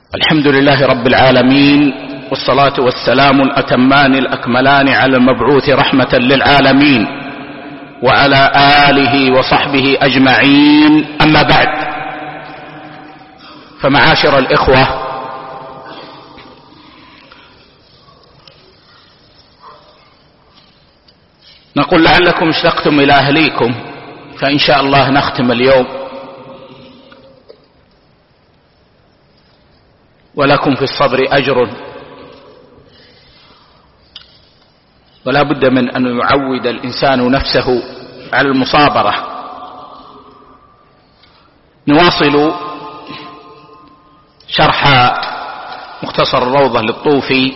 الحمد لله رب العالمين، والصلاة والسلام الأتمان الأكملان على المبعوث رحمة للعالمين وعلى آله وصحبه أجمعين. أما بعد، فمعاشر الإخوة، نقول لعلكم اشتقتم إلى أهليكم، فإن شاء الله نختم اليوم، ولكم في الصبر أجر، ولا بد من أن يعود الإنسان نفسه على المصابرة. نواصل شرح مختصر الروضة للطوفي،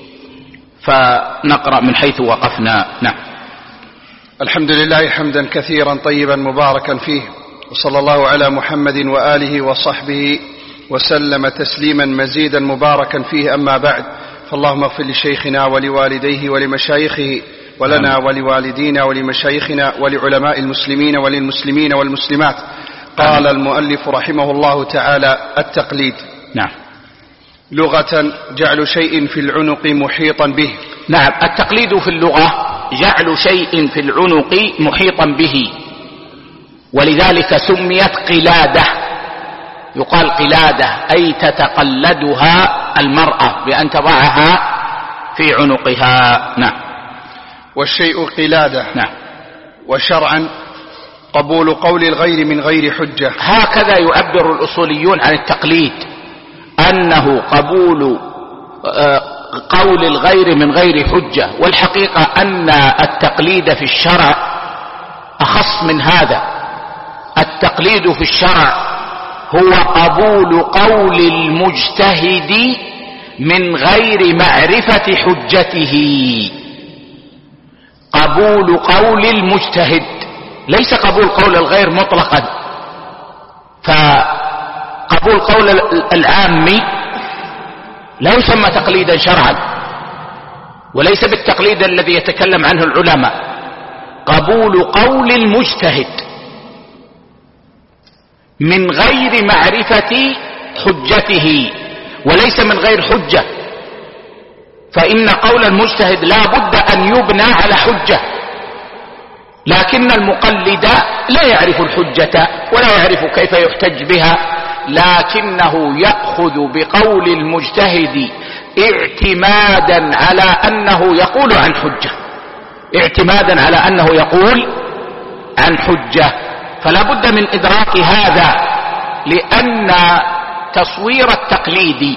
فنقرأ من حيث وقفنا. نعم. الحمد لله حمدا كثيرا طيبا مباركا فيه، وصلى الله على محمد وآله وصحبه وسلم تسليما مزيدا مباركا فيه. أما بعد، فاللهم اغفر لشيخنا ولوالديه ولمشايخه ولنا ولوالدينا ولمشايخنا ولعلماء المسلمين وللمسلمين والمسلمات. قال المؤلف رحمه الله تعالى: التقليد. نعم. لغة جعل شيء في العنق محيطا به. نعم، التقليد في اللغة جعل شيء في العنق محيطا به، ولذلك سميت قلادة. يقال قلادة أي تتقلدها المرأة بأن تضعها في عنقها. نعم. والشيء قلادة. نعم. وشرعا قبول قول الغير من غير حجة. هكذا يعبر الأصوليون عن التقليد، أنه قبول قول الغير من غير حجة. والحقيقة أن التقليد في الشرع أخص من هذا. التقليد في الشرع هو قبول قول المجتهد من غير معرفة حجته. قبول قول المجتهد، ليس قبول قول الغير مطلقا. فقبول قول العامي لا يسمى تقليدا شرعا، وليس بالتقليد الذي يتكلم عنه العلماء. قبول قول المجتهد من غير معرفة حجته، وليس من غير حجة، فإن قول المجتهد لا بد أن يبنى على حجة. لكن المقلد لا يعرف الحجة ولا يعرف كيف يحتج بها، لكنه يأخذ بقول المجتهد اعتمادا على أنه يقول عن حجة، اعتمادا على أنه يقول عن حجة. فلا بد من إدراك هذا، لأن تصوير التقليد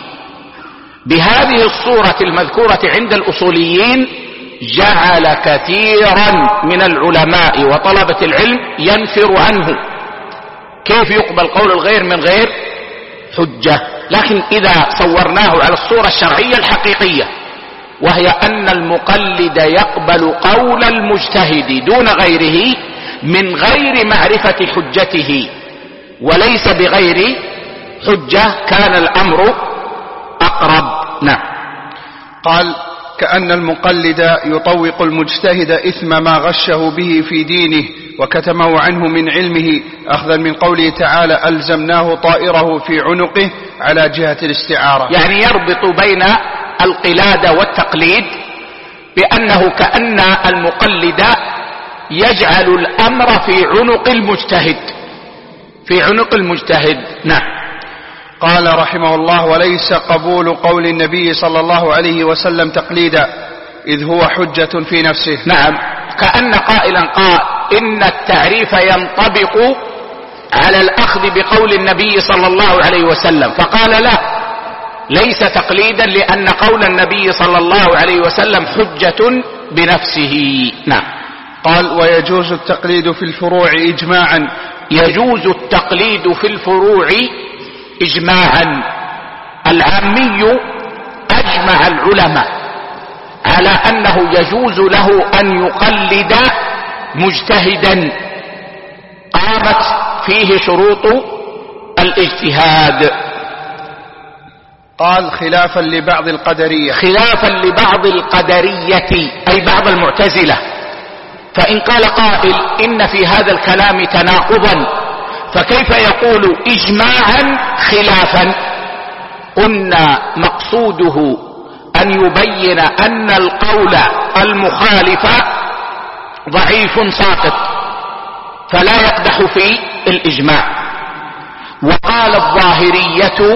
بهذه الصورة المذكورة عند الأصوليين جعل كثيرا من العلماء وطلبة العلم ينفر عنه. كيف يقبل قول الغير من غير حجة؟ لكن إذا صورناه على الصورة الشرعية الحقيقية، وهي أن المقلد يقبل قول المجتهد دون غيره من غير معرفة حجته وليس بغير حجة، كان الأمر أقرب. نعم. قال: كأن المقلد يطوق المجتهد إثم ما غشه به في دينه وكتمه عنه من علمه، أخذا من قوله تعالى: ألزمناه طائره في عنقه، على جهة الاستعارة. يعني يربط بين القلادة والتقليد بأنه كأن المقلد يجعل الأمر في عنق المجتهد، في عنق المجتهد. نعم. قال رحمه الله: وليس قبول قول النبي صلى الله عليه وسلم تقليدا، إذ هو حجة في نفسه. نعم، كأن قائلا قال إن التعريف ينطبق على الأخذ بقول النبي صلى الله عليه وسلم، فقال لا، ليس تقليدا، لأن قول النبي صلى الله عليه وسلم حجة بنفسه. نعم. قال: ويجوز التقليد في الفروع إجماعا. يجوز التقليد في الفروع إجماعا. العامي أجمع العلماء على أنه يجوز له أن يقلد مجتهدا قامت فيه شروط الاجتهاد. قال: خلافا لبعض القدرية. خلافا لبعض القدرية أي بعض المعتزلة. فإن قال قائل إن في هذا الكلام تناقضا، فكيف يقول إجماعا خلافا؟ قلنا مقصوده أن يبين أن القول المخالف ضعيف ساقط فلا يقدح في الإجماع. وقال الظاهرية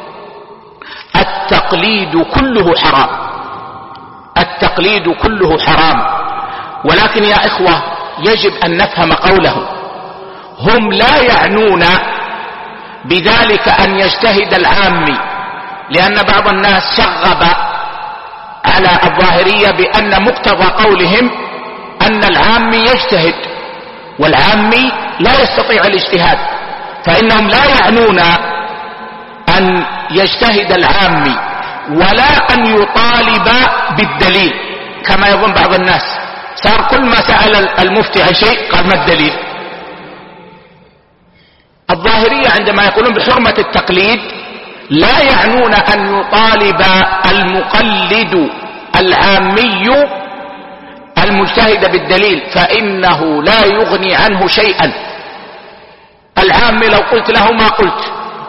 التقليد كله حرام، التقليد كله حرام. ولكن يا إخوة يجب أن نفهم قولهم، هم لا يعنون بذلك أن يجتهد العامي، لأن بعض الناس شغب على الظاهرية بأن مقتضى قولهم أن العامي يجتهد، والعامي لا يستطيع الاجتهاد، فإنهم لا يعنون أن يجتهد العامي ولا أن يطالب بالدليل كما يظن بعض الناس. صار كل ما سأل المفتي عن شيء قال ما الدليل. الظاهرية عندما يقولون بحرمة التقليد لا يعنون أن يطالب المقلد العامي المجتهد بالدليل، فإنه لا يغني عنه شيئا. العامي لو قلت له ما قلت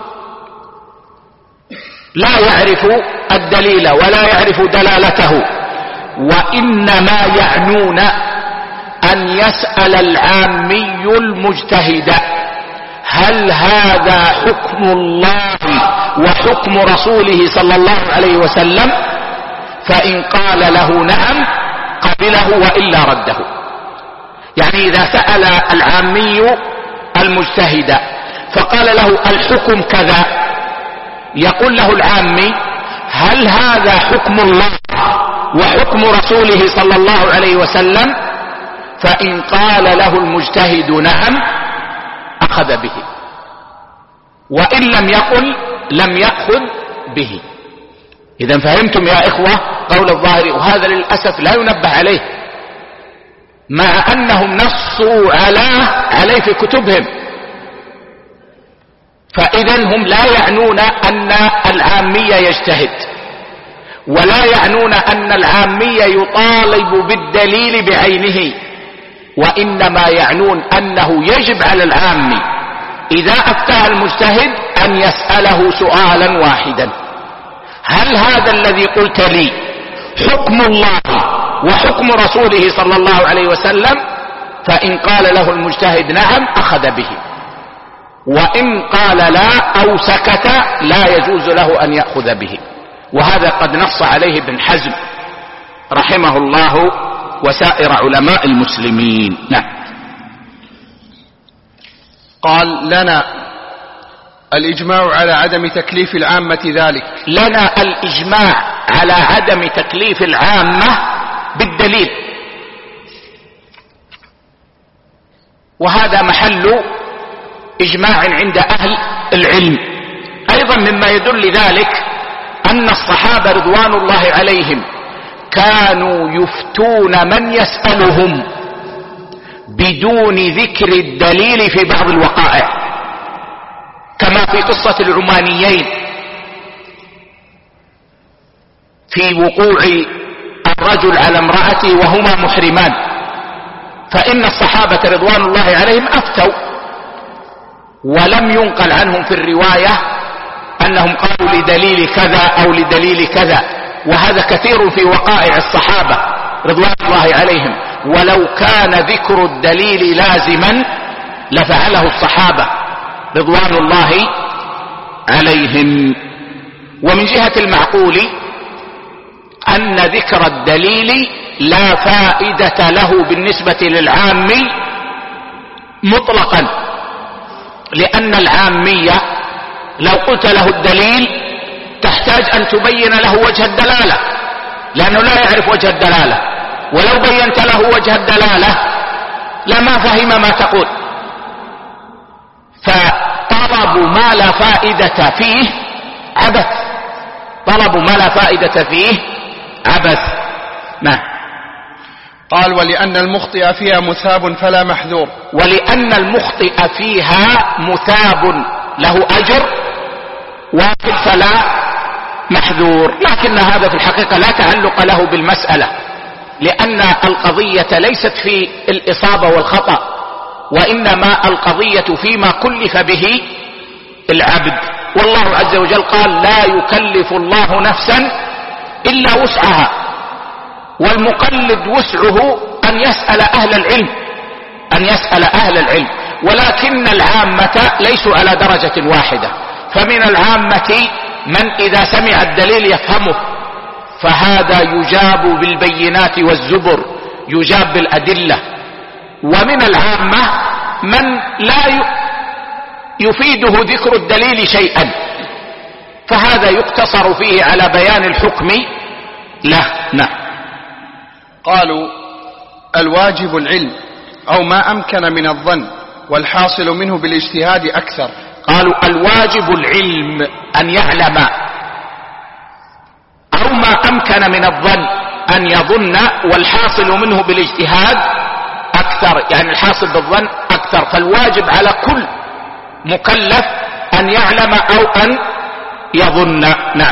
لا يعرف الدليل ولا يعرف دلالته، وإنما يعنون أن يسأل العامي المجتهد هل هذا حكم الله وحكم رسوله صلى الله عليه وسلم، فإن قال له نعم قبله وإلا رده. يعني إذا سأل العامي المجتهد فقال له الحكم كذا، يقول له العامي هل هذا حكم الله وحكم رسوله صلى الله عليه وسلم، فإن قال له المجتهد نعم أخذ به، وإن لم يقل لم يأخذ به. إذا فهمتم يا إخوة قول الظاهري، وهذا للأسف لا ينبه عليه مع أنهم نصوا عليه في كتبهم. فإذا هم لا يعنون أن العامي يجتهد، ولا يعنون أن العامي يطالب بالدليل بعينه، وإنما يعنون أنه يجب على العامي إذا أفتى المجتهد أن يسأله سؤالا واحدا: هل هذا الذي قلت لي حكم الله وحكم رسوله صلى الله عليه وسلم؟ فإن قال له المجتهد نعم أخذ به، وإن قال لا أو سكت لا يجوز له أن يأخذ به. وهذا قد نص عليه ابن حزم رحمه الله وسائر علماء المسلمين. نعم. قال لنا الإجماع على عدم تكليف العامة ذلك. لنا الإجماع على عدم تكليف العامة بالدليل، وهذا محل إجماع عند أهل العلم. أيضا مما يدل ذلك أن الصحابة رضوان الله عليهم كانوا يفتون من يسألهم بدون ذكر الدليل في بعض الوقائع، كما في قصة العمانيين في وقوع الرجل على امرأته وهما محرمان، فإن الصحابة رضوان الله عليهم أفتوا، ولم ينقل عنهم في الرواية أنهم قالوا لدليل كذا أو لدليل كذا، وهذا كثير في وقائع الصحابة رضوان الله عليهم. ولو كان ذكر الدليل لازما لفعله الصحابة رضوان الله عليهم. ومن جهة المعقول أن ذكر الدليل لا فائدة له بالنسبة للعامي مطلقا، لأن العامية لو قلت له الدليل تحتاج أن تبين له وجه الدلالة، لأنه لا يعرف وجه الدلالة، ولو بينت له وجه الدلالة لما فهم ما تقول. فطلب ما لا فائدة فيه عبث، طلب ما لا فائدة فيه عبث. نعم. قال ولأن المخطئ فيها مثاب فلا محذور. ولأن المخطئ فيها مثاب له أجر واجب فلا محذور، لكن هذا في الحقيقة لا تعلق له بالمسألة، لأن القضية ليست في الإصابة والخطأ، وإنما القضية فيما كلف به العبد، والله عز وجل قال لا يكلف الله نفسا إلا وسعها، والمقلد وسعه أن يسأل أهل العلم، ولكن العامة ليسوا على درجة واحدة. فمن العامة من إذا سمع الدليل يفهمه، فهذا يجاب بالبينات والزبر، يجاب بالأدلة. ومن العامة من لا يفيده ذكر الدليل شيئا، فهذا يقتصر فيه على بيان الحكم له. نعم. قالوا الواجب العلم أو ما أمكن من الظن، والحاصل منه بالاجتهاد أكثر. قالوا الواجب العلم أن يعلم، أو ما أمكن من الظن أن يظن، والحاصل منه بالاجتهاد أكثر، يعني الحاصل بالظن أكثر. فالواجب على كل مكلف أن يعلم أو أن يظن. نعم.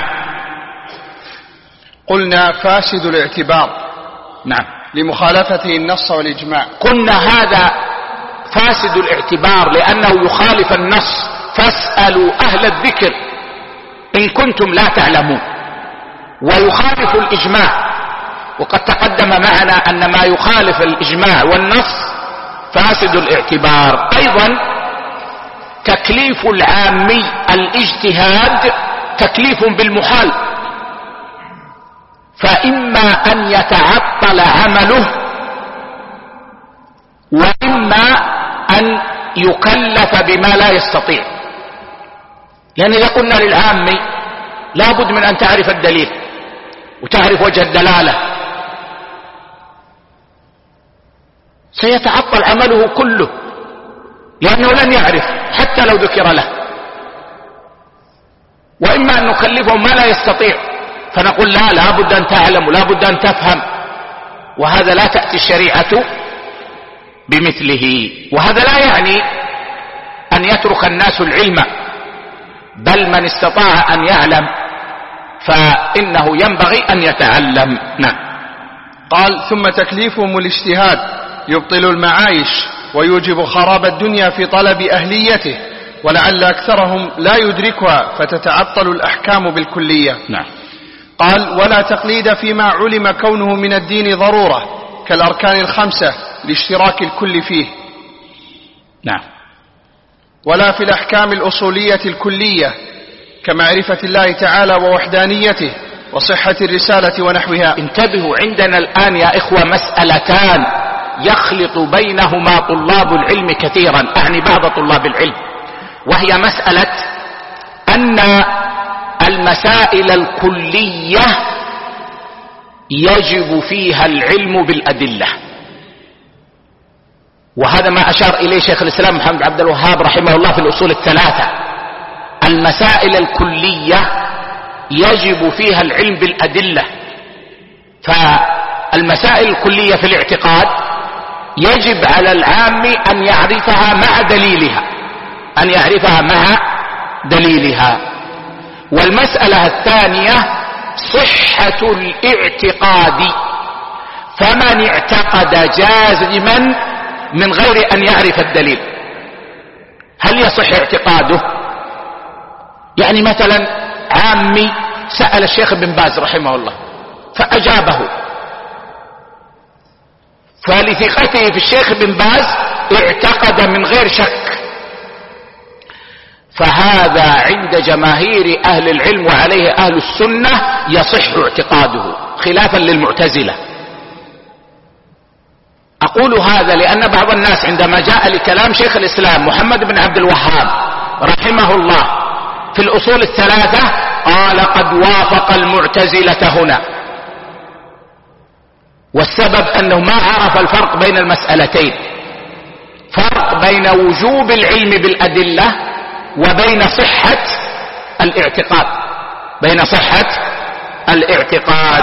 قلنا فاسد الاعتبار. نعم. لمخالفته النص والإجماع. قلنا هذا فاسد الاعتبار لأنه يخالف النص، فاسألوا أهل الذكر إن كنتم لا تعلمون، ويخالف الإجماع. وقد تقدم معنا أن ما يخالف الإجماع والنص فاسد الاعتبار. أيضا تكليف العامي الاجتهاد تكليف بالمحال، فإما أن يتعطل عمله، وإما أن يكلف بما لا يستطيع. لأن إذا قلنا للعامي لا بد من أن تعرف الدليل وتعرف وجه الدلالة، سيتعطل عمله كله، لأنه لن يعرف حتى لو ذكر له. وإما أن نكلفه ما لا يستطيع، فنقول لا بد أن تعلم ولا بد أن تفهم، وهذا لا تأتي الشريعة بمثله. وهذا لا يعني أن يترك الناس العلم، بل من استطاع أن يعلم فإنه ينبغي أن يتعلم. نعم. قال ثم تكليفهم الاجتهاد يبطل المعايش ويوجب خراب الدنيا في طلب أهليته، ولعل أكثرهم لا يدركها فتتعطل الأحكام بالكلية. نعم. قال ولا تقليد فيما علم كونه من الدين ضرورة كالأركان الخمسة لاشتراك الكل فيه. نعم. ولا في الأحكام الأصولية الكلية كمعرفة الله تعالى ووحدانيته وصحة الرسالة ونحوها. انتبهوا، عندنا الآن يا إخوة مسألتان يخلط بينهما طلاب العلم كثيرا، أعني بعض طلاب العلم، وهي مسألة أن المسائل الكلية يجب فيها العلم بالأدلة، وهذا ما أشار إليه شيخ الإسلام محمد عبد الوهاب رحمه الله في الأصول الثلاثة. المسائل الكلية يجب فيها العلم بالأدلة، فالمسائل الكلية في الاعتقاد يجب على العام أن يعرفها مع دليلها، والمسألة الثانية صحة الاعتقاد، فمن اعتقد جازما من غير أن يعرف الدليل هل يصح اعتقاده؟ يعني مثلا عامي سأل الشيخ بن باز رحمه الله فأجابه، فلثقته في الشيخ بن باز اعتقد من غير شك، فهذا عند جماهير أهل العلم وعليه أهل السنة يصح اعتقاده خلافا للمعتزلة. أقول هذا لأن بعض الناس عندما جاء لكلام شيخ الإسلام محمد بن عبد الوهاب رحمه الله في الأصول الثلاثة قال قد وافق المعتزلة هنا، والسبب أنه ما عرف الفرق بين المسألتين، فرق بين وجوب العلم بالأدلة وبين صحة الاعتقاد،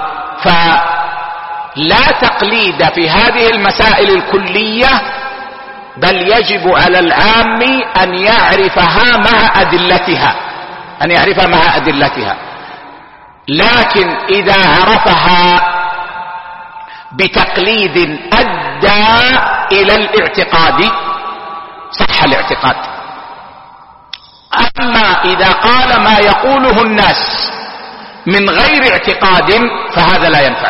فلا تقليد في هذه المسائل الكلية، بل يجب على العام أن يعرفها مع أدلتها، لكن إذا عرفها بتقليد أدى إلى الاعتقاد صح الاعتقاد. أما إذا قال ما يقوله الناس من غير اعتقاد فهذا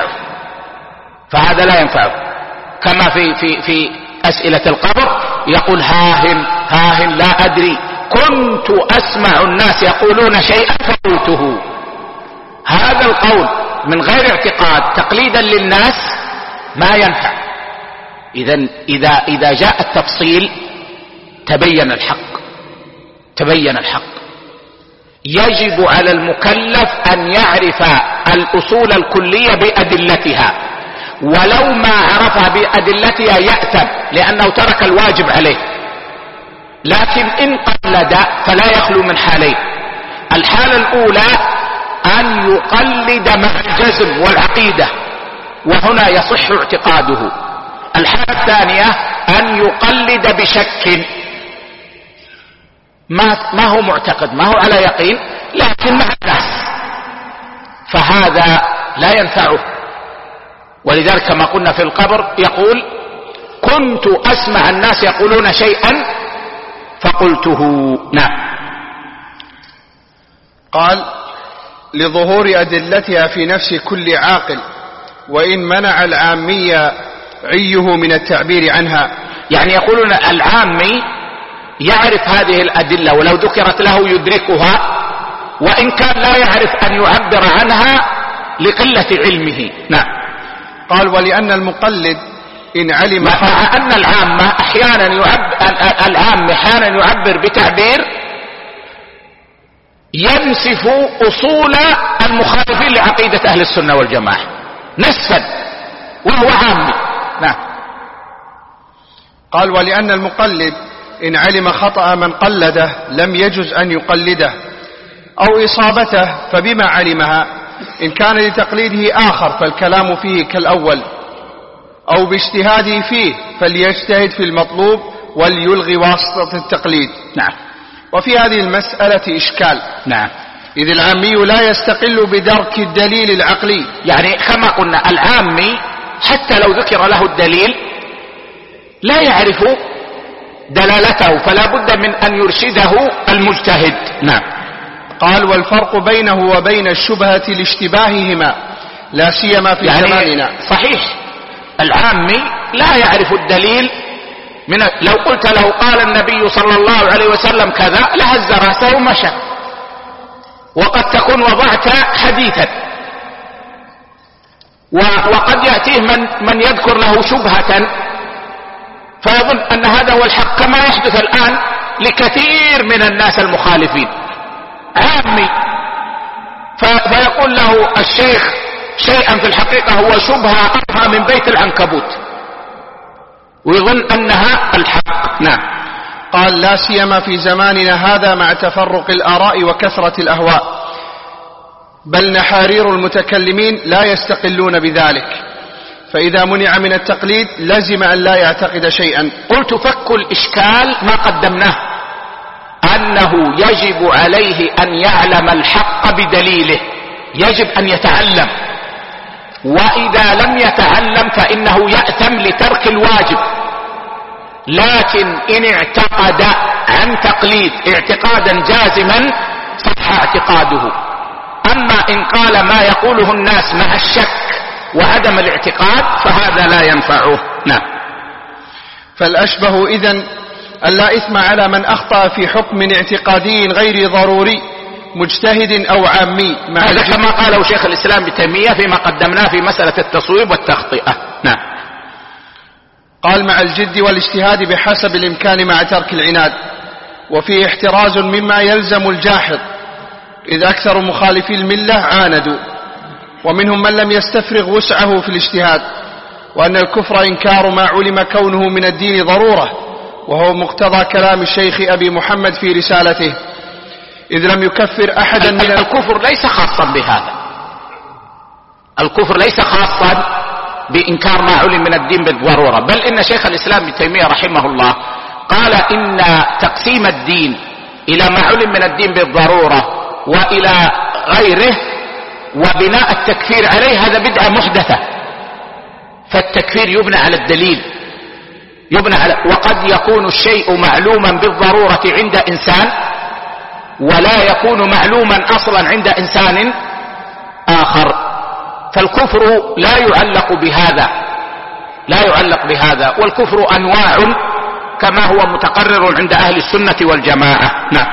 لا ينفعه كما في أسئلة القبر يقول هاهن لا أدري كنت أسمع الناس يقولون شيئا فقلته. هذا القول من غير اعتقاد تقليدا للناس ما ينفع. إذا جاء التفصيل تبين الحق. يجب على المكلف أن يعرف الأصول الكلية بأدلتها، ولو ما عرفها بأدلتها يأثم لأنه ترك الواجب عليه. لكن إن قلد فلا يخلو من حالين: الحالة الأولى أن يقلد مع الجزم والعقيدة وهنا يصح اعتقاده. الحالة الثانية أن يقلد بشك ما هو معتقد، ما هو على يقين، لكن مع الناس، فهذا لا ينفعه. ولذلك كما قلنا في القبر يقول كنت أسمع الناس يقولون شيئا فقلته. نعم. قال: لظهور أدلتها في نفس كل عاقل، وإن منع العامي عيه من التعبير عنها. يعني يقولون العامي يعرف هذه الأدلة ولو ذكرت له يدركها، وإن كان لا يعرف أن يعبر عنها لقلة علمه. نعم. قال: ولأن المقلد إن علم، مع أن العام أحيانا يعبر بتعبير ينسف أصول المخالفين لعقيدة أهل السنة والجماعة نسفا وهو عامي. نعم. قال: ولأن المقلد إن علم خطأ من قلده لم يجز أن يقلده، أو إصابته فبما علمها. إن كان لتقليده آخر فالكلام فيه كالأول، أو باجتهاده فيه فليجتهد في المطلوب وليلغي واسطة التقليد. نعم. وفي هذه المسألة إشكال. نعم. إذ العامي لا يستقل بدرك الدليل العقلي. يعني كما قلنا العامي حتى لو ذكر له الدليل لا يعرف دلالته، فلا بد من أن يرشده المجتهد. نعم. قال: والفرق بينه وبين الشبهة لاشتباههما لا سيما في زماننا. صحيح العامي لا يعرف الدليل لو قلت له قال النبي صلى الله عليه وسلم كذا لهز رأسه ومشى، وقد تكون وضعت حديثا، وقد يأتيه من يذكر له شبهة فيظن أن هذا هو الحق، كما يحدث الآن لكثير من الناس المخالفين. عامي فيقول له الشيخ شيئا في الحقيقة هو شبهة أرفع من بيت العنكبوت ويظن أنها الحق. نعم. قال: لا سيما في زماننا هذا مع تفرق الآراء وكثرة الأهواء، بل نحارير المتكلمين لا يستقلون بذلك، فإذا منع من التقليد لزم أن لا يعتقد شيئا. قلت فك الإشكال ما قدمناه، أنه يجب عليه أن يعلم الحق بدليله، يجب أن يتعلم، وإذا لم يتعلم فإنه يأثم لترك الواجب. لكن إن اعتقد عن تقليد اعتقادا جازما صح اعتقاده. أما إن قال ما يقوله الناس مع الشك وعدم الاعتقاد فهذا لا ينفعه. نعم. فالأشبه إذن ألا إثم على من أخطأ في حكم اعتقادي غير ضروري مجتهد أو عامي. هذا كما قاله شيخ الإسلام ابن تيمية فيما قدمناه في مسألة التصويب والتخطئة. نعم. قال: مع الجد والاجتهاد بحسب الإمكان مع ترك العناد، وفيه احتراز مما يلزم الجاحظ، إذ أكثر مخالفي الملة عاندوا، ومنهم من لم يستفرغ وسعه في الاجتهاد، وأن الكفر إنكار ما علم كونه من الدين ضرورة، وهو مقتضى كلام الشيخ أبي محمد في رسالته، إذ لم يكفر أحدا من الكفر ليس خاصا بهذا. الكفر ليس خاصا بإنكار ما علم من الدين بالضرورة، بل إن شيخ الإسلام ابن تيمية رحمه الله قال إن تقسيم الدين إلى ما علم من الدين بالضرورة وإلى غيره وبناء التكفير عليه هذا بدعة محدثة. فالتكفير يبنى على الدليل، وقد يكون الشيء معلوما بالضرورة عند إنسان ولا يكون معلوما أصلا عند إنسان آخر. فالكفر لا يعلق بهذا، والكفر أنواع كما هو متقرر عند أهل السنة والجماعة. نعم.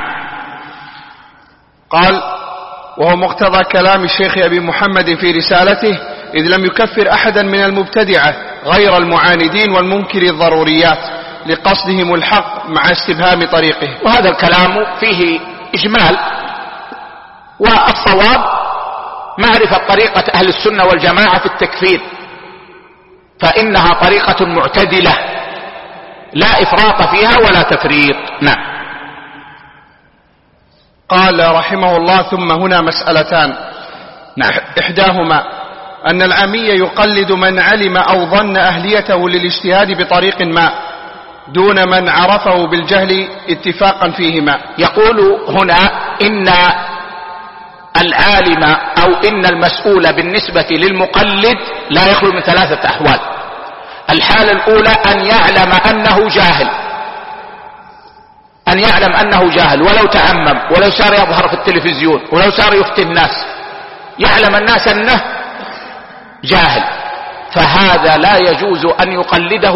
قال: وهو مقتضى كلام الشيخ أبي محمد في رسالته، إذ لم يكفر أحدا من المبتدعة غير المعاندين والمنكر الضروريات لقصدهم الحق مع استبهام طريقه. وهذا الكلام فيه إجمال، والصواب معرفة طريقة أهل السنة والجماعة في التكفير، فإنها طريقة معتدلة لا إفراط فيها ولا تفريط. نعم. قال رحمه الله: ثم هنا مسألتان. نعم. إحداهما أن العامي يقلد من علم أو ظن أهليته للاجتهاد بطريق ما دون من عرفه بالجهل اتفاقا فيهما. يقول هنا إن العالم أو إن المسؤول بالنسبة للمقلد لا يخلو من ثلاثة أحوال. الحالة الأولى أن يعلم أنه جاهل ولو تعمم، ولو صار يظهر في التلفزيون، ولو صار يفتي الناس، يعلم الناس أنه جاهل، فهذا لا يجوز أن يقلده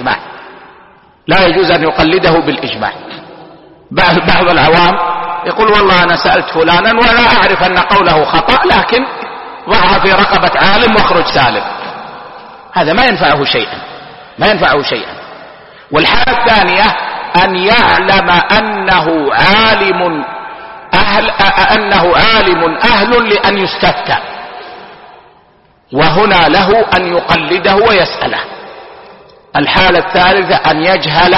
بالإجماع. بعض العوام يقول: والله أنا سألت فلانا وأنا أعرف أن قوله خطأ، لكن ضعها في رقبة عالم واخرج سالم. هذا ما ينفعه شيئا. والحالة الثانية أن يعلم أنه عالم أهل لأن يستفتى، وهنا له أن يقلده ويسأله. الحالة الثالثة أن يجهل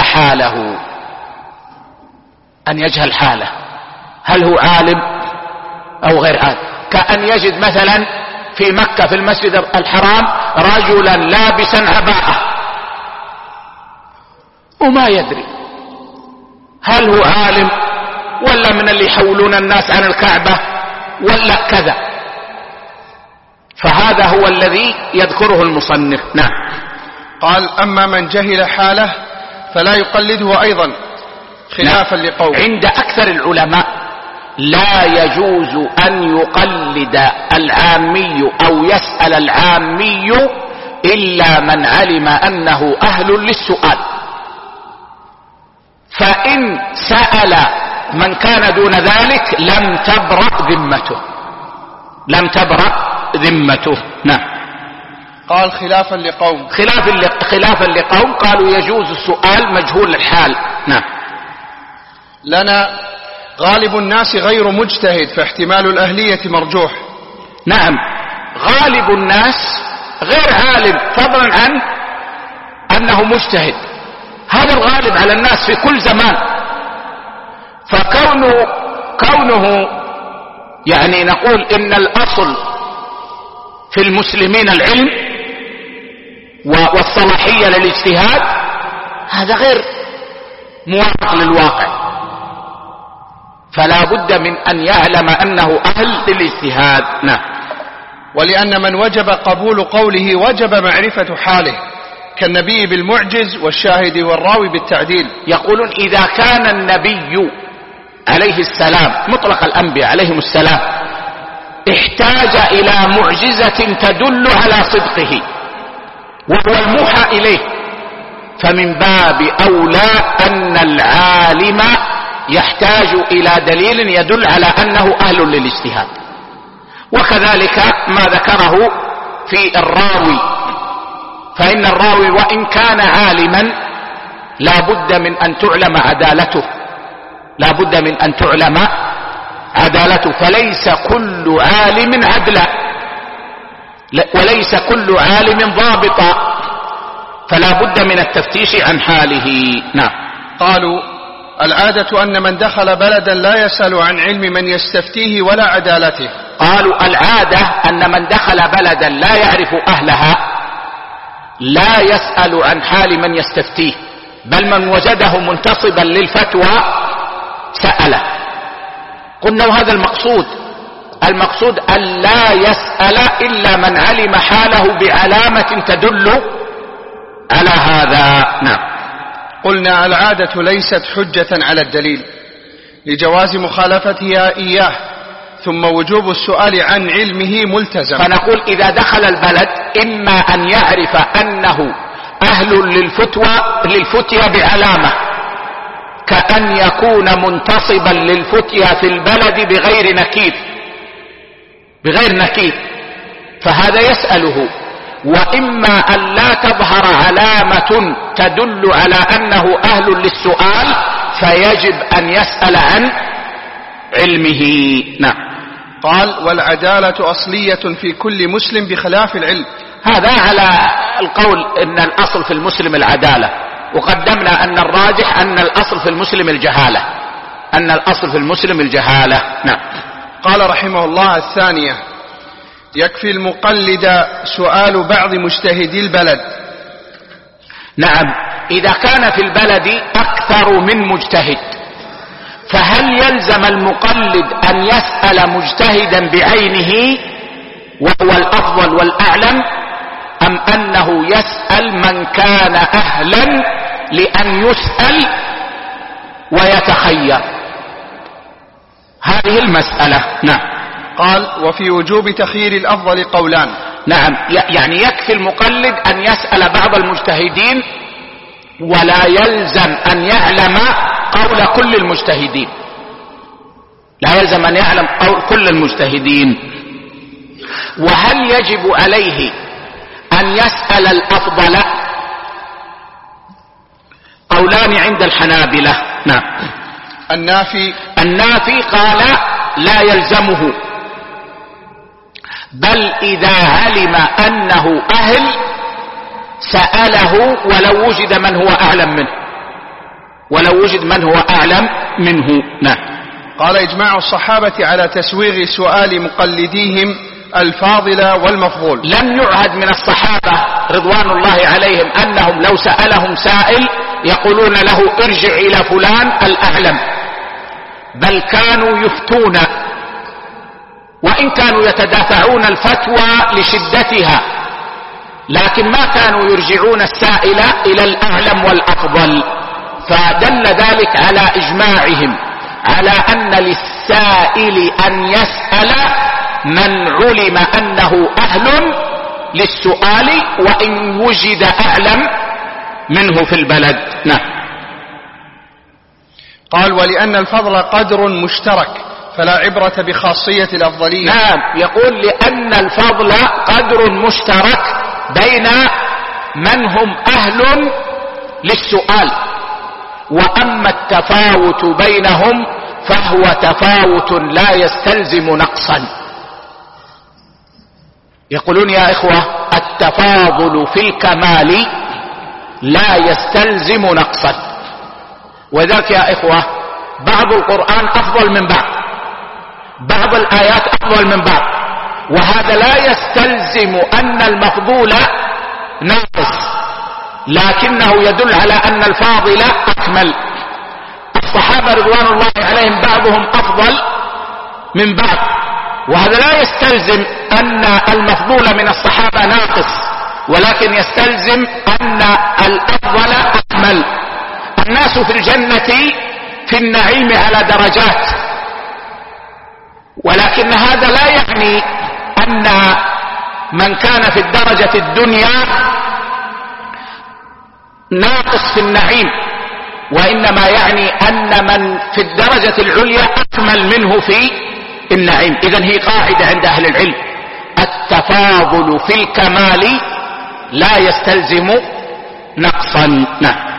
حاله، هل هو عالم أو غير عالم. كأن يجد مثلا في مكة في المسجد الحرام رجلا لابسا عباءة وما يدري هل هو عالم ولا من اللي يحولون الناس عن الكعبة ولا كذا، فهذا هو الذي يذكره المصنف. نعم. قال: أما من جهل حاله فلا يقلده أيضا خلافا لقوم. عند أكثر العلماء لا يجوز أن يقلد العامي أو يسأل العامي إلا من علم أنه أهل للسؤال، فإن سأل من كان دون ذلك لم تبرأ ذمته. نعم. قال: خلافا لقوم قالوا يجوز السؤال مجهول الحال. نعم. لنا غالب الناس غير مجتهد فاحتمال الأهلية مرجوح. نعم، غالب الناس غير عالم فضلا عن أنه مجتهد، هذا الغالب على الناس في كل زمان، فكونه يعني نقول إن الأصل في المسلمين العلم والصلاحية للاجتهاد، هذا غير موافق للواقع، فلا بد من أن يعلم أنه أهل للاجتهاد. نعم. ولأن من وجب قبول قوله وجب معرفة حاله، كالنبي بالمعجز والشاهد والراوي بالتعديل. يقولون إذا كان النبي عليه السلام مطلق الأنبياء عليهم السلام احتاج إلى معجزة تدل على صدقه وهو الموحى إليه، فمن باب أولى أن العالم يحتاج إلى دليل يدل على أنه أهل للاجتهاد. وكذلك ما ذكره في الراوي، فإن الراوي وإن كان عالما لا بد من أن تعلم عدالته، فليس كل عالم عدلا وليس كل عالم ضابطا، فلا بد من التفتيش عن حاله. نعم. قالوا: العادة أن من دخل بلدا لا يسأل عن علم من يستفتيه ولا عدالته. قالوا العادة أن من دخل بلدا لا يعرف أهلها لا يسأل عن حال من يستفتيه، بل من وجده منتصبا للفتوى سأله. قلنا وهذا المقصود أن لا يسأل إلا من علم حاله بعلامة تدل على هذا. نعم. قلنا العادة ليست حجة على الدليل، لجواز مخالفتها إياه، ثم وجوب السؤال عن علمه ملتزم. فنقول إذا دخل البلد إما أن يعرف أنه أهل للفتية بعلامة، كأن يكون منتصبا للفتية في البلد بغير نكير، فهذا يسأله. وإما أن لا تظهر علامة تدل على أنه أهل للسؤال، فيجب أن يسأل عن علمه. نعم. قال: والعدالة أصلية في كل مسلم بخلاف العلم. هذا على القول أن الأصل في المسلم العدالة، وقدمنا أن الراجح أن الأصل في المسلم الجهالة. نعم. قال رحمه الله: الثانية: يكفي المقلد سؤال بعض مجتهدي البلد. نعم، إذا كان في البلد أكثر من مجتهد، فهل يلزم المقلد أن يسأل مجتهدا بعينه وهو الأفضل والأعلم، أم أنه يسأل من كان أهلا لأن يسأل ويتخير؟ هذه المسألة. نعم. قال: وفي وجوب تخيير الأفضل قولان. نعم، يعني يكفي المقلد أن يسأل بعض المجتهدين، ولا يلزم أن يعلم قول كل المجتهدين، لا يلزم أن يعلم قول كل المجتهدين. وهل يجب عليه أن يسأل الأفضل؟ قولان عند الحنابلة. نعم. النافي قال لا يلزمه، بل إذا علم أنه أهل سأله ولو وجد من هو أعلم منه. نعم. قال: إجماع الصحابة على تسويغ سؤال مقلديهم الفاضل والمفضول. لم يعهد من الصحابة رضوان الله عليهم أنهم لو سألهم سائل يقولون له ارجع إلى فلان الأعلم، بل كانوا يفتون، وإن كانوا يتدافعون الفتوى لشدتها، لكن ما كانوا يرجعون السائل إلى الأعلم والأفضل. فدل ذلك على إجماعهم على أن للسائل أن يسأل من علم أنه أهل للسؤال وإن وجد أعلم منه في البلد. نعم. قال: ولأن الفضل قدر مشترك فلا عبرة بخاصية الأفضلية. نعم، يقول لأن الفضل قدر مشترك بين من هم أهل للسؤال، وأما التفاوت بينهم فهو تفاوت لا يستلزم نقصا. يقولون يا إخوة: التفاضل في الكمال لا يستلزم نقصا. وذلك يا إخوة بعض القرآن أفضل من بعض الآيات أفضل من بعض، وهذا لا يستلزم أن المفضول ناقص، لكنه يدل على أن الفاضل أكمل. الصحابة رضوان الله عليهم بعضهم أفضل من بعض، وهذا لا يستلزم أن المفضول من الصحابة ناقص، ولكن يستلزم أن الأفضل أكمل. الناس في الجنة في النعيم على درجات، ولكن هذا لا يعني أن من كان في الدرجة الدنيا ناقص في النعيم، وإنما يعني أن من في الدرجة العليا أكمل منه في النعيم. إذن هي قاعدة عند أهل العلم: التفاضل في الكمال لا يستلزم نقصا. نعم.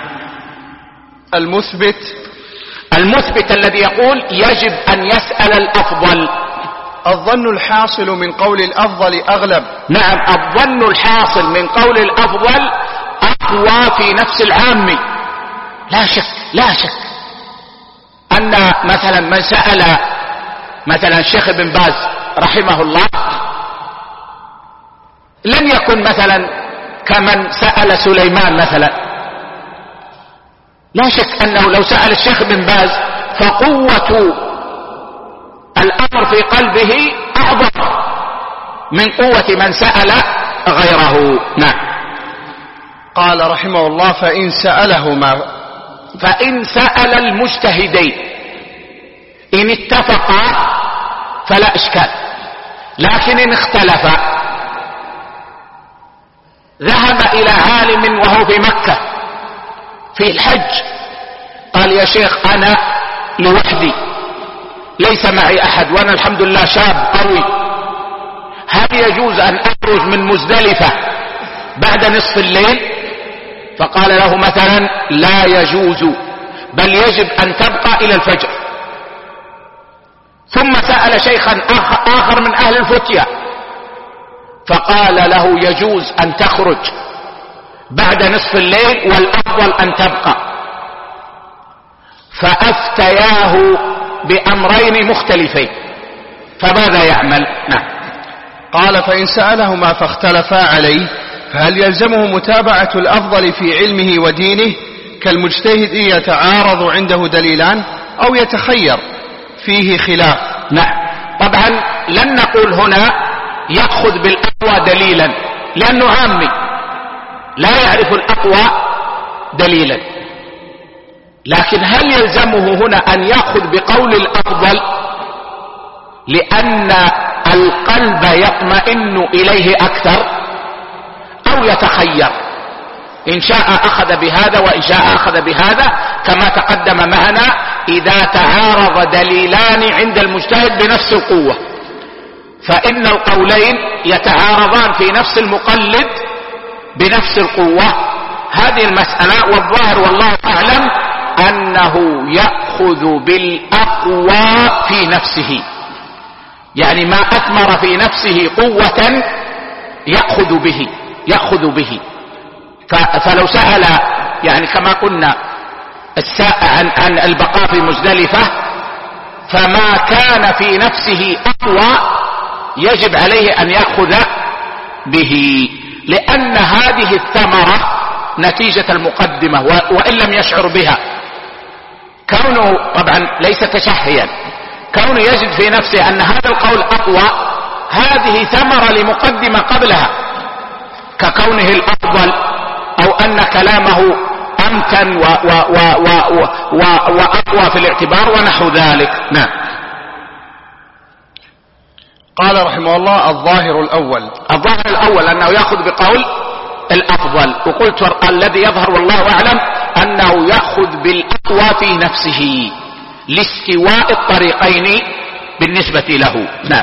المثبت الذي يقول يجب أن يسأل الأفضل. الظن الحاصل من قول الأفضل أغلب. نعم، الظن الحاصل من قول الأفضل أقوى في نفس العام، لا شك أن مثلا من سأل مثلا الشيخ ابن باز رحمه الله لن يكن مثلا كمن سأل سليمان مثلا، لا شك أنه لو سأل الشيخ ابن باز فقوة الأمر في قلبه أعظم من قوة من سأل غيره. نعم. قال رحمه الله: فإن سأل المجتهدين إن اتفقا فلا إشكال، لكن إن اختلفا، ذهب إلى عالم وهو في مكة في الحج، قال يا شيخ أنا لوحدي ليس معي أحد وأنا الحمد لله شاب قوي، هل يجوز أن أخرج من مزدلفة بعد نصف الليل؟ فقال له مثلا لا يجوز، بل يجب أن تبقى إلى الفجر. ثم سأل شيخا آخر من أهل الفتية فقال له يجوز أن تخرج بعد نصف الليل والأفضل أن تبقى. فأفتياه بأمرين مختلفين، فماذا يعمل؟ نعم. قال فإن سألهما فاختلفا عليه فهل يلزمه متابعة الأفضل في علمه ودينه كالمجتهد إن يتعارض عنده دليلان، أو يتخير فيه خلاف؟ نعم. طبعا لن نقول هنا يأخذ بالأقوى دليلا لأنه عامي لا يعرف الأقوى دليلا، لكن هل يلزمه هنا أن يأخذ بقول الأفضل لأن القلب يطمئن إليه أكثر، أو يتخير إن شاء أخذ بهذا وإن شاء أخذ بهذا، كما تقدم معنا إذا تعارض دليلان عند المجتهد بنفس القوة، فإن القولين يتعارضان في نفس المقلد بنفس القوة. هذه المسألة والظاهر والله أعلم أنه يأخذ بالأقوى في نفسه، يعني ما أثمر في نفسه قوة يأخذ به. فلو سأل يعني كما قلنا عن البقاء في مزدلفة، فما كان في نفسه أقوى يجب عليه أن يأخذ به، لأن هذه الثمرة نتيجة المقدمة وإن لم يشعر بها. كونه طبعا ليس تشهيا، كونه يجد في نفسه أن هذا القول أقوى، هذه ثمرة لمقدمة قبلها ككونه الأفضل، أو أن كلامه أمتن وأقوى في الاعتبار ونحو ذلك. نعم. قال رحمه الله الظاهر الأول أنه يأخذ بقول الأفضل، وقلت الذي يظهر والله أعلم أنه يأخذ بالأقوى في نفسه لاستواء الطريقين بالنسبة له. نعم.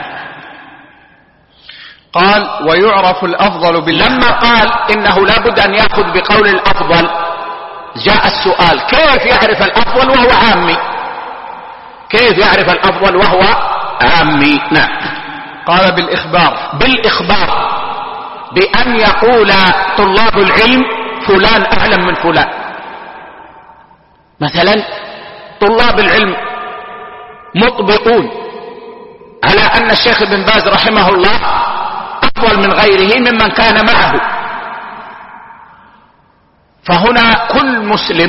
قال ويعرف الأفضل لما قال إنه لابد أن يأخذ بقول الأفضل، جاء السؤال كيف يعرف الأفضل وهو عامي؟ كيف يعرف الأفضل وهو عامي؟ نعم. قال بالإخبار بأن يقول طلاب العلم فلان أعلم من فلان. مثلا طلاب العلم مطبقون على أن الشيخ ابن باز رحمه الله أفضل من غيره ممن كان معه، فهنا كل مسلم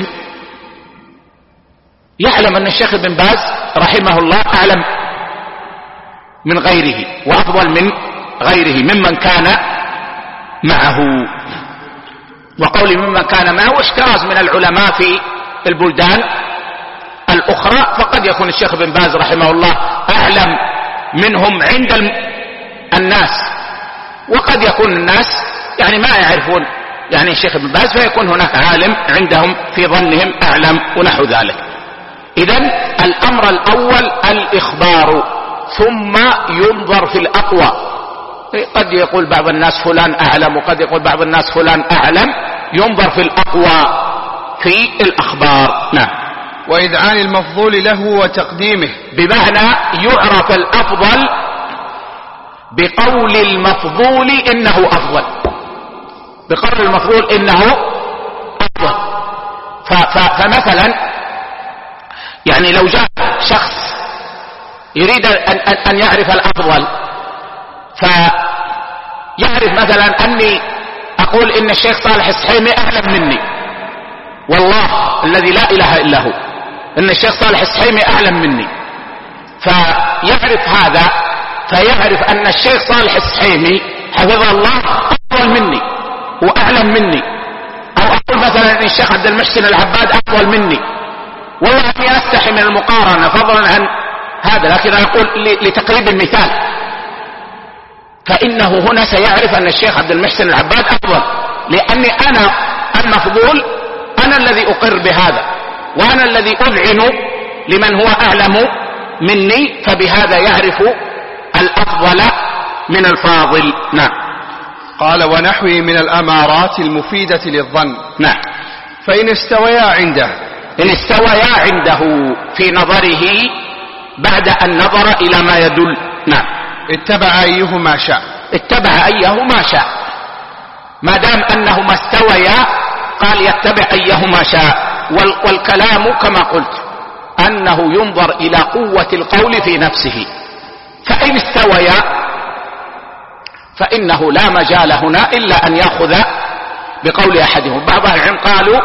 يعلم أن الشيخ ابن باز رحمه الله أعلم من غيره وأفضل من غيره ممن كان معه. وقولي ممن كان معه احتراز من العلماء في البلدان الأخرى، فقد يكون الشيخ ابن باز رحمه الله أعلم منهم عند الناس، وقد يكون الناس يعني ما يعرفون يعني الشيخ ابن باز، فيكون هناك عالم عندهم في ظنهم أعلم ونحو ذلك. إذن الأمر الأول الإخبار، ثم ينظر في الأقوى. قد يقول بعض الناس فلان أعلم، وقد يقول بعض الناس فلان أعلم، ينظر في الأقوى في الأخبار. نعم. وإذعان المفضول له وتقديمه، بمعنى يعرف الأفضل بقول المفضول إنه أفضل، بقول المفضول إنه أفضل. فمثلا يعني لو جاء شخص يريد أن يعرف الأفضل، فيعرف مثلا أني أقول إن الشيخ صالح السحيمي أعلم مني، والله الذي لا إله إلا هو إن الشيخ صالح السحيمي أعلم مني، فيعرف هذا، فيعرف أن الشيخ صالح السحيمي حفظه الله أفضل مني وأعلم مني، أو أقول مثلا إن الشيخ عبد المحسن العباد أفضل مني، والله أني أستحي من المقارنة فضلا عن هذا، لكن أنا أقول لتقريب المثال، فإنه هنا سيعرف أن الشيخ عبد المحسن العباد أفضل، لأني أنا المفضول، أنا الذي أقر بهذا، وأنا الذي أذعن لمن هو أعلم مني، فبهذا يعرف الأفضل من الفاضل. نعم. قال: ونحوه من الأمارات المفيدة للظن. نعم. فإن استويا عنده، إن استويا عنده في نظره بعد أن نظر إلى ما يدل. نعم. اتبع أيه ما شاء، اتبع أيه ما شاء، ما دام أنهما استويا قال يتبع أيه ما شاء. والكلام كما قلت أنه ينظر إلى قوة القول في نفسه، فإن استويا فإنه لا مجال هنا إلا أن يأخذ بقول أحدهم. بعض العلم قالوا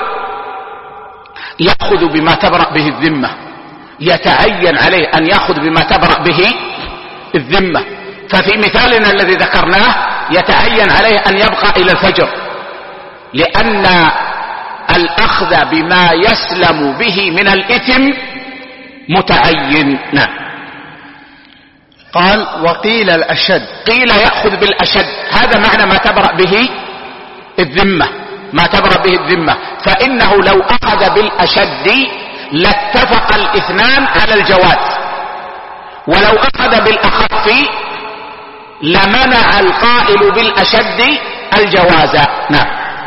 يأخذ بما تبرأ به الذمة، يتعين عليه أن يأخذ بما تبرأ به الذمة. ففي مثالنا الذي ذكرناه يتعين عليه أن يبقى إلى الفجر، لأن الأخذ بما يسلم به من الإثم متعين. نعم. قال: وقيل الأشد، قيل يأخذ بالأشد، هذا معنى ما تبرأ به الذمة، ما تبرأ به الذمة، فإنه لو أخذ بالأشد لاتفق الاثنان على الجواز، ولو أخذ بالأخف لمنع القائل بالأشد الجواز. نعم.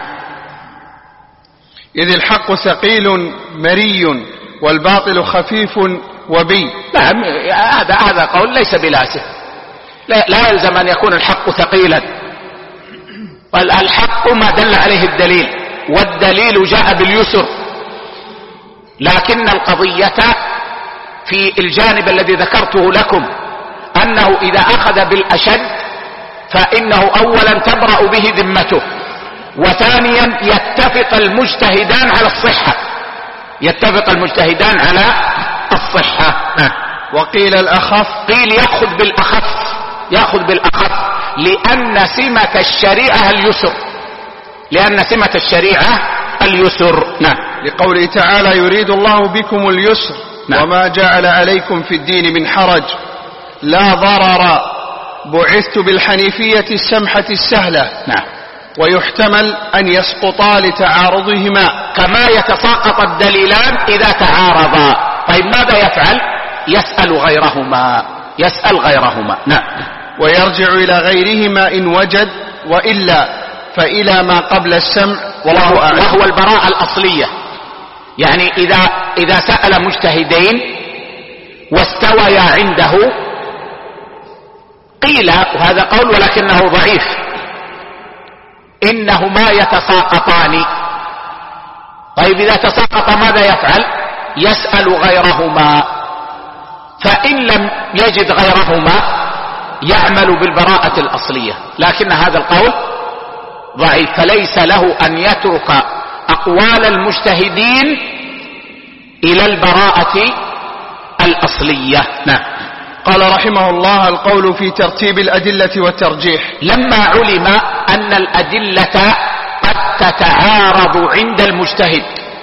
إذ الحق ثقيل مري والباطل خفيف وبي. نعم، هذا قول ليس بلازم، لا يلزم أن يكون الحق ثقيلا، والحق ما دل عليه الدليل، والدليل جاء باليسر، لكن القضية في الجانب الذي ذكرته لكم أنه إذا أخذ بالأشد فإنه أولا تبرأ به ذمته، وثانيا يتفق المجتهدان على الصحة، يتفق المجتهدان على الصحة. وقيل الأخف، قيل يأخذ بالأخف، يأخذ بالأخف، لأن سمة الشريعة اليسر، لأن سمة الشريعة اليسر. نعم. لقوله تعالى: يريد الله بكم اليسر. نعم. وما جعل عليكم في الدين من حرج لا ضرر بعثت بالحنيفية السمحة السهلة. نعم. ويحتمل أن يسقطا لتعارضهما، كما يتساقط الدليلان إذا تعارضا. طيب ماذا يفعل؟ يسأل غيرهما، يسأل غيرهما. نعم. ويرجع إلى غيرهما إن وجد، وإلا فإلى ما قبل السمع، والله أعلم. وهو البراءة الأصلية، يعني إذا سأل مجتهدين واستويا عنده قيل، وهذا قول ولكنه ضعيف، إنهما يتساقطان. طيب إذا تساقط ماذا يفعل؟ يسأل غيرهما، فإن لم يجد غيرهما يعمل بالبراءة الأصلية، لكن هذا القول ضعيف، فليس له أن يترك أقوال المجتهدين إلى البراءة الأصلية. نعم. قال رحمه الله: القول في ترتيب الأدلة والترجيح. لما علم أن الأدلة قد تتعارض عند المجتهد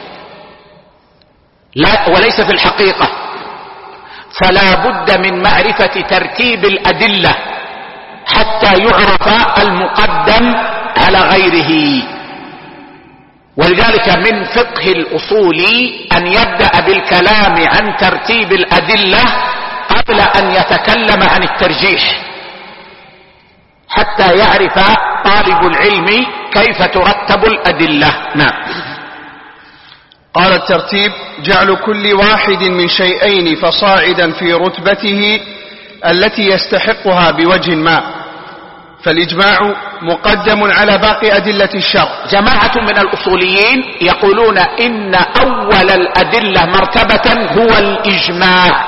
وليس في الحقيقة، فلا بد من معرفة ترتيب الأدلة حتى يعرف المقدم على غيره. ولذلك من فقه الأصول أن يبدأ بالكلام عن ترتيب الأدلة قبل أن يتكلم عن الترجيح، حتى يعرف طالب العلم كيف ترتب الأدلة. نعم. قال: الترتيب جعل كل واحد من شيئين فصاعدا في رتبته التي يستحقها بوجه ما، فالإجماع مقدم على باقي أدلة الشرع. جماعة من الأصوليين يقولون إن أول الأدلة مرتبة هو الإجماع،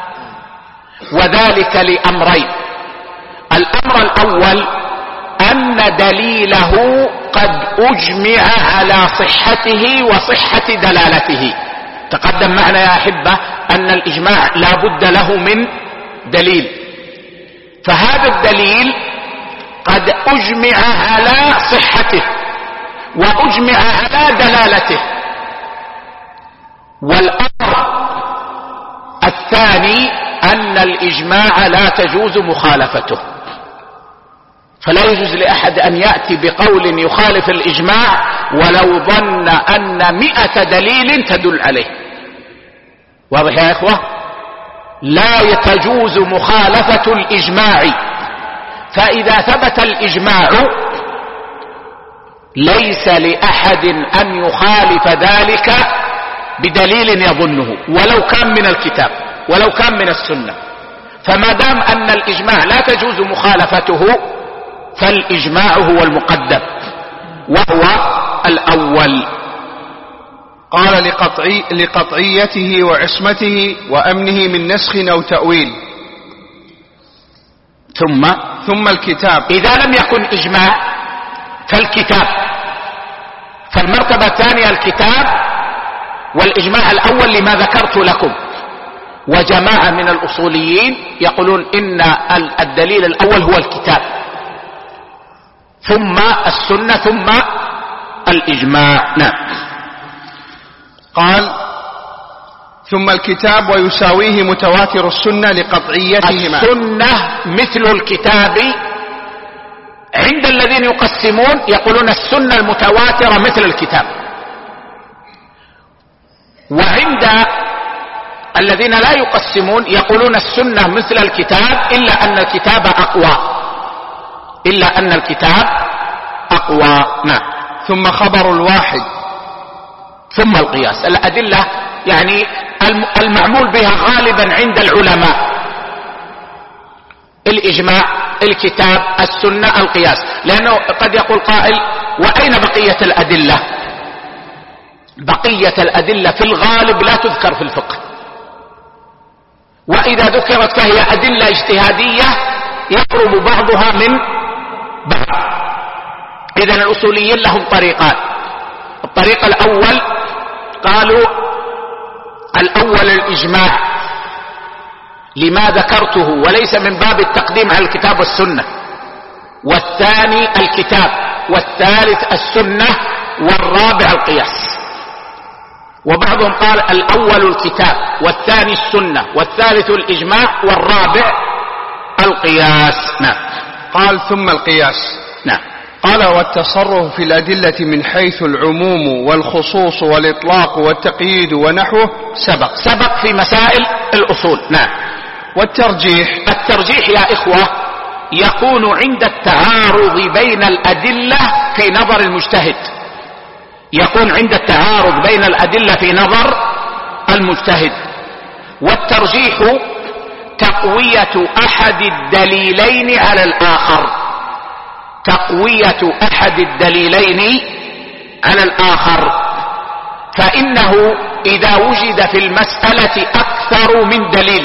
وذلك لأمرين: الأمر الأول أن دليله قد أجمع على صحته وصحة دلالته. تقدم معنا يا أحبة أن الإجماع لا بد له من دليل، فهذا الدليل قد أجمع على صحته وأجمع على دلالته. والأمر الثاني أن الإجماع لا تجوز مخالفته، فلا يجوز لأحد أن يأتي بقول يخالف الإجماع ولو ظن أن 100 دليل تدل عليه. واضح يا إخوة؟ لا تجوز مخالفة الإجماع، فإذا ثبت الإجماع ليس لأحد أن يخالف ذلك بدليل يظنه ولو كان من الكتاب ولو كان من السنة. فما دام أن الإجماع لا تجوز مخالفته فالإجماع هو المقدم وهو الأول. قال لقطعيته وعصمته وأمنه من نسخ أو تأويل. ثم الكتاب. إذا لم يكن إجماع فالكتاب، فالمرتبة الثانية الكتاب، والإجماع الأول لما ذكرت لكم. وجماعة من الأصوليين يقولون إن الدليل الأول هو الكتاب ثم السنة ثم الإجماع. نعم. قال ثم الكتاب ويساويه متواتر السنة لقطعيتهما. السنة مثل الكتاب عند الذين يقسمون يقولون السنة المتواترة مثل الكتاب، وعند الذين لا يقسمون يقولون السنة مثل الكتاب إلا أن الكتاب أقوى. نعم. ثم خبر الواحد. ثم القياس. الأدلة يعني المعمول بها غالبا عند العلماء الإجماع، الكتاب، السنة، القياس. لأنه قد يقول قائل وأين بقية الأدلة؟ بقية الأدلة في الغالب لا تذكر في الفقه، وإذا ذكرت فهي أدلة اجتهادية يقرب بعضها من بعض. إذن الأصوليين لهم طريقان. الطريق الأول قالوا الأول الإجماع لما ذكرته وليس من باب التقديم على الكتاب والسنة، والثاني الكتاب، والثالث السنة، والرابع القياس. وبعضهم قال الأول الكتاب والثاني السنة والثالث الإجماع والرابع القياس. نعم. قال ثم القياس. نعم. قال والتصرف في الأدلة من حيث العموم والخصوص والإطلاق والتقييد ونحوه سبق في مسائل الأصول. نعم. الترجيح يا إخوة يكون عند التعارض بين الأدلة في نظر المجتهد، يكون عند التعارض بين الأدلة في نظر المجتهد. والترجيح تقوية أحد الدليلين على الآخر، تقوية أحد الدليلين على الآخر. فإنه إذا وجد في المسألة أكثر من دليل،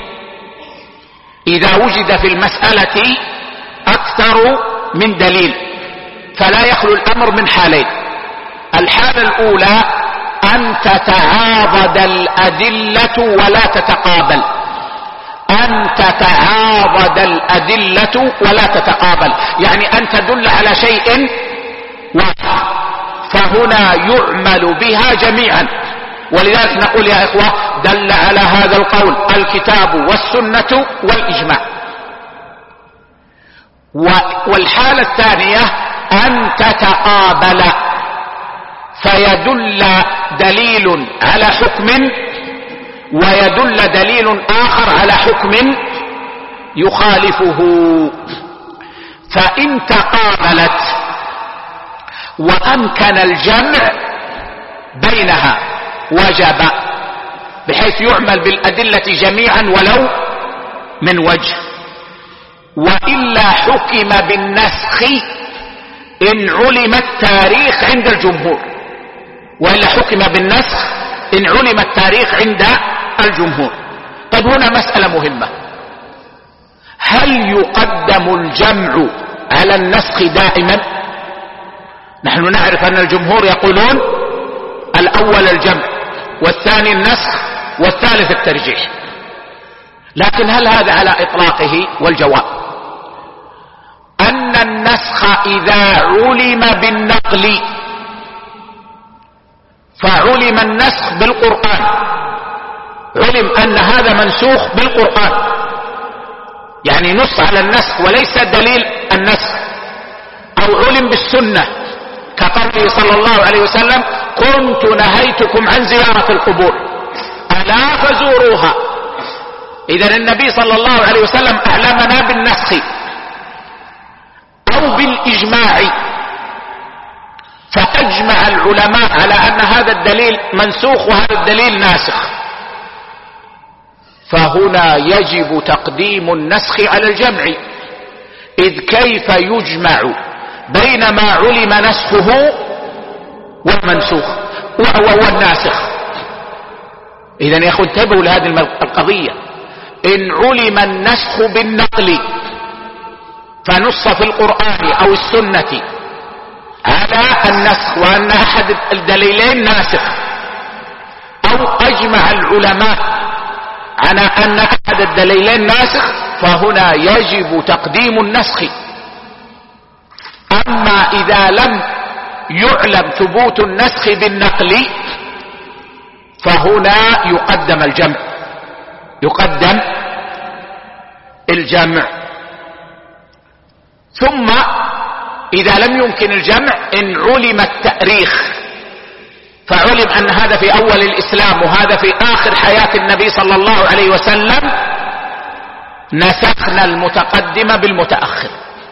إذا وجد في المسألة أكثر من دليل فلا يخلو الأمر من حالين. الحالة الأولى أن تتعاضد الأدلة ولا تتقابل، أن تتعاضد الأدلة ولا تتقابل، يعني أن تدل على شيء واحد فهنا يعمل بها جميعا. ولذلك نقول يا إخوة دل على هذا القول الكتاب والسنة والإجماع. والحالة الثانية أن تتقابل فيدل دليل على حكم ويدل دليل آخر على حكم يخالفه. فإن تقابلت وأمكن الجمع بينها وجب، بحيث يعمل بالأدلة جميعا ولو من وجه. وإلا حكم بالنسخ إن علم التاريخ عند الجمهور، وإلا حكم بالنسخ إن علم التاريخ عند الجمهور. طيب هنا مسألة مهمة، هل يقدم الجمع على النسخ دائما؟ نحن نعرف أن الجمهور يقولون الأول الجمع والثاني النسخ والثالث الترجيح، لكن هل هذا على إطلاقه؟ والجواب أن النسخ إذا علم بالنقل، فعلم النسخ بالقرآن علم أن هذا منسوخ بالقرآن، يعني نص على النسخ وليس دليل النسخ، أو علم بالسنة كقوله صلى الله عليه وسلم: كنت نهيتكم عن زيارة القبور ألا فزوروها. إذن النبي صلى الله عليه وسلم أعلمنا بالنسخ أو بالإجماع، فأجمع العلماء على أن هذا الدليل منسوخ وهذا الدليل ناسخ، فهنا يجب تقديم النسخ على الجمع، إذ كيف يجمع بين ما علم نسخه والمنسوخ والناسخ؟ إذن يا أخو انتبهوا لهذه القضية. إن علم النسخ بالنقل فنص في القرآن أو السنة على النسخ وأن أحد الدليلين ناسخ، أو أجمع العلماء على أن أحد الدليلين ناسخ، فهنا يجب تقديم النسخ. أما إذا لم يعلم ثبوت النسخ بالنقل فهنا يقدم الجمع، يقدم الجمع. ثم إذا لم يمكن الجمع، إن علم التأريخ فعلم أن هذا في أول الإسلام وهذا في آخر حياة النبي صلى الله عليه وسلم، نسخنا المتقدم بالمتأخر.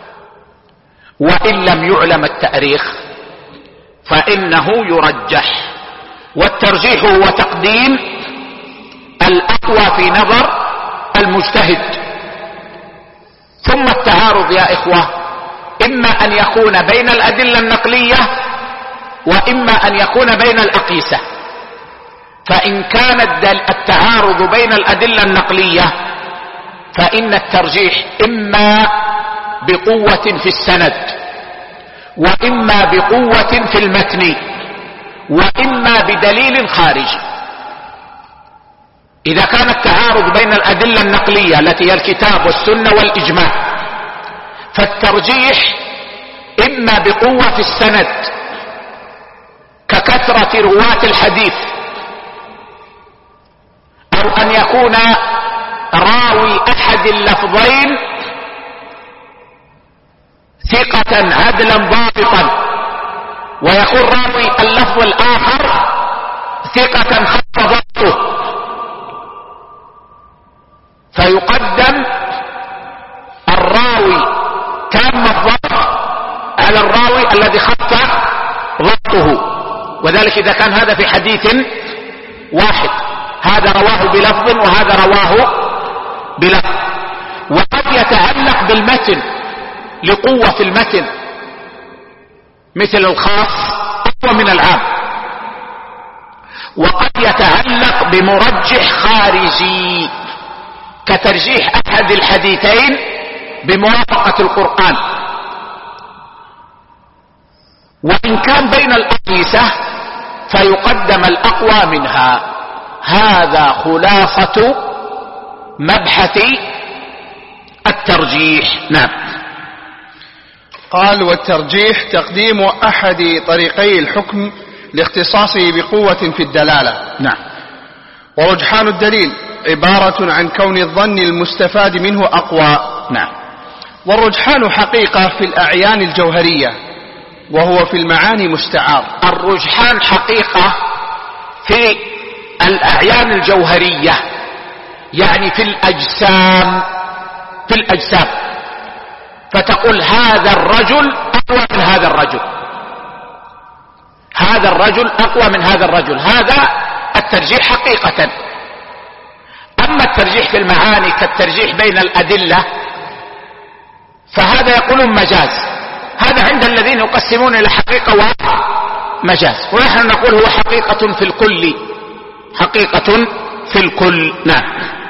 وإن لم يعلم التأريخ فإنه يرجح، والترجيح هو تقديم الأقوى في نظر المجتهد. ثم التعارض يا إخوة إما أن يكون بين الأدلة النقلية وإما أن يكون بين الأقيسة. فإن كان التعارض بين الأدلة النقلية فإن الترجيح إما بقوة في السند وإما بقوة في المتن وإما بدليل خارجي. إذا كان التعارض بين الأدلة النقلية التي هي الكتاب والسنة والإجماع فالترجيح إما بقوة في السند ككثرة رواة الحديث، أو أن يكون راوي أحد اللفظين ثقة عدلا ضابطا ويكون راوي اللفظ الآخر ثقة خف ضبطه، فيقدم الراوي تام الضبط على الراوي الذي خف ضبطه. وذلك إذا كان هذا في حديث واحد، هذا رواه بلفظ وهذا رواه بلفظ. وقد يتعلق بالمتن لقوة المتن، مثل الخاص أقوى من العام. وقد يتعلق بمرجح خارجي كترجيح أحد الحديثين بموافقة القرآن. وإن كان بين الأقيسة فيقدم الأقوى منها. هذا خلاصة مبحث الترجيح. نعم. قال: والترجيح تقديم أحد طريقي الحكم لاختصاصه بقوة في الدلالة. نعم. ورجحان الدليل عبارة عن كون الظن المستفاد منه أقوى. نعم. والرجحان حقيقة في الأعيان الجوهرية، وهو في المعاني مستعار. الرجحان حقيقة في الأعيان الجوهرية، يعني في الأجسام، في الأجسام، فتقول هذا الرجل أقوى من هذا الرجل، هذا الرجل أقوى من هذا الرجل، هذا الترجيح حقيقة. أما الترجيح في المعاني كالترجيح بين الأدلة فهذا يقولون مجاز، هذا عند الذين يقسمون إلى حقيقة ومجاز، ونحن نقول هو حقيقة في الكل، حقيقة في الكل. نعم.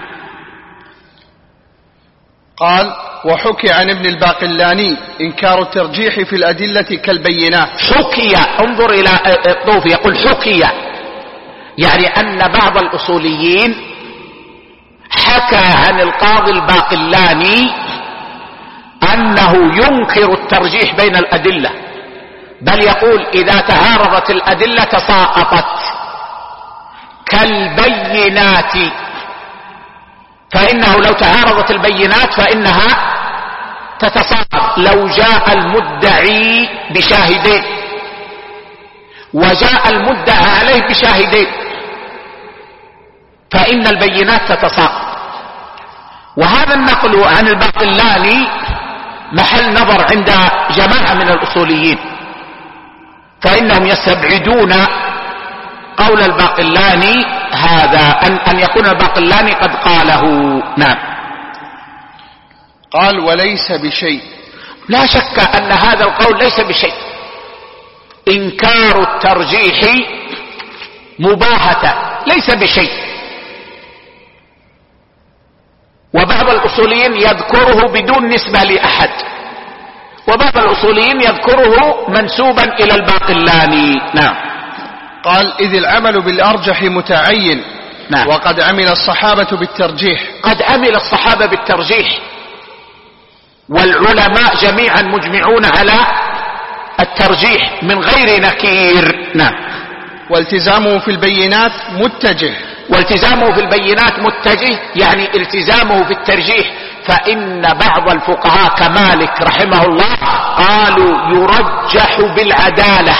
قال: وحكي عن ابن الباقلاني إنكار الترجيح في الأدلة كالبينات. حكي، انظر إلى الطوفي، يقول حكي، يعني أن بعض الأصوليين حكى عن القاضي الباقلاني أنه ينكر الترجيح بين الأدلة، بل يقول إذا تعارضت الأدلة تساقطت، كالبينات، فإنه لو تعارضت البينات فإنها تتصاعد. لو جاء المدعي بشاهدين وجاء المدعى عليه بشاهدين فإن البينات تتصاعد. وهذا النقل عن الباقلاني محل نظر عند جماعة من الأصوليين، فإنهم يستبعدون قول الباقلاني هذا، أن يكون الباقلاني قد قاله. نعم. قال وليس بشيء. لا شك أن هذا القول ليس بشيء. إنكار الترجيح مباهة ليس بشيء. وبعض الأصوليين يذكره بدون نسبة لأحد، وبعض الأصوليين يذكره منسوبا إلى الباقلاني. نعم. قال إذ العمل بالأرجح متعين. نعم. وقد عمل الصحابة بالترجيح. قد عمل الصحابة بالترجيح، والعلماء جميعا مجمعون على الترجيح من غير نكير. نعم. والتزامه في البينات متجه. والتزامه في البينات متجه يعني التزامه في الترجيح. فإن بعض الفقهاء كمالك رحمه الله قالوا يرجح بالعدالة،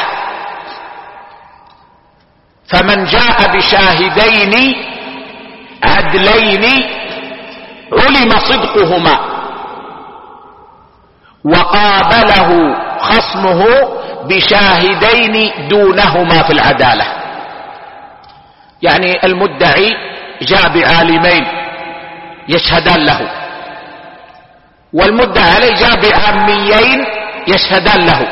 فمن جاء بشاهدين عدلين علم صدقهما وقابله خصمه بشاهدين دونهما في العدالة. يعني المدعي جاء بعالمين يشهدان له، والمدعى عليه جاء بعاميين يشهدان له.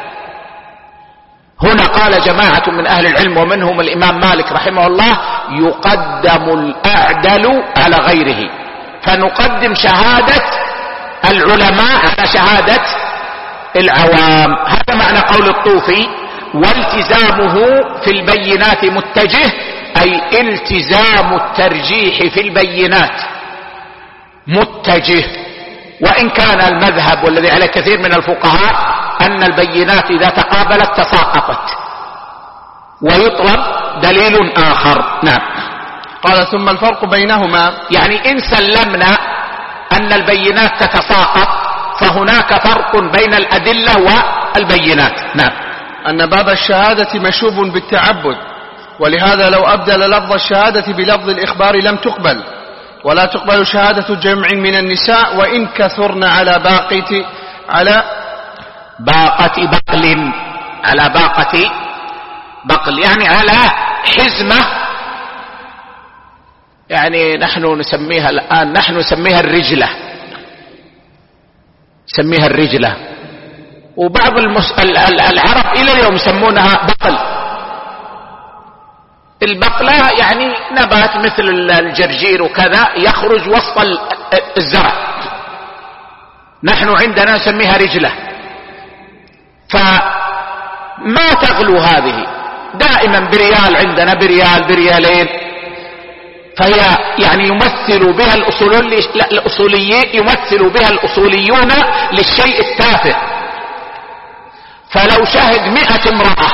هنا قال جماعة من أهل العلم ومنهم الإمام مالك رحمه الله يقدم الأعدل على غيره، فنقدم شهادة العلماء على شهادة العوام. هذا معنى قول الطوفي والتزامه في البينات متجه، أي التزام الترجيح في البينات متجه. وإن كان المذهب والذي عليه كثير من الفقهاء أن البينات إذا تقابلت تساقطت ويطلب دليل آخر. نعم. قال ثم الفرق بينهما، يعني إن سلمنا أن البينات تتساقط فهناك فرق بين الأدلة والبينات. نعم. أن باب الشهادة مشوب بالتعبد، ولهذا لو أبدل لفظ الشهادة بلفظ الإخبار لم تقبل، ولا تقبل شهادة جمع من النساء وإن كثرن على باقة بقل يعني على حزمة. يعني نحن نسميها الآن نسميها الرجلة، وبعض العرب إلى اليوم يسمونها بقل. البقلة يعني نبات مثل الجرجير وكذا يخرج وسط الزرع، نحن عندنا نسميها رجلة. فما تغلو هذه، دائما بريال عندنا، بريالين، فهي يعني يمثل بها الأصوليون للشيء التافه. فلو شهد 100 امرأة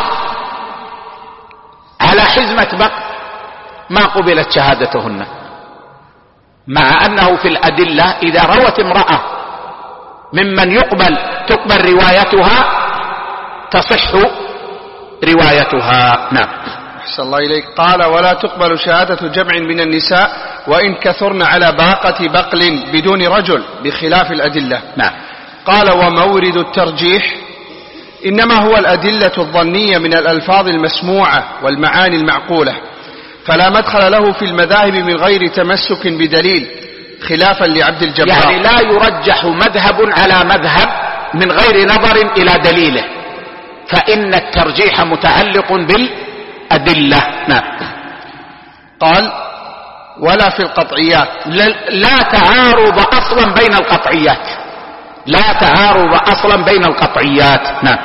على حزمة بقل ما قبلت شهادتهن، مع أنه في الأدلة إذا روت امرأة ممن تقبل روايتها تصح روايتها. نعم. أحسن الله إليك. قال ولا تقبل شهادة جمع من النساء وإن كثرن على باقة بقل بدون رجل بخلاف الأدلة. نعم. قال ومورد الترجيح إنما هو الأدلة الظنية من الألفاظ المسموعة والمعاني المعقولة، فلا مدخل له في المذاهب من غير تمسك بدليل خلافا لعبد الجبار. يعني لا يرجح مذهب على مذهب من غير نظر إلى دليله، فإن الترجيح متعلق بالأدلة. نعم. قال ولا في القطعيات. لا تعارض أصلا بين القطعيات، لا تعارض أصلا بين القطعيات. نعم.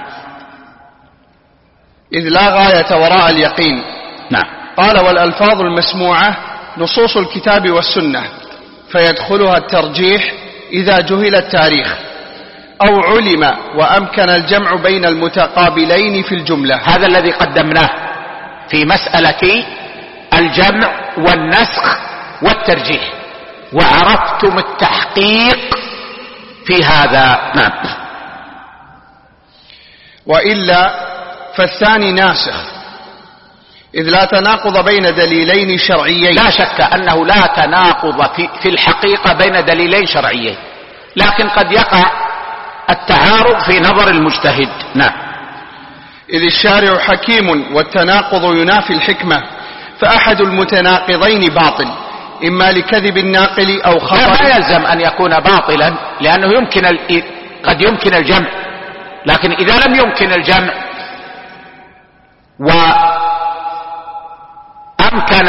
إذ لا غاية وراء اليقين. نعم. قال والألفاظ المسموعة نصوص الكتاب والسنة، فيدخلها الترجيح إذا جهل التاريخ أو علم وأمكن الجمع بين المتقابلين في الجملة. هذا الذي قدمناه في مسألة الجمع والنسخ والترجيح، وعرفتم التحقيق في هذا. نعم. وإلا فالثاني ناسخ، إذ لا تناقض بين دليلين شرعيين. لا شك أنه لا تناقض في الحقيقة بين دليلين شرعيين، لكن قد يقع التعارض في نظر المجتهد. نعم. إذ الشارع حكيم والتناقض ينافي الحكمة، فأحد المتناقضين باطل، إما لكذب الناقل أو خطأ. لا يلزم أن يكون باطلا، لأنه قد يمكن الجمع، لكن إذا لم يمكن الجمع وأمكن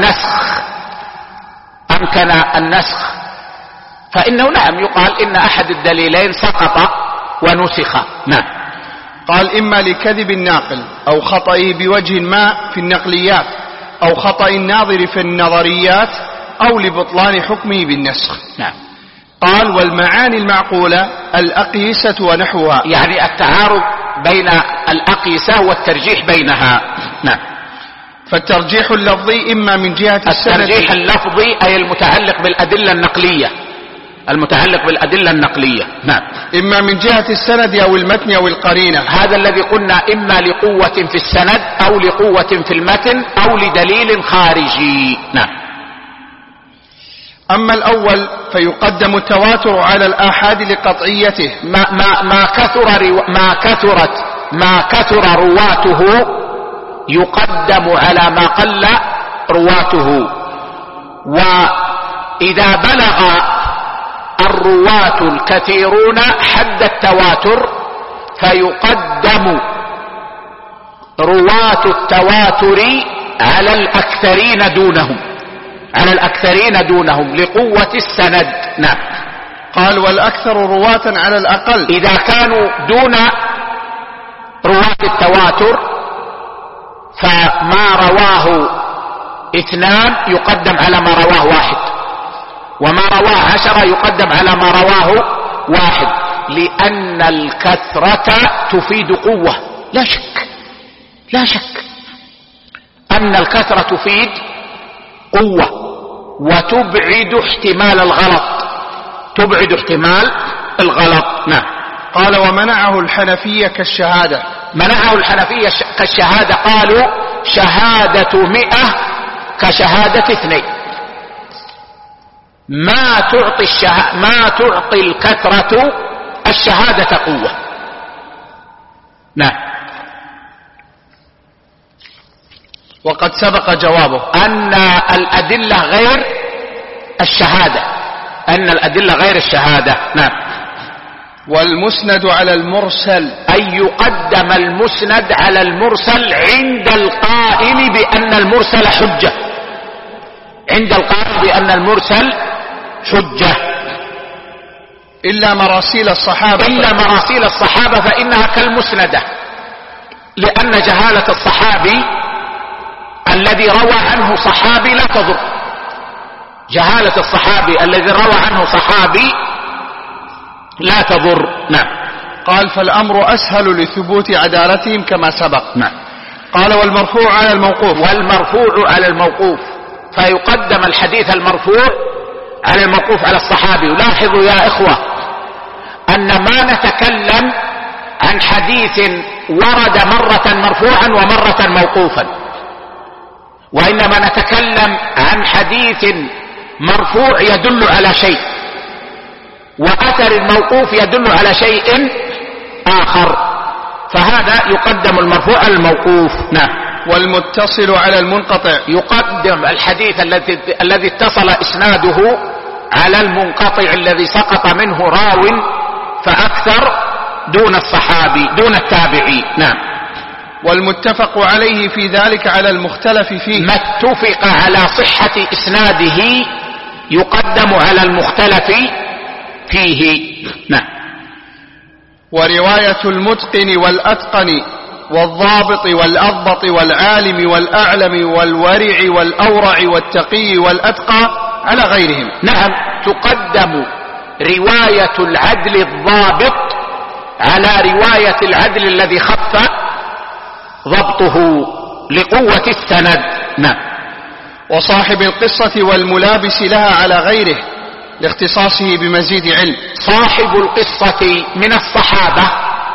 النسخ فإنه نعم يقال إن أحد الدليلين سقط ونسخ. نعم. قال إما لكذب الناقل أو خطئه بوجه ما في النقليات، أو خطأ الناظر في النظريات، أو لبطلان حكمه بالنسخ. نعم. قال والمعاني المعقولة الأقيسة ونحوها، يعني التعارض بين الأقيسة والترجيح بينها. نعم. فالترجيح اللفظي إما من جهة السند. الترجيح اللفظي أي المتعلق بالأدلة النقلية. نعم. إما من جهة السند أو المتن أو القرينة، هذا الذي قلنا إما لقوة في السند أو لقوة في المتن أو لدليل خارجي. نعم. أما الأول فيقدم التواتر على الآحاد لقطعيته. ما كثر رواته يقدم على ما قل رواته، وإذا بلغ الرواة الكثيرون حد التواتر فيقدم رواة التواتر على الأكثرين دونهم لقوة السند. نعم. قال والأكثر رواة على الأقل، إذا كانوا دون رواة التواتر فما رواه 2 يقدم على ما رواه 1، وما رواه 10 يقدم على ما رواه 1، لأن الكثرة تفيد قوة. لا شك أن الكثرة تفيد قوة وتبعد احتمال الغلط. نعم. قال ومنعه الحنفية كالشهادة. قالوا شهادة 100 كشهادة 2، ما تعطي الكثرة الشهادة قوة. نعم. وقد سبق جوابه أن الأدلة غير الشهادة. نعم. والمسند على المرسل، أي يقدم المسند على المرسل عند القائل بأن المرسل حجة. إلا مراسيل الصحابة فإنها كالمسندة، لأن جهالة الصحابي الذي روى عنه صحابي لا تضر. جهالة الصحابي الذي روى عنه صحابي لا تضر. نعم. قال فالأمر أسهل لثبوت عدالتهم كما سبق. نعم. قال والمرفوع على الموقوف، فيقدم الحديث المرفوع على الموقوف على الصحابي. لاحظوا يا إخوة أن ما نتكلم عن حديث ورد مرة مرفوعا ومرة موقوفا، وإنما نتكلم عن حديث مرفوع يدل على شيء، وأثر الموقوف يدل على شيء آخر، فهذا يقدم المرفوع على الموقوف. نعم. والمتصل على المنقطع، يقدم الحديث الذي اتصل إسناده على المنقطع الذي سقط منه راو فأكثر دون الصحابي دون التابعي. نعم. والمتفق عليه في ذلك على المختلف فيه، ما اتفق على صحة إسناده يقدم على المختلف فيه. نعم. ورواية المتقن والأتقن والضابط والأضبط والعالم والأعلم والورع والأورع والتقي والأتقى على غيرهم. نعم. تقدم رواية العدل الضابط على رواية العدل الذي خف ضبطه لقوة السند. نعم. وصاحب القصة والملابس لها على غيره لاختصاصه بمزيد علم. صاحب القصة من الصحابة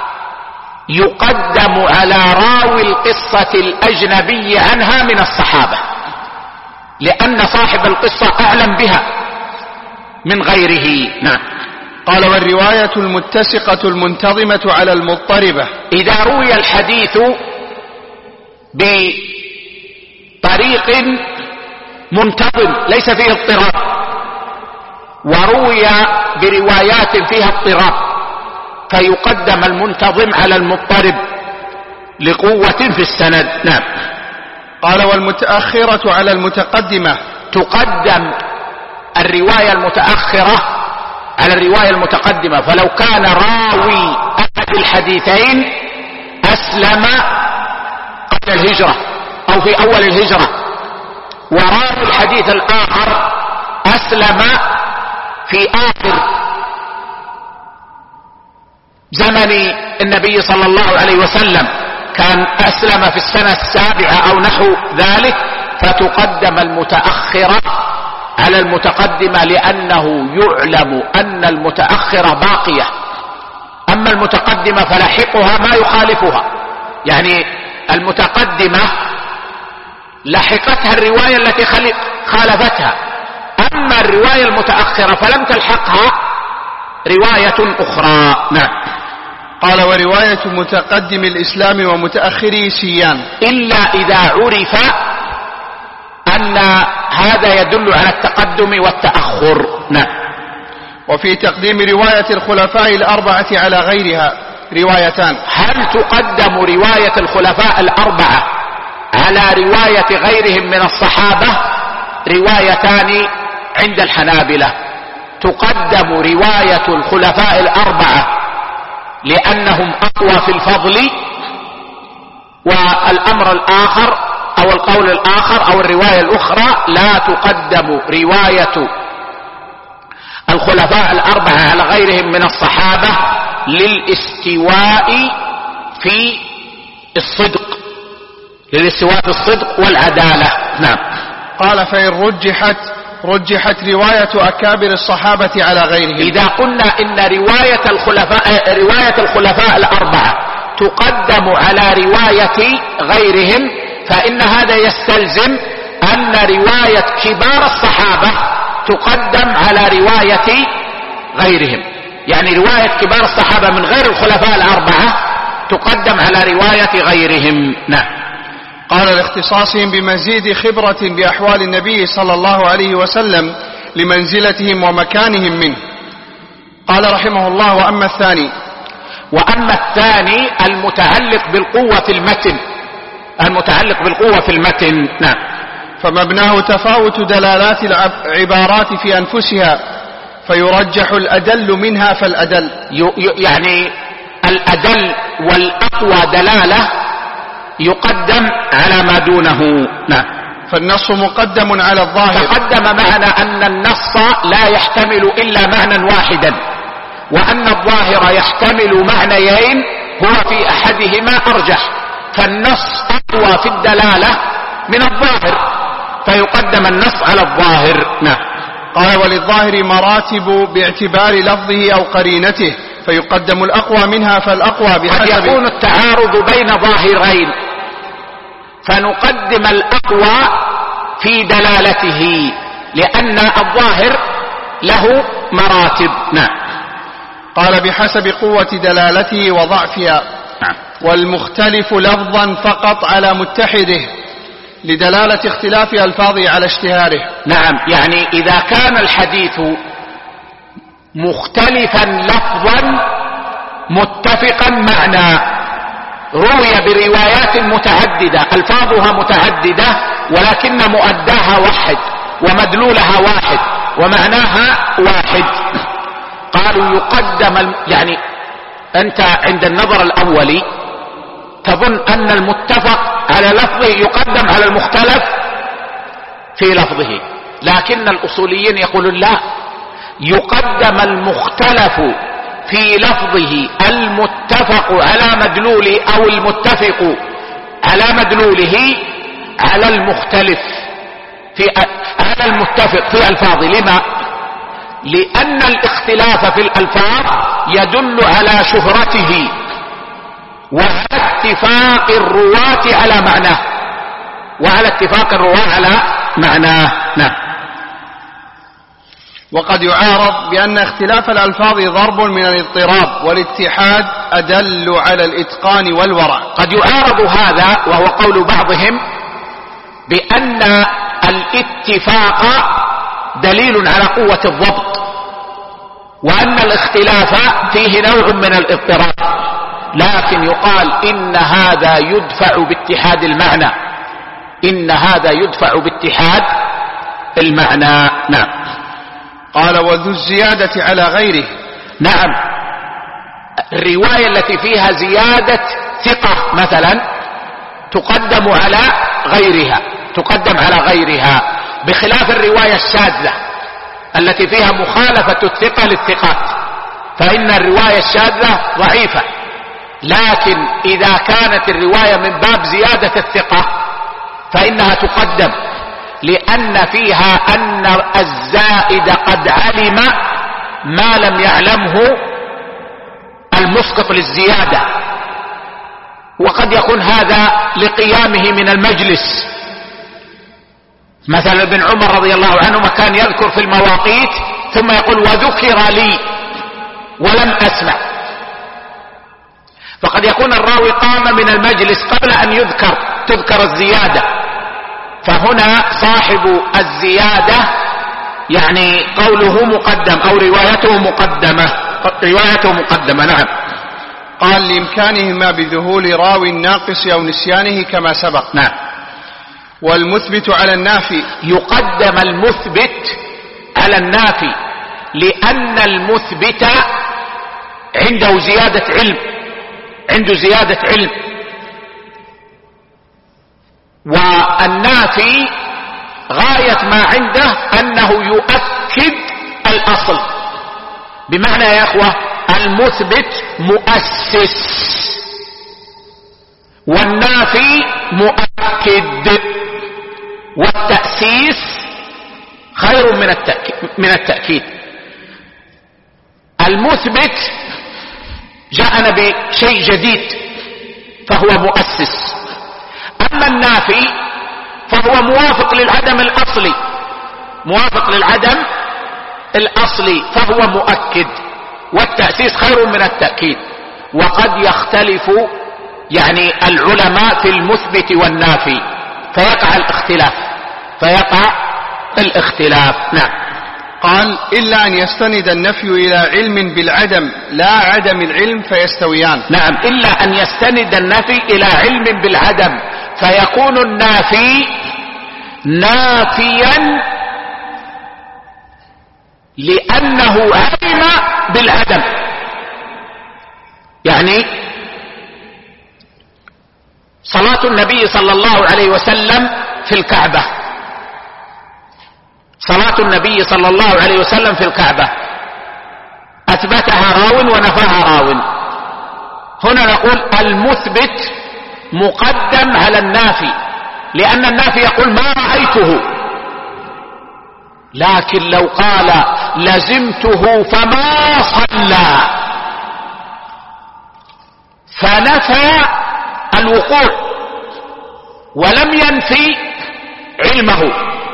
يقدم على راوي القصة الأجنبي عنها من الصحابة، لأن صاحب القصة أعلم بها من غيره. نعم. قال: والرواية المتسقة المنتظمة على المضطربة. إذا روي الحديث بطريق منتظم ليس فيه اضطراب، وروي بروايات فيها اضطراب، فيقدم المنتظم على المضطرب لقوة في السند. نعم. قال: والمتأخرة على المتقدمة. تقدم الرواية المتأخرة على الرواية المتقدمة، فلو كان راوي أحد الحديثين أسلم قبل الهجرة أو في أول الهجرة، وراوي الحديث الآخر أسلم في آخر زمن النبي صلى الله عليه وسلم، كان أسلم في السنة 7 أو نحو ذلك، فتقدم المتأخرة على المتقدمة، لأنه يعلم أن المتأخرة باقية، أما المتقدمة فلاحقها ما يخالفها. يعني المتقدمة لحقتها الرواية التي خالفتها، أما الرواية المتأخرة فلم تلحقها رواية أخرى. نعم. قال: ورواية متقدم الإسلام ومتأخره سيان، إلا إذا عرف أن هذا يدل على التقدم والتأخر. نعم. وفي تقديم رواية الخلفاء الأربعة على غيرها روايتان. هل تقدم رواية الخلفاء الأربعة على رواية غيرهم من الصحابة؟ روايتان عند الحنابلة. تقدم رواية الخلفاء الأربعة لأنهم أقوى في الفضل، والأمر الآخر أو القول الآخر أو الرواية الأخرى لا تقدم رواية الخلفاء الأربعة على غيرهم من الصحابة للاستواء في الصدق، للاستواء في الصدق والعدالة. نعم. قال: فإن رجحت رواية أكابر الصحابة على غيرهم. إذا قلنا إن رواية الخلفاء الأربعة تقدم على رواية غيرهم، فإن هذا يستلزم أن رواية كبار الصحابة تقدم على رواية غيرهم، يعني رواية كبار الصحابة من غير الخلفاء الأربعة تقدم على رواية غيرهم. نعم. قال: لاختصاصهم بمزيد خبرة بأحوال النبي صلى الله عليه وسلم لمنزلتهم ومكانهم منه. قال رحمه الله: وأما الثاني المتعلق بالقوة في المتن. نعم. فمبناه تفاوت دلالات العبارات في أنفسها، فيرجح الأدل منها فالأدل، يعني الأدل والأقوى دلالة يقدم على ما دونه. نعم. فالنص مقدم على الظاهر. تقدم معنا أن النص لا يحتمل إلا معنى واحدا، وأن الظاهر يحتمل معنيين هو في أحدهما أرجح، فالنص أقوى في الدلالة من الظاهر، فيقدم النص على الظاهر. نعم. قال: وللظاهر مراتب باعتبار لفظه أو قرينته، فيقدم الأقوى منها فالأقوى بحسب. قد يكون التعارض بين ظاهرين فنقدم الأقوى في دلالته، لأن الظاهر له مراتب. نعم. قال: بحسب قوة دلالته وضعفها. نعم. والمختلف لفظا فقط على متحده لدلالة اختلاف ألفاظه على اشتهاره. نعم. يعني إذا كان الحديث مختلفا لفظا متفقا معنى، روي بروايات متعددة ألفاظها متعددة ولكن مؤداها واحد ومدلولها واحد ومعناها واحد، قالوا يقدم يعني أنت عند النظر الأولي تظن أن المتفق على لفظه يقدم على المختلف في لفظه، لكن الأصوليين يقولون لا، يقدم المختلف في لفظه المتفق على مدلوله أو المتفق على مدلوله على المختلف على المتفق في ألفاظه. لما؟ لأن الاختلاف في الألفاظ يدل على شهرته وعلى اتفاق الرواة على معناه، نعم. وقد يعارض بأن اختلاف الألفاظ ضرب من الاضطراب، والاتحاد أدل على الإتقان والورع. قد يعارض هذا، وهو قول بعضهم بأن الاتفاق دليل على قوة الضبط، وأن الاختلاف فيه نوع من الاضطراب، لكن يقال إن هذا يدفع باتحاد المعنى. نعم. قال وذو الزيادة على غيره. نعم، الرواية التي فيها زيادة ثقة مثلا تقدم على غيرها، بخلاف الرواية الشاذة التي فيها مخالفة الثقة للثقات، فإن الرواية الشاذة ضعيفة. لكن إذا كانت الرواية من باب زيادة الثقة فإنها تقدم، لأن فيها أن الزائد قد علم ما لم يعلمه المسقط للزيادة، وقد يكون هذا لقيامه من المجلس. مثلا ابن عمر رضي الله عنهما كان يذكر في المواقيت ثم يقول وذكر لي ولم أسمع، فقد يكون الراوي قام من المجلس قبل أن تذكر الزيادة، فهنا صاحب الزيادة يعني قوله مقدم أو روايته مقدمة. نعم. قال لإمكانهما بذهول راوي الناقص أو نسيانه كما سبق. نعم. والمثبت على النافي. يقدم المثبت على النافي، لأن المثبت عنده زيادة علم، والنافي غاية ما عنده أنه يؤكد الأصل. بمعنى يا أخوة المثبت مؤسس والنافي مؤكد، والتأسيس خير من التأكيد. المثبت جاءنا بشيء جديد فهو مؤسس، أما النافي فهو موافق للعدم الأصلي فهو مؤكد، والتأسيس خير من التأكيد. وقد يختلف يعني العلماء في المثبت والنافي فيقع الاختلاف. نعم. قال إلا أن يستند النفي إلى علم بالعدم لا عدم العلم فيستويان. نعم، إلا أن يستند النفي إلى علم بالعدم فيكون النافي نافيا لأنه علم بالعدم. يعني صلاة النبي صلى الله عليه وسلم في الكعبة، أثبتها راو ونفاها راو. هنا نقول المثبت مقدم على النافي، لأن النافي يقول ما رأيته، لكن لو قال لزمته فما صلى فنفى الوقوع ولم ينفي علمه،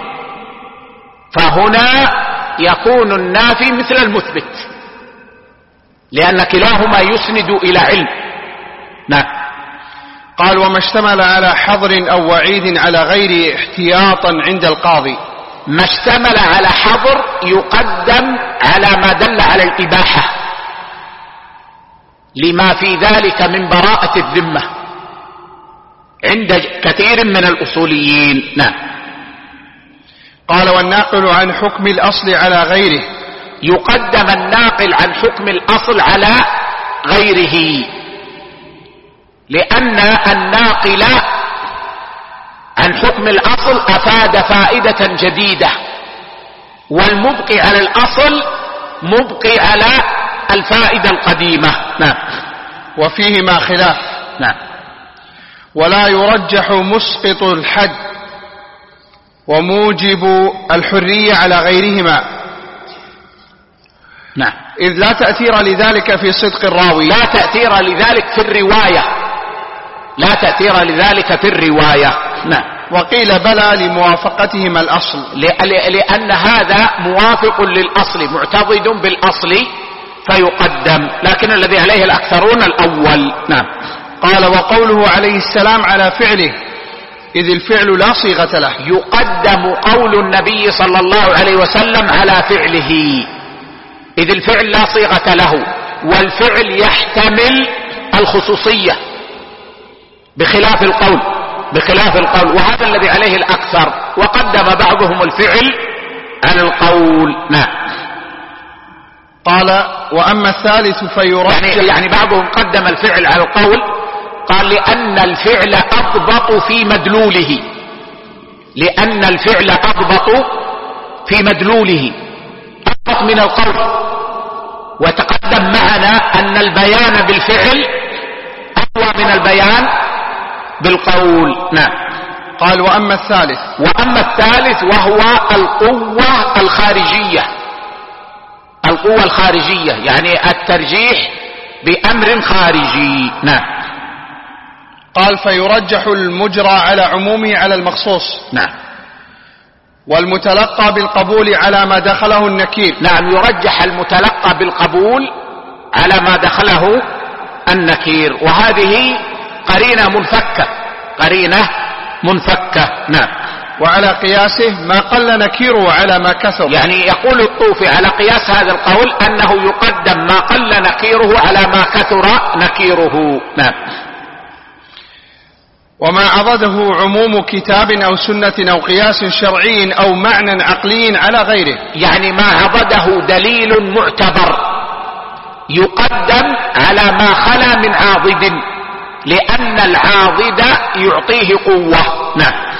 فهنا يكون النافي مثل المثبت، لأن كلاهما يسند إلى علم. نعم. قال وما اشتمل على حظر أو وعيد على غير احتياطا عند القاضي. ما اشتمل على حظر يقدم على ما دل على الإباحة لما في ذلك من براءة الذمة عند كثير من الأصوليين. نعم. قال والناقل عن حكم الأصل على غيره. يقدم الناقل عن حكم الأصل على غيره، لأن الناقل عن حكم الأصل أفاد فائدة جديدة، والمبقي على الأصل مبقي على الفائدة القديمة. نعم. وفيهما خلاف. نعم. ولا يرجح مسقط الحد وموجب الحرية على غيرهما. نعم. إذ لا تأثير لذلك في صدق الراوي. لا تأثير لذلك في الرواية. لا تأثير لذلك في الرواية. نعم. وقيل بلى لموافقتهما الأصل، لأن هذا موافق للأصل معتضد بالأصل فيقدم، لكن الذي عليه الأكثرون الأول. نعم. قال وقوله عليه السلام على فعله إذ الفعل لا صيغة له. يقدم قول النبي صلى الله عليه وسلم على فعله إذ الفعل لا صيغة له، والفعل يحتمل الخصوصية بخلاف القول وهذا الذي عليه الأكثر، وقدم بعضهم الفعل على القول. نعم. قال وأما الثالث فيرجح، يعني بعضهم قدم الفعل على القول، قال لأن الفعل أضبط في مدلوله، لأن الفعل أضبط في مدلوله، أضبط من القول. وتقدم معنا أن البيان بالفعل أقوى من البيان بالقول. نعم. قال وأما الثالث وهو القوة الخارجية، يعني الترجيح بأمر خارجي. نعم. قال فيرجح المجرى على عمومه على المخصوص. نعم. والمتلقى بالقبول على ما دخله النكير. نعم. يرجح المتلقى بالقبول على ما دخله النكير، وهذه قرينة منفكة. نعم. وعلى قياسه ما قل نكيره على ما كثر، يعني يقول الطوفي على قياس هذا القول أنه يقدم ما قل نكيره على ما كثر نكيره. نعم. وما عضده عموم كتاب أو سنة أو قياس شرعي أو معنى عقلي على غيره، يعني ما عضده دليل معتبر يقدم على ما خلا من عاضد، لأن العاضد يعطيه قوة. نعم.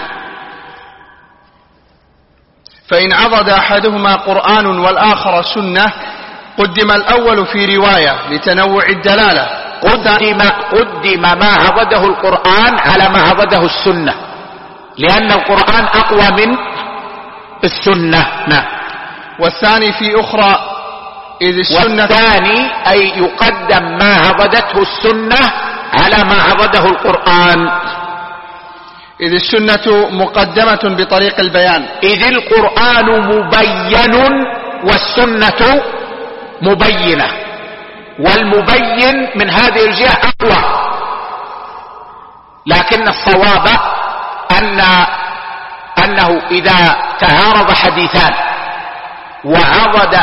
فإن عضد أحدهما قرآن والآخر سنة قدم الأول في رواية لتنوع الدلالة. قدم ما عضده القرآن على ما عضده السنة، لأن القرآن أقوى من السنة. نعم. والثاني في أخرى إذ السنة، والثاني أي يقدم ما عضدته السنة على ما عضده القرآن، إذ السنة مقدمة بطريق البيان، إذ القرآن مبين والسنة مبينة، والمبين من هذه الجهة أقوى. لكن الصواب أنه إذا تعارض حديثان وعضد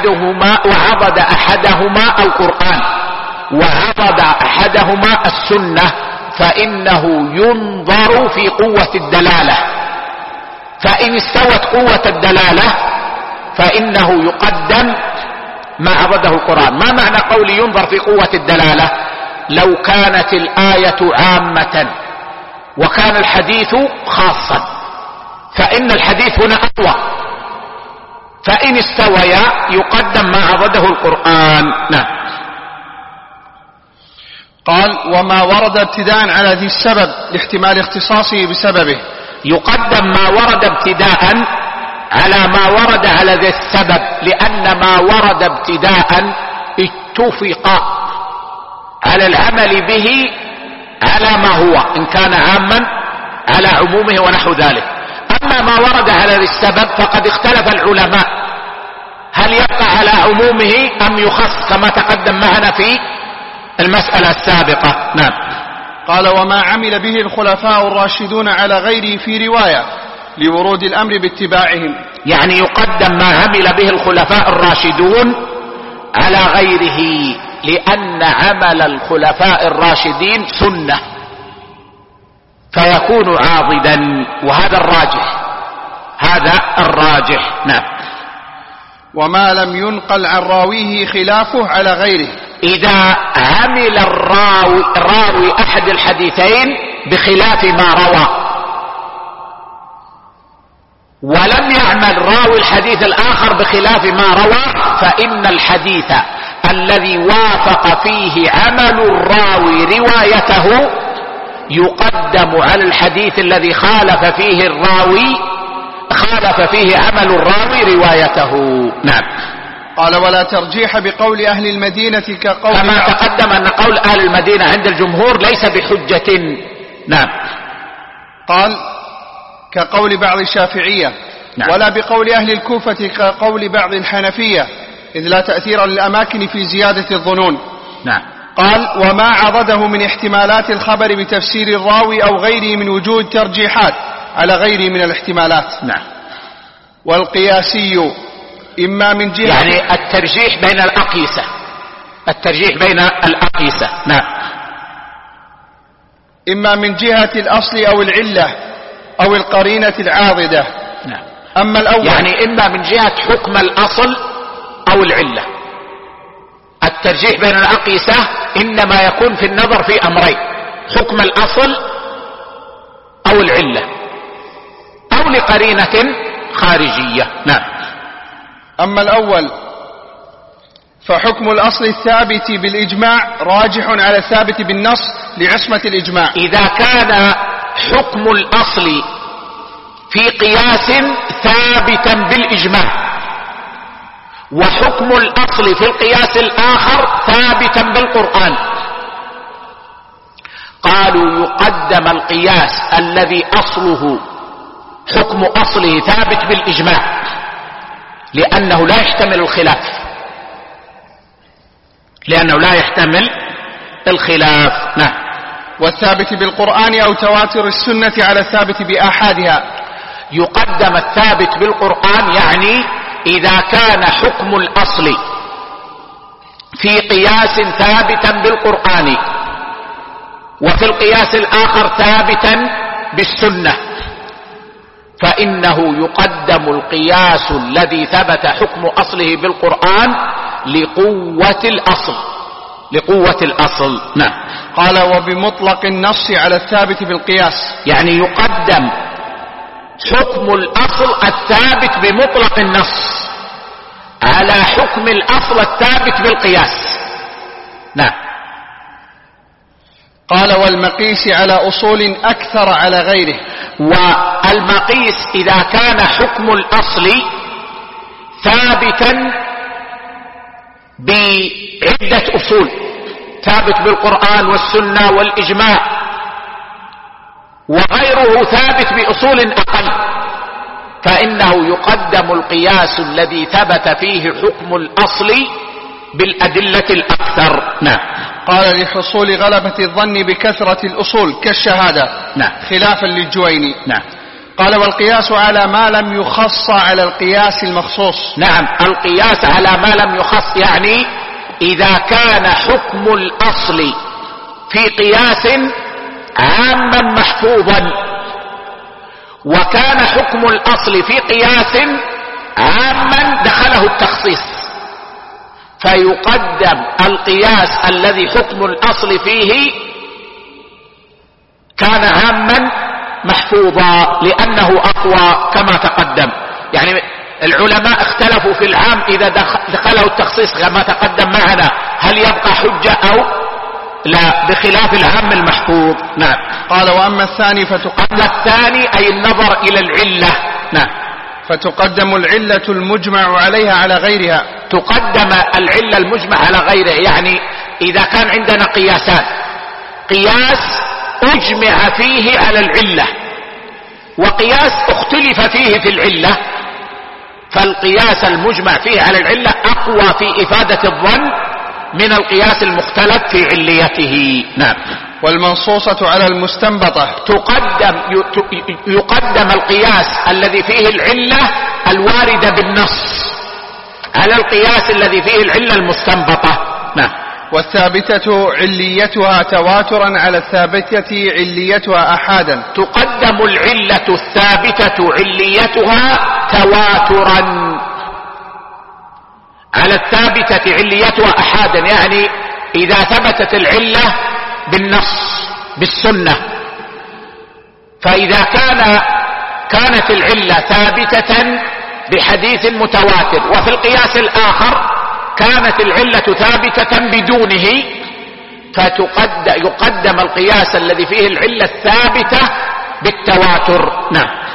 أحدهما القرآن وعضد أحدهما السنة فإنه ينظر في قوة الدلالة، فإن استوت قوة الدلالة فإنه يقدم ما عضده القرآن. ما معنى قول ينظر في قوة الدلالة؟ لو كانت الآية عامة وكان الحديث خاصا فإن الحديث هنا أقوى، فإن استويا يقدم ما عضده القرآن. نعم. قال وما ورد ابتداء على ذي السبب لاحتمال اختصاصه بسببه، يقدم ما ورد ابتداء على ما ورد على ذي السبب، لأن ما ورد ابتداء اتفق على العمل به على ما هو، إن كان عاما على عمومه ونحو ذلك. أما ما ورد على ذي السبب فقد اختلف العلماء هل يبقى على عمومه أم يخص كما تقدم معنا في المسألة السابقة. نعم. قال وما عمل به الخلفاء الراشدون على غيره في رواية لورود الأمر باتباعهم، يعني يقدم ما عمل به الخلفاء الراشدون على غيره، لأن عمل الخلفاء الراشدين سنة فيكون عاضدا، وهذا الراجح. نعم. وما لم ينقل عن راويه خلافه على غيره، إذا عمل الراوي أحد الحديثين بخلاف ما روى ولم يعمل راوي الحديث الآخر بخلاف ما روى، فإن الحديث الذي وافق فيه عمل الراوي روايته يقدم على الحديث الذي خالف فيه الراوي خالف فيه عمل الراوي روايته. نعم. قال ولا ترجيح بقول أهل المدينة كقول كما تقدم أن قول أهل المدينة عند الجمهور ليس بحجة. نعم. قال كقول بعض الشافعية. نعم. ولا بقول أهل الكوفة كقول بعض الحنفية إذ لا تأثير للأماكن في زيادة الظنون. نعم. قال وما عضده من احتمالات الخبر بتفسير الراوي أو غيره من وجود ترجيحات على غيره من الاحتمالات. نعم. والقياسي إما من جهة يعني الترجيح بين الأقيسة، الترجيح بين الأقيسة. نعم. إما من جهة الأصل أو العلة أو القرينة العاضدة. نعم. أما الأول يعني إما من جهة حكم الأصل أو العلة. الترجيح بين الأقيسة إنما يكون في النظر في أمرين: حكم الأصل أو العلة أو لقرينة خارجية. نعم. أما الأول فحكم الأصل الثابت بالإجماع راجح على الثابت بالنص لعصمة الإجماع. إذا كان حكم الأصل في قياس ثابتا بالإجماع وحكم الأصل في القياس الآخر ثابتا بالقرآن، قالوا يقدم القياس الذي أصله حكم أصله ثابت بالإجماع لأنه لا يحتمل الخلاف، لأنه لا يحتمل الخلاف. نعم. والثابت بالقرآن أو تواتر السنة على الثابت بآحادها. يقدم الثابت بالقرآن، يعني إذا كان حكم الأصل في قياس ثابتا بالقرآن وفي القياس الآخر ثابتا بالسنة فإنه يقدم القياس الذي ثبت حكم أصله بالقرآن لقوة الأصل، لقوة الأصل. نعم. قال وبمطلق النص على الثابت بالقياس، يعني يقدم حكم الأصل الثابت بمطلق النص على حكم الأصل الثابت بالقياس. نعم. قال والمقيس على أصول أكثر على غيره. والمقيس إذا كان حكم الأصل ثابتا بعدة أصول، ثابت بالقرآن والسنة والإجماع، وغيره ثابت بأصول أقل، فإنه يقدم القياس الذي ثبت فيه حكم الأصل بالأدلة الأكثر. نعم. قال لحصول غلبة الظن بكثرة الأصول كالشهادة. نعم. خلافا للجويني. نعم. قال والقياس على ما لم يخص على القياس المخصوص. نعم. القياس على ما لم يخص، يعني إذا كان حكم الأصل في قياس عاما محفوظا وكان حكم الأصل في قياس عاما دخله التخصيص، فيقدم القياس الذي حكم الأصل فيه كان عاما محفوظا لأنه أقوى كما تقدم. يعني العلماء اختلفوا في العام إذا دخله التخصيص كما تقدم معنا هل يبقى حجة أو لا، بخلاف العام المحفوظ. نعم. قال وأما الثاني فتقدم الثاني أي النظر إلى العلة. نعم. فتقدم العلة المجمع عليها على غيرها. تقدم العلة المجمع على غيره، يعني إذا كان عندنا قياسات، قياس أجمع فيه على العلة وقياس اختلف فيه في العلة، فالقياس المجمع فيه على العلة أقوى في إفادة الظن من القياس المختلف في عليته. نعم. والمنصوصة على المستنبطة يقدم القياس الذي فيه العلة الواردة بالنص على القياس الذي فيه العلة المستنبطة. نعم. والثابتة عليتها تواترا على الثابتة عليتها أحادا. تقدم العلة الثابتة عليتها تواترا على الثابتة عليتها أحادا، يعني إذا ثبتت العلة بالنص بالسنة، فإذا كانت العلة ثابتة بحديث متواتر وفي القياس الآخر كانت العلة ثابتة بدونه، فيقدم القياس الذي فيه العلة الثابتة بالتواتر. نعم.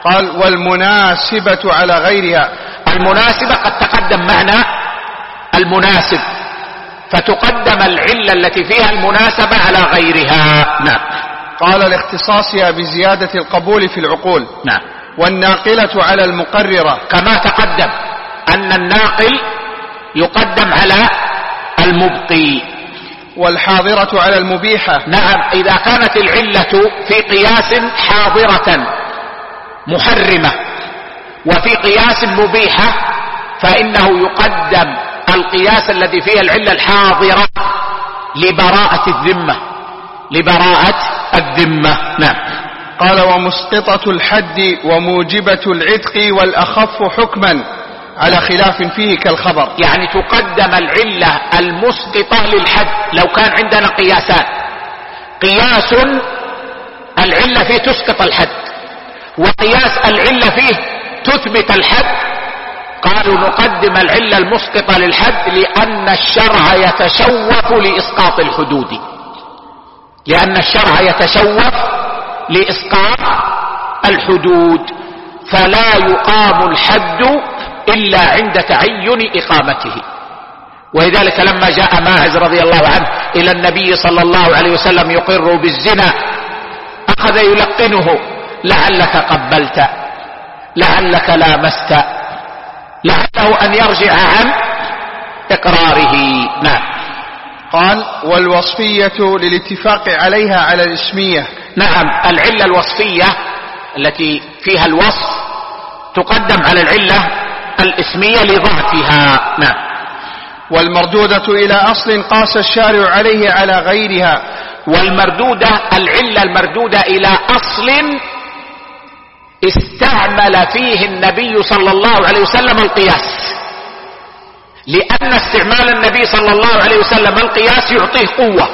قال والمناسبة على غيرها. المناسبة قد تقدم معنى المناسب، فتقدم العلة التي فيها المناسبة على غيرها. نعم. قال لاختصاصها بزيادة القبول في العقول. نعم. والناقلة على المقررة، كما تقدم أن الناقل يقدم على المبقي. والحاضرة على المبيحة. نعم، إذا كانت العلة في قياس حاضرة محرمة وفي قياس مبيحة فإنه يقدم القياس الذي فيه العلة الحاضرة لبراءة الذمة، لبراءة الذمة. نعم. قال ومسقطة الحد وموجبة العتق والأخف حكما على خلاف فيه كالخبر. يعني تقدم العلة المسقطة للحد لو كان عندنا قياسان، قياس العلة فيه تسقط الحد وقياس العلة فيه تثبت الحد، قالوا نقدم العلة المسقطة للحد لأن الشرع يتشوف لإسقاط الحدود، لأن الشرع يتشوف لإسقاط الحدود، فلا يقام الحد إلا عند تعين إقامته. ولذلك لما جاء ماعز رضي الله عنه إلى النبي صلى الله عليه وسلم يقر بالزنا أخذ يلقنه: لعلك قبلت، لعلك لامست، لعله أن يرجع عن إقراره. نعم. قال والوصفية للاتفاق عليها على الاسمية. نعم، العلة الوصفية التي فيها الوصف تقدم على العلة الاسمية لضعفها. نعم. والمردودة إلى أصل قاس الشارع عليه على غيرها. والمردودة العلة المردودة إلى أصل استعمل فيه النبي صلى الله عليه وسلم القياس، لأن استعمال النبي صلى الله عليه وسلم القياس يعطيه قوة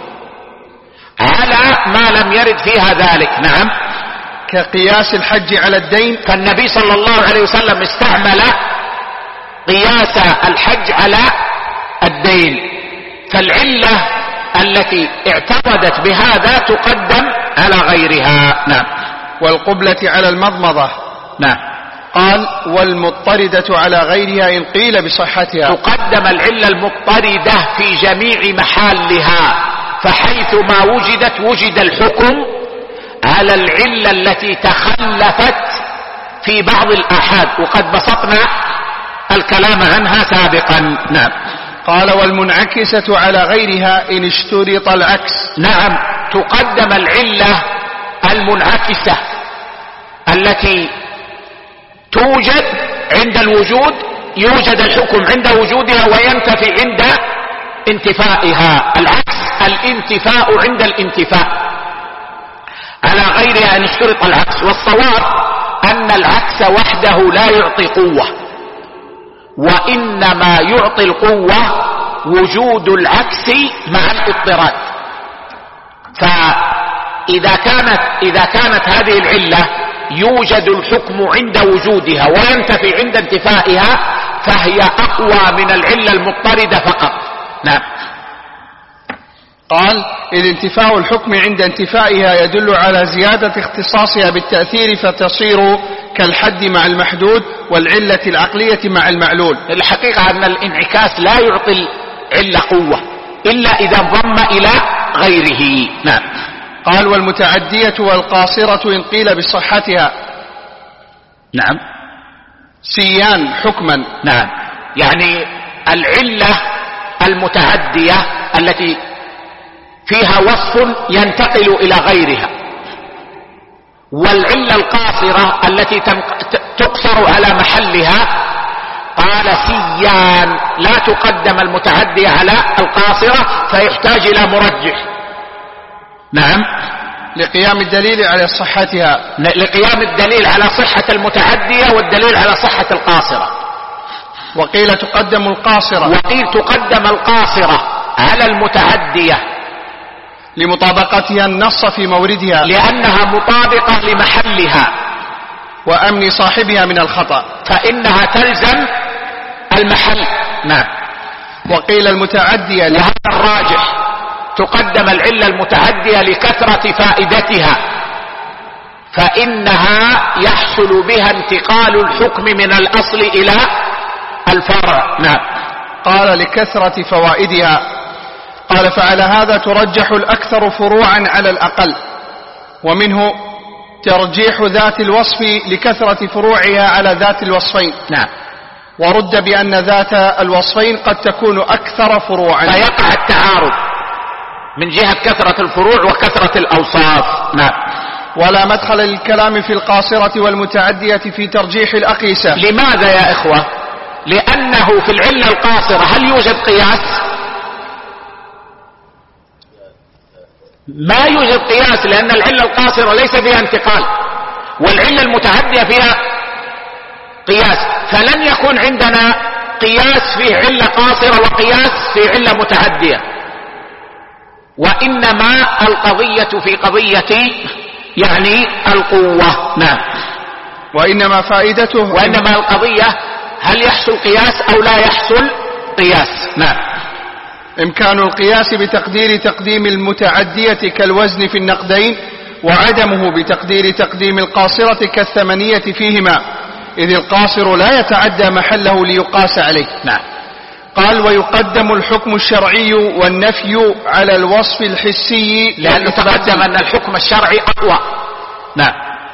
على ما لم يرد فيها ذلك. نعم. كقياس الحج على الدين، فالنبي صلى الله عليه وسلم استعمل قياس الحج على الدين، فالعلة التي اعتقدت بهذا تقدم على غيرها. نعم. والقبلة على المضمضة. نعم. قال والمضطردة على غيرها إن قيل بصحتها. تقدم العلة المضطردة في جميع محلها، فحيث ما وجدت وجد الحكم على العلة التي تخلفت في بعض الآحاد، وقد بسطنا الكلام عنها سابقا. نعم. قال والمنعكسة على غيرها إن اشترط العكس. نعم، تقدم العلة المنعكسة التي توجد عند الوجود، يوجد الحكم عند وجودها وينتفي عند انتفائها، العكس الانتفاء عند الانتفاء، على غيرها ان اشترط العكس. والصواب ان العكس وحده لا يعطي قوة، وانما يعطي القوة وجود العكس مع الاضطراد. فإذا كانت هذه العلة يوجد الحكم عند وجودها وينتفي عند انتفائها فهي أقوى من العلة المضطردة فقط. نعم. قال إذ انتفاء الحكم عند انتفائها يدل على زيادة اختصاصها بالتأثير فتصير كالحد مع المحدود والعلة العقلية مع المعلول. الحقيقة أن الانعكاس لا يعطي العلة قوة إلا إذا انضم إلى غيره. نعم. قال والمتعدية والقاصرة إن قيل بصحتها. نعم. سيان حكما. نعم، يعني العلة المتعدية التي فيها وصف ينتقل إلى غيرها، والعلة القاصرة التي تقصر على محلها. قال سيان لا تقدم المتعدية على القاصرة فيحتاج إلى مرجح. نعم. لقيام الدليل على صحتها، لقيام الدليل على صحة المتعدية والدليل على صحة القاصرة. وقيل تقدم القاصرة، وقيل تقدم القاصرة على المتعدية لمطابقتها النص في موردها، لأنها مطابقة لمحلها وأمن صاحبها من الخطأ، فإنها تلزم المحل. نعم. وقيل المتعدية، لهذا الراجح تقدم العلة المتعدية لكثرة فائدتها، فإنها يحصل بها انتقال الحكم من الأصل إلى الفرع. نعم. قال لكثرة فوائدها. قال فعلى هذا ترجح الأكثر فروعا على الأقل، ومنه ترجيح ذات الوصف لكثرة فروعها على ذات الوصفين. نعم. ورد بأن ذات الوصفين قد تكون أكثر فروعا، فيقع التعارض من جهة كثرة الفروع وكثرة الأوصاف. نعم. ولا مدخل للكلام في القاصرة والمتعدية في ترجيح الأقيسة. لماذا يا إخوة؟ لأنه في العلة القاصرة هل يوجد قياس؟ ما يوجد قياس، لأن العلة القاصرة ليس فيها انتقال، والعلة المتعدية فيها قياس، فلن يكون عندنا قياس فيه علة قاصرة وقياس في علة متعدية. وإنما القضية في قضية يعني القوة. نعم. وإنما فائدته، وإنما القضية هل يحصل قياس أو لا يحصل قياس. نعم. إمكان القياس بتقدير تقديم المتعدية كالوزن في النقدين، وعدمه بتقدير تقديم القاصرة كالثمنية فيهما، إذ القاصر لا يتعدى محله ليقاس عليه. نعم. قال ويقدم الحكم الشرعي والنفي على الوصف الحسي، لأنه تقدم أن الحكم الشرعي أقوى. نعم.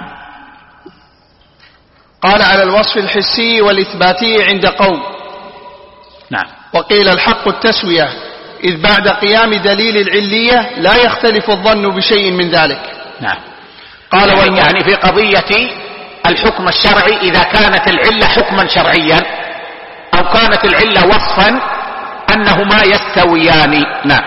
قال على الوصف الحسي والإثباتي عند قوم. نعم. وقيل الحق التسوية، إذ بعد قيام دليل العلية لا يختلف الظن بشيء من ذلك. نعم. قال يعني في قضية الحكم الشرعي إذا كانت العلة حكما شرعيا أو كانت العلة وصفا أنهما يستويان. نعم.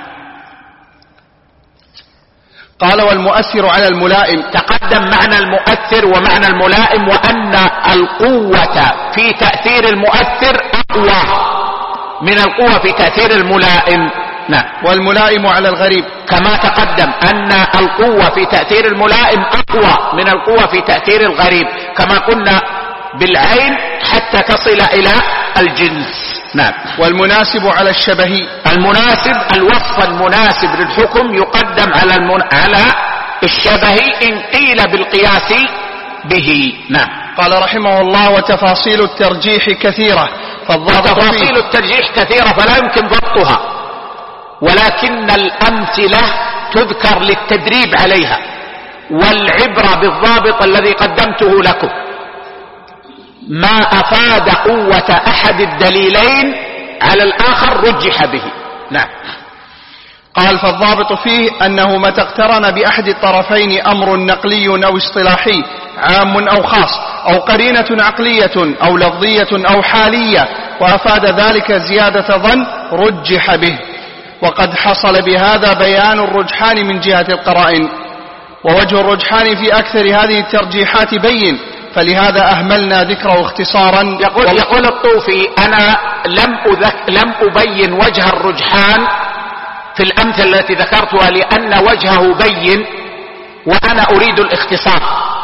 قال والمؤثر على الملائم. تقدم معنى المؤثر ومعنى الملائم، وأن القوة في تأثير المؤثر أقوى من القوة في تأثير الملائم. نعم. والملائم على الغريب، كما تقدم أن القوة في تأثير الملائم أقوى من القوة في تأثير الغريب، كما قلنا بالعين حتى تصل إلى الجنس. نعم. والمناسب على الشبهي. المناسب الوصف المناسب للحكم يقدم على الشبه إن قيل بالقياس به. نعم. قال رحمه الله وتفاصيل الترجيح كثيرة، تفاصيل الترجيح كثيرة فلا يمكن ضبطها، ولكن الأمثلة تذكر للتدريب عليها، والعبرة بالضابط الذي قدمته لكم. ما أفاد قوة أحد الدليلين على الآخر رجح به. نعم. قال فالضابط فيه أنه متى اقترن بأحد الطرفين أمر نقلي أو اصطلاحي عام أو خاص أو قرينة عقلية أو لفظية أو حالية وأفاد ذلك زيادة ظن رجح به. وقد حصل بهذا بيان الرجحان من جهة القرائن، ووجه الرجحان في أكثر هذه الترجيحات بين، فلهذا أهملنا ذكره اختصارا. يقول الطوفي أنا لم أبين وجه الرجحان في الأمثلة التي ذكرتها لأن وجهه بين وأنا أريد الاختصار،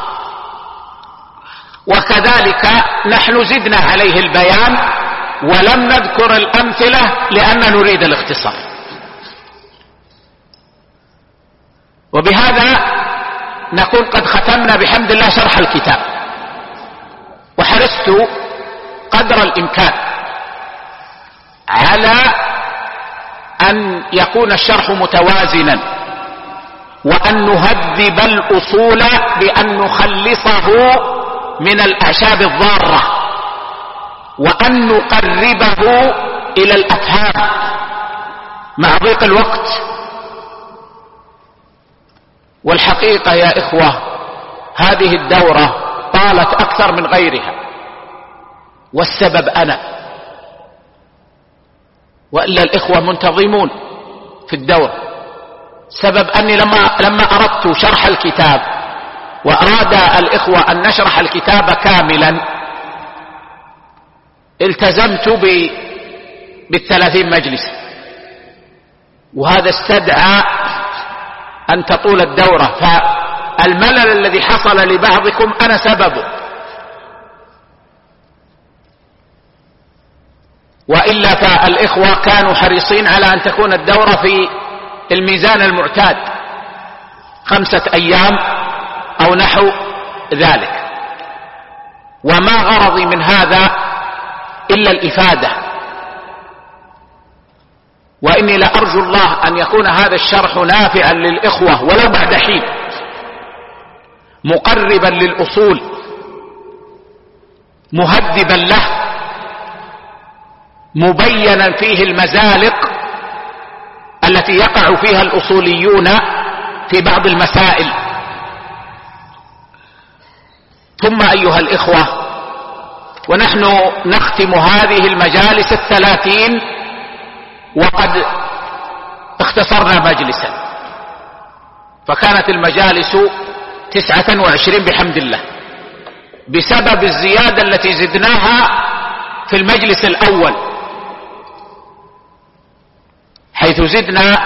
وكذلك نحن زدنا عليه البيان ولم نذكر الأمثلة لأن نريد الاختصار. وبهذا نكون قد ختمنا بحمد الله شرح الكتاب، وحرصت قدر الإمكان على أن يكون الشرح متوازنا، وأن نهذب الأصول بأن نخلصه من الأعشاب الضارة، وأن نقربه إلى الأفهام مع ضيق الوقت. والحقيقة يا إخوة هذه الدورة طالت أكثر من غيرها، والسبب أنا، وإلا الإخوة منتظمون في الدورة. سبب أني لما أردت شرح الكتاب وأراد الإخوة أن نشرح الكتاب كاملا التزمت بالثلاثين مجلس، وهذا استدعى أن تطول الدورة، فالملل الذي حصل لبعضكم أنا سببه، وإلا فالإخوة كانوا حريصين على أن تكون الدورة في الميزان المعتاد 5 أيام أو نحو ذلك. وما غرضي من هذا إلا الإفادة، وإني لأرجو الله أن يكون هذا الشرح نافعا للإخوة ولو بعد حين، مقربا للأصول، مهذبا له، مبينا فيه المزالق التي يقع فيها الأصوليون في بعض المسائل. ثم أيها الإخوة، ونحن نختم هذه المجالس 30 وقد اختصرنا مجلسا، فكانت المجالس 29 بحمد الله، بسبب الزيادة التي زدناها في المجلس الأول، حيث زدنا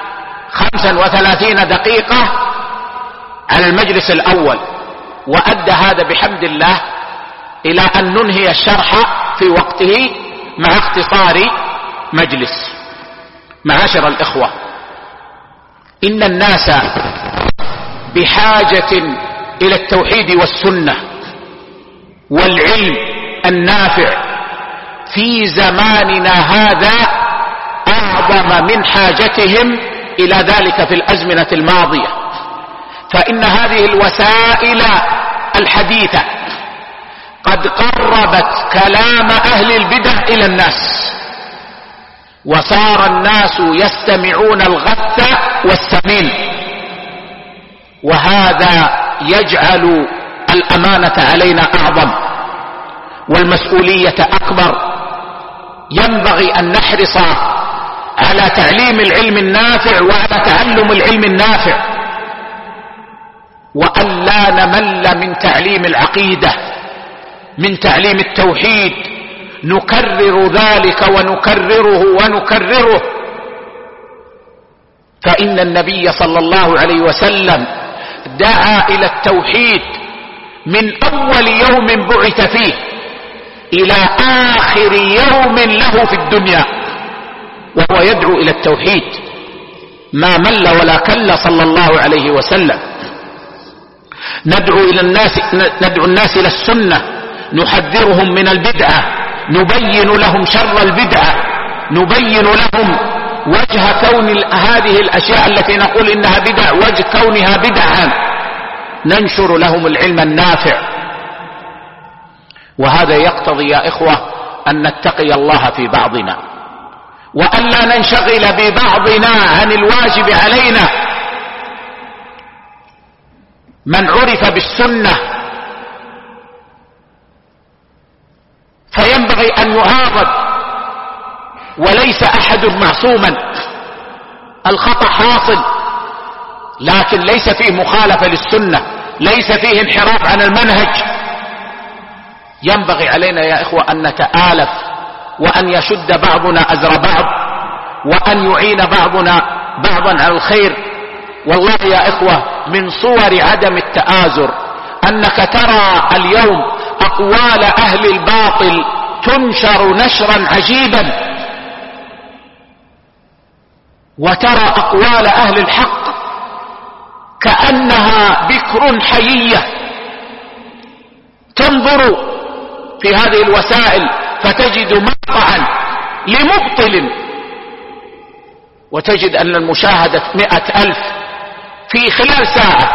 35 دقيقة على المجلس الأول، وأدى هذا بحمد الله إلى أن ننهي الشرح في وقته مع اختصار مجلس. معاشر الإخوة، إن الناس بحاجة إلى التوحيد والسنة والعلم النافع في زماننا هذا أعظم من حاجتهم إلى ذلك في الأزمنة الماضية، فإن هذه الوسائل الحديثة قد قربت كلام أهل البدع إلى الناس، وصار الناس يستمعون الغث والسمين، وهذا يجعل الأمانة علينا أعظم والمسؤولية أكبر. ينبغي أن نحرص على تعليم العلم النافع وعلى تعلم العلم النافع، وأن لا نمل من تعليم العقيدة، من تعليم التوحيد، نكرر ذلك ونكرره، فإن النبي صلى الله عليه وسلم دعا إلى التوحيد من أول يوم بعث فيه إلى آخر يوم له في الدنيا، وهو يدعو إلى التوحيد، ما مل ولا كل صلى الله عليه وسلم. ندعو الناس إلى السنة، نحذرهم من البدعة، نبين لهم شر البدعة، نبين لهم وجه كون هذه الأشياء التي نقول إنها بدع، وجه كونها بدعا، ننشر لهم العلم النافع. وهذا يقتضي يا إخوة أن نتقي الله في بعضنا، وأن لا ننشغل ببعضنا عن الواجب علينا. من عرف بالسنة فينبغي أن يعاضد، وليس أحد معصوما، الخطأ حاصل، لكن ليس فيه مخالفة للسنة، ليس فيه انحراف عن المنهج. ينبغي علينا يا إخوة أن نتآلف، وأن يشد بعضنا أزر بعض، وأن يعين بعضنا بعضا على الخير. والله يا إخوة من صور عدم التآزر أنك ترى اليوم أقوال أهل الباطل تنشر نشرا عجيبا، وترى أقوال أهل الحق كأنها بكر حيية. تنظر في هذه الوسائل فتجد مقطعا لمبطل، وتجد أن المشاهدة 100,000 في خلال ساعة،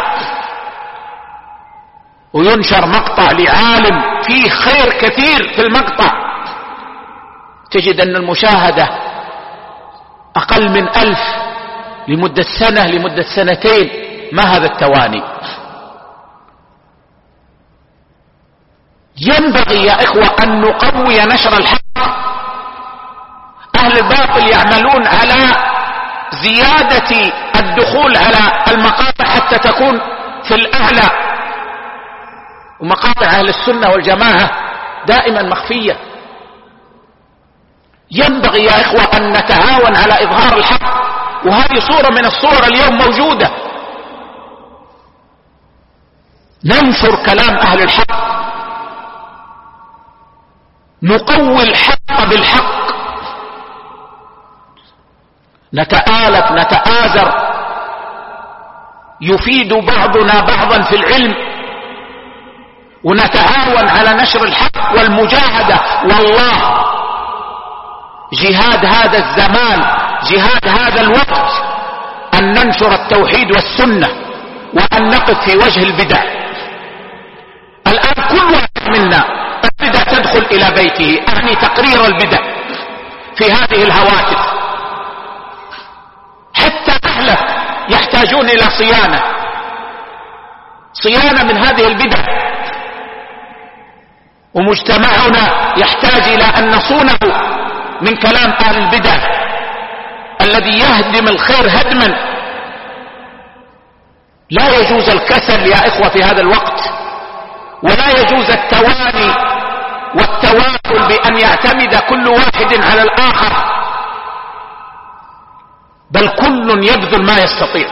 وينشر مقطع لعالم فيه خير كثير في المقطع، تجد أن المشاهدة أقل من 1000 لمدة سنة، لمدة سنتين. ما هذا التواني؟ ينبغي يا إخوة أن نقوي نشر الحق. أهل الباطل يعملون على زيادة الدخول على المقاطع حتى تكون في الأعلى، ومقاطع أهل السنة والجماعة دائما مخفية. ينبغي يا إخوة أن نتعاون على إظهار الحق، وهذه صورة من الصور اليوم موجودة. ننشر كلام أهل الحق، نقوي الحق بالحق، نتآلف نتآزر يفيد بعضنا بعضا في العلم، ونتعاون على نشر الحق والمجاهدة. والله جهاد هذا الزمان، جهاد هذا الوقت، أن ننشر التوحيد والسنة، وأن نقف في وجه البدع. الآن كل واحد منا البدع تدخل إلى بيته، أعني تقرير البدع في هذه الهواتف. حتى أهلك يحتاجون إلى صيانة من هذه البدع، ومجتمعنا يحتاج إلى أن نصونه من كلام أهل البدع الذي يهدم الخير هدما. لا يجوز الكسل يا إخوة في هذا الوقت، ولا يجوز التواني والتواكل بأن يعتمد كل واحد على الآخر، بل كل يبذل ما يستطيع.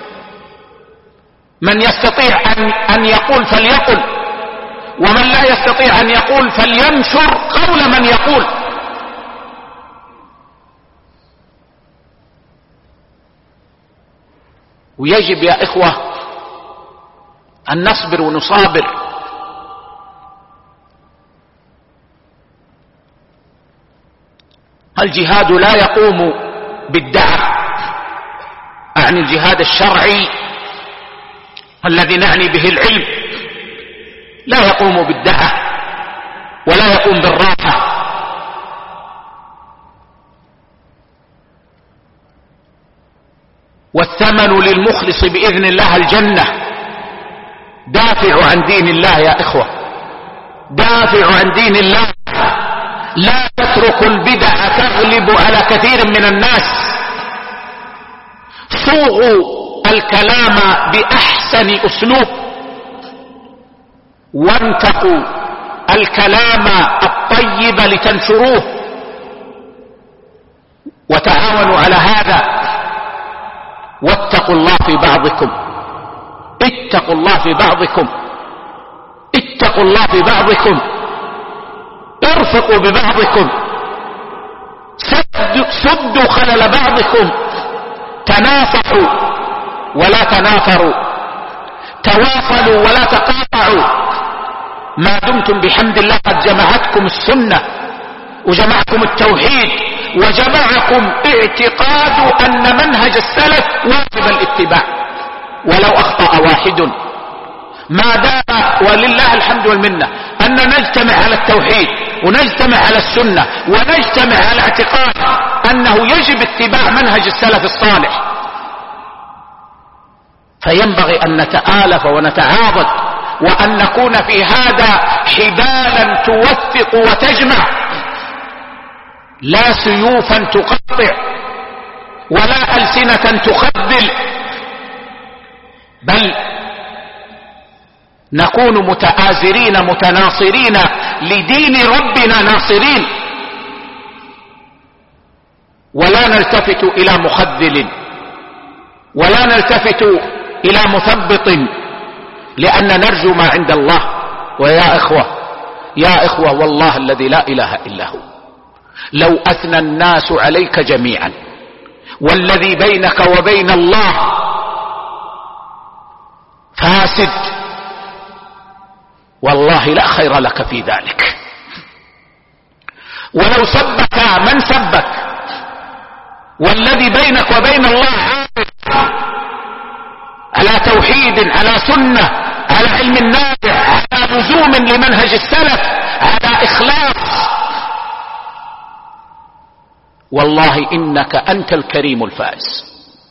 من يستطيع أن يقول فليقل، ومن لا يستطيع أن يقول فلينشر قول من يقول. ويجب يا إخوة أن نصبر ونصابر. الجهاد لا يقوم بالدعوة، أعني الجهاد الشرعي الذي نعني به العلم، لا يقوم بالدعوة ولا يقوم بالراحة. والثمن للمخلص بإذن الله الجنة. دافعوا عن دين الله يا إخوة، دافعوا عن دين الله. لا تتركوا البدع تغلب على كثير من الناس. صوغوا الكلام بأحسن أسلوب، وانتقوا الكلام الطيب لتنشروه، وتعاونوا على هذا. واتقوا الله في بعضكم، اتقوا الله في بعضكم، اتقوا الله في بعضكم، ارفقوا ببعضكم، سدوا خلل بعضكم، تناصحوا ولا تنافروا، تواصلوا ولا تقاطعوا. ما دمتم بحمد الله قد جمعتكم السنة، وجمعكم التوحيد، وجمعكم اعتقاد أن منهج السلف واجب الاتباع ولو أخطأ واحد. ما دام ولله الحمد والمنة أن نجتمع على التوحيد، ونجتمع على السنة، ونجتمع على اعتقاد أنه يجب اتباع منهج السلف الصالح، فينبغي أن نتآلف ونتعاضد، وأن نكون في هذا حبالا توثق وتجمع، لا سيوفا تقطع ولا ألسنة تخذل، بل نكون متآزرين متناصرين لدين ربنا ناصرين، ولا نلتفت إلى مخذل ولا نلتفت إلى مثبط، لأن نرجو ما عند الله. ويا إخوة، يا إخوة، والله الذي لا إله إلا هو، لو أثنى الناس عليك جميعا والذي بينك وبين الله فاسد، والله لا خير لك في ذلك. ولو سبك من سبك والذي بينك وبين الله على توحيد، على سنة، على علم نافع، على لزوم لمنهج السلف، على إخلاص، والله إنك أنت الكريم الفائز.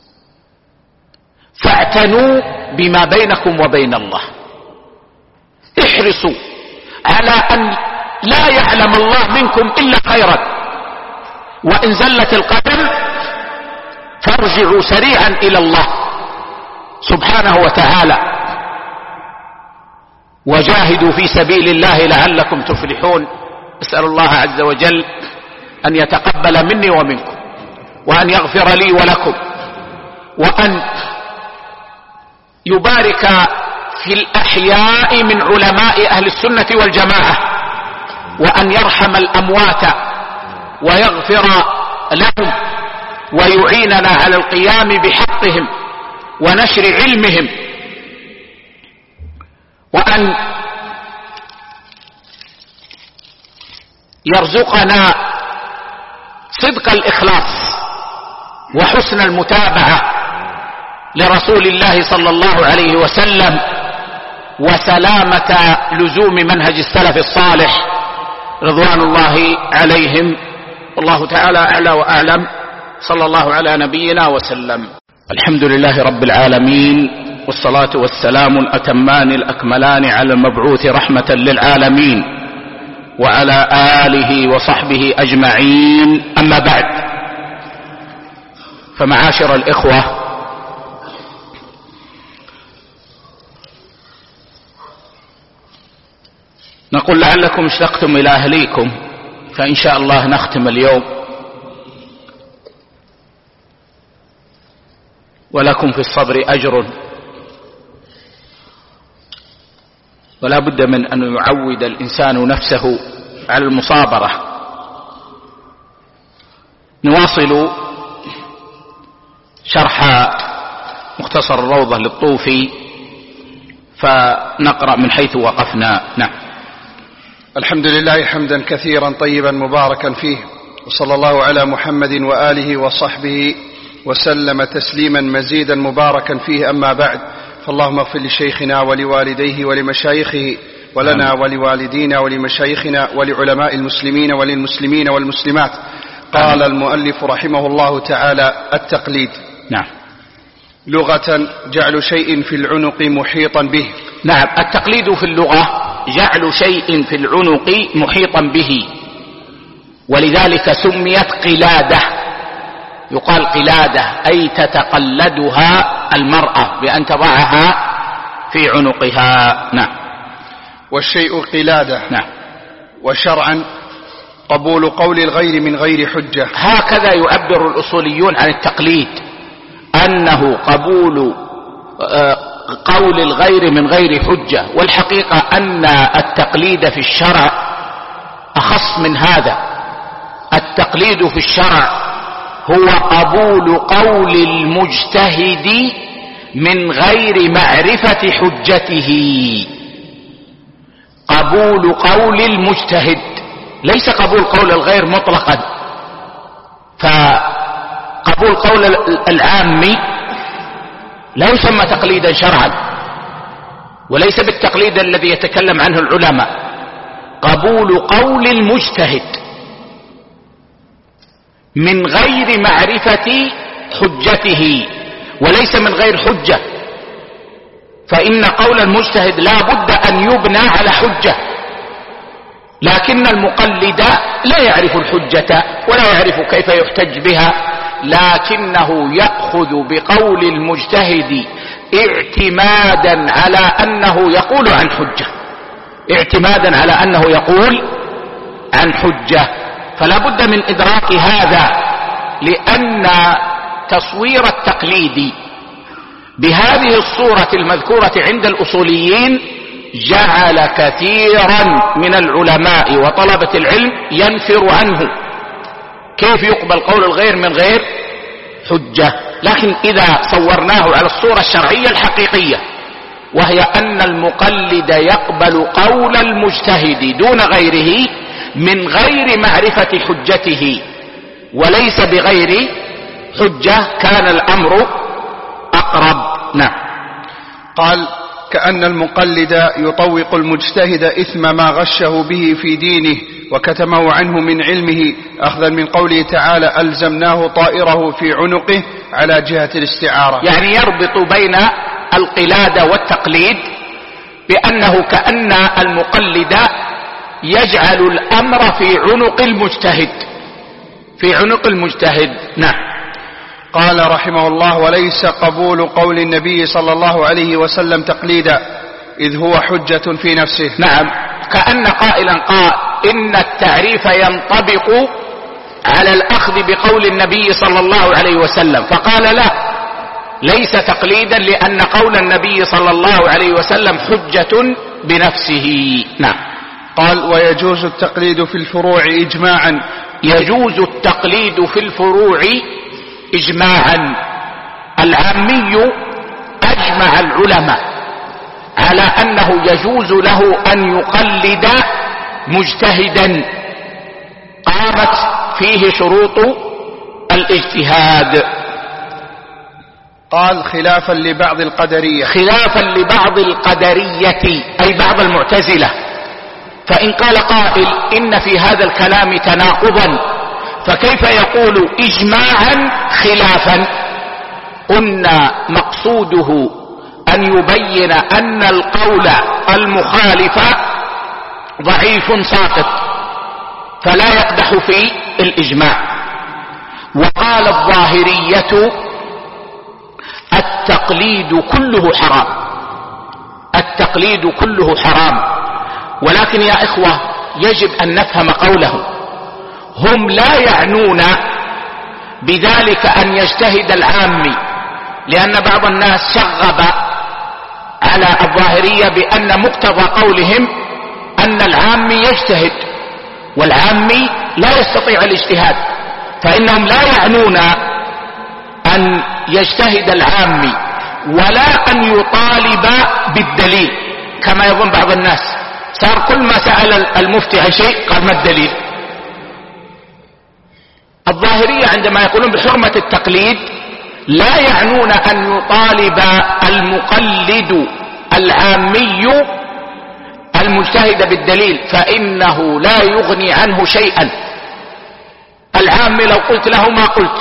فاعتنوا بما بينكم وبين الله، احرصوا على أن لا يعلم الله منكم إلا خيرا، وإن زلت القدم فارجعوا سريعا إلى الله سبحانه وتعالى، وجاهدوا في سبيل الله لعلكم تفلحون. أسأل الله عز وجل أن يتقبل مني ومنكم، وأن يغفر لي ولكم، وأن يبارك في الأحياء من علماء أهل السنة والجماعة، وأن يرحم الأموات ويغفر لهم، ويعيننا على القيام بحقهم، ونشر علمهم، وأن يرزقنا صدق الإخلاص وحسن المتابعة لرسول الله صلى الله عليه وسلم، وسلامة لزوم منهج السلف الصالح رضوان الله عليهم. والله تعالى أعلى وأعلم. صلى الله على نبينا وسلم. الحمد لله رب العالمين، والصلاة والسلام الأتمان الأكملان على المبعوث رحمة للعالمين وعلى آله وصحبه أجمعين. أما بعد، فمعاشر الإخوة، نقول لعلكم اشتقتم إلى أهليكم، فإن شاء الله نختم اليوم، ولكم في الصبر أجر، ولا بد من أن يعود الإنسان نفسه على المصابرة. نواصل شرح مختصر الروضة للطوفي، فنقرأ من حيث وقفنا. نعم. الحمد لله حمدا كثيرا طيبا مباركا فيه، وصلى الله على محمد وآله وصحبه وسلم تسليما مزيدا مباركا فيه. أما بعد، فاللهم اغفر لشيخنا ولوالديه ولمشايخه ولنا ولوالدينا ولمشايخنا ولعلماء المسلمين وللمسلمين والمسلمات. قال المؤلف رحمه الله تعالى: التقليد. نعم. لغة جعل شيء في العنق محيطا به. نعم، التقليد في اللغة جعل شيء في العنق محيطا به، ولذلك سميت قلادة. يقال قلادة أي تتقلدها المرأة بأن تضعها في عنقها. نعم. والشيء قلادة. نعم. وشرعا قبول قول الغير من غير حجة. هكذا يعبر الأصوليون عن التقليد، أنه قبول قول الغير من غير حجة. والحقيقة أن التقليد في الشرع أخص من هذا. التقليد في الشرع هو قبول قول المجتهد من غير معرفة حجته. قبول قول المجتهد، ليس قبول قول الغير مطلقا. فقبول قول العام لا يسمى تقليدا شرعا، وليس بالتقليد الذي يتكلم عنه العلماء. قبول قول المجتهد من غير معرفة حجته، وليس من غير حجة، فإن قول المجتهد لا بد أن يبنى على حجة. لكن المقلد لا يعرف الحجة ولا يعرف كيف يحتج بها، لكنه يأخذ بقول المجتهد اعتمادا على أنه يقول عن حجة، اعتمادا على أنه يقول عن حجة. فلا بد من إدراك هذا، لأن تصوير التقليد بهذه الصورة المذكورة عند الأصوليين جعل كثيرا من العلماء وطلبة العلم ينفر عنه. كيف يقبل قول الغير من غير حجة؟ لكن إذا صورناه على الصورة الشرعية الحقيقية، وهي أن المقلد يقبل قول المجتهد دون غيره من غير معرفة حجته وليس بغير حجة، كان الأمر أقرب. نعم. قال: كأن المقلد يطوق المجتهد إثم ما غشه به في دينه وكتمه عنه من علمه، أخذا من قوله تعالى: ألزمناه طائره في عنقه، على جهة الاستعارة. يعني يربط بين القلادة والتقليد بأنه كأن المقلد يجعل الأمر في عنق المجتهد، في عنق المجتهد. نعم. قال رحمه الله: وليس قبول قول النبي صلى الله عليه وسلم تقليدا، إذ هو حجة في نفسه. نعم، كأن قائلا قال إن التعريف ينطبق على الأخذ بقول النبي صلى الله عليه وسلم، فقال لا، ليس تقليدا لأن قول النبي صلى الله عليه وسلم حجة بنفسه. نعم. قال: ويجوز التقليد في الفروع إجماعا. يجوز التقليد في الفروع إجماعا. العامي أجمع العلماء على أنه يجوز له أن يقلد مجتهدا قامت فيه شروط الاجتهاد. قال خلافا لبعض القدرية. خلافا لبعض القدرية أي بعض المعتزلة. فإن قال قائل إن في هذا الكلام تناقضا فكيف يقول إجماعا خلافا؟ قلنا مقصوده أن يبين أن القول المخالف ضعيف ساقط فلا يقدح في الإجماع. وقال الظاهرية التقليد كله حرام، التقليد كله حرام. ولكن يا إخوة يجب أن نفهم قوله، هم لا يعنون بذلك أن يجتهد العامي، لأن بعض الناس شغب على الظاهرية بأن مقتضى قولهم أن العامي يجتهد والعامي لا يستطيع الاجتهاد، فإنهم لا يعنون أن يجتهد العامي ولا أن يطالب بالدليل كما يظن بعض الناس. صار كل ما سأل المفتي عن شيء قال ما الدليل. الظاهرية عندما يقولون بحرمة التقليد لا يعنون أن يطالب المقلد العامي المجتهد بالدليل، فإنه لا يغني عنه شيئا. العامي لو قلت له ما قلت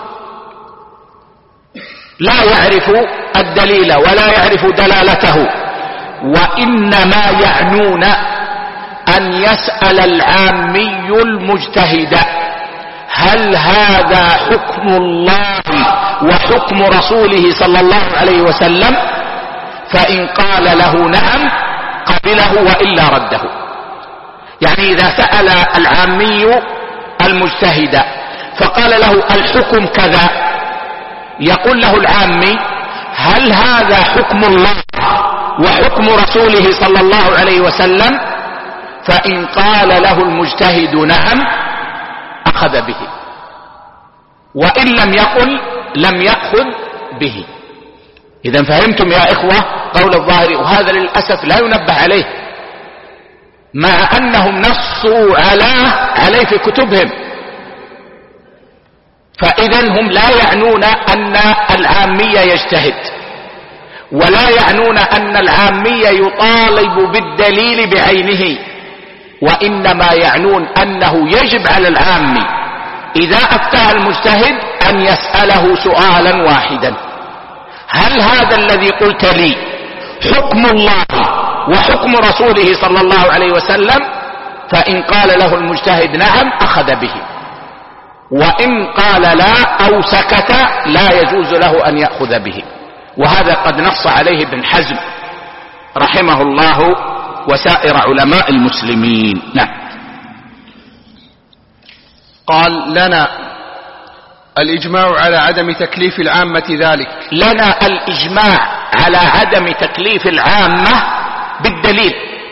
لا يعرف الدليل ولا يعرف دلالته، وإنما يعنون أن يسأل العامي المجتهد هل هذا حكم الله وحكم رسوله صلى الله عليه وسلم؟ فإن قال له نعم قبله وإلا رده. يعني إذا سأل العامي المجتهد فقال له الحكم كذا، يقول له العامي هل هذا حكم الله وحكم رسوله صلى الله عليه وسلم؟ فإن قال له المجتهد نعم أخذ به، وإن لم يقل لم يأخذ به. إذا فهمتم يا إخوة قول الظاهري، وهذا للأسف لا ينبه عليه مع أنهم نصوا عليه في كتبهم. فإذا هم لا يعنون أن العامي يجتهد، ولا يعنون أن العامي يطالب بالدليل بعينه، وإنما يعنون أنه يجب على العامي إذا أفتى المجتهد أن يسأله سؤالا واحدا: هل هذا الذي قلت لي حكم الله وحكم رسوله صلى الله عليه وسلم؟ فإن قال له المجتهد نعم أخذ به، وإن قال لا أو سكت لا يجوز له أن يأخذ به. وهذا قد نص عليه ابن حزم رحمه الله وسائر علماء المسلمين. نعم. قال لنا الإجماع على عدم تكليف العامة ذلك. لنا الإجماع على عدم تكليف العامة بالدليل،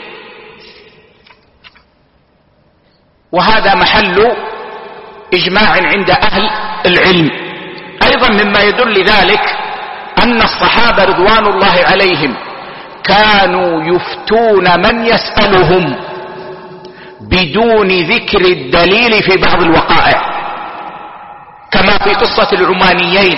وهذا محل إجماع عند أهل العلم. أيضا مما يدل ذلك أن الصحابة رضوان الله عليهم كانوا يفتون من يسألهم بدون ذكر الدليل في بعض الوقائع، كما في قصة العمانيين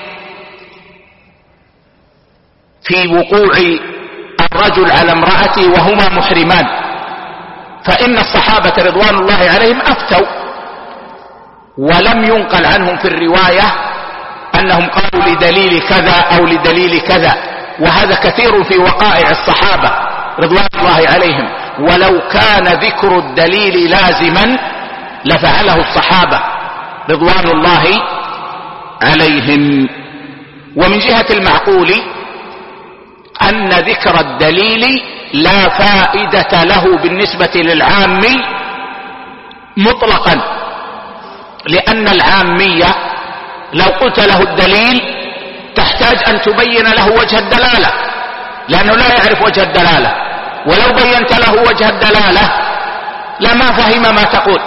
في وقوع الرجل على امرأته وهما محرمان، فإن الصحابة رضوان الله عليهم أفتوا، ولم ينقل عنهم في الرواية أنهم قالوا لدليل كذا أو لدليل كذا، وهذا كثير في وقائع الصحابة رضوان الله عليهم. ولو كان ذكر الدليل لازما لفعله الصحابة رضوان الله عليهم. ومن جهة المعقول أن ذكر الدليل لا فائدة له بالنسبة للعامي مطلقا، لأن العامية لو قلت له الدليل تحتاج أن تبين له وجه الدلالة، لأنه لا يعرف وجه الدلالة، ولو بينت له وجه الدلالة لما فهم ما تقول.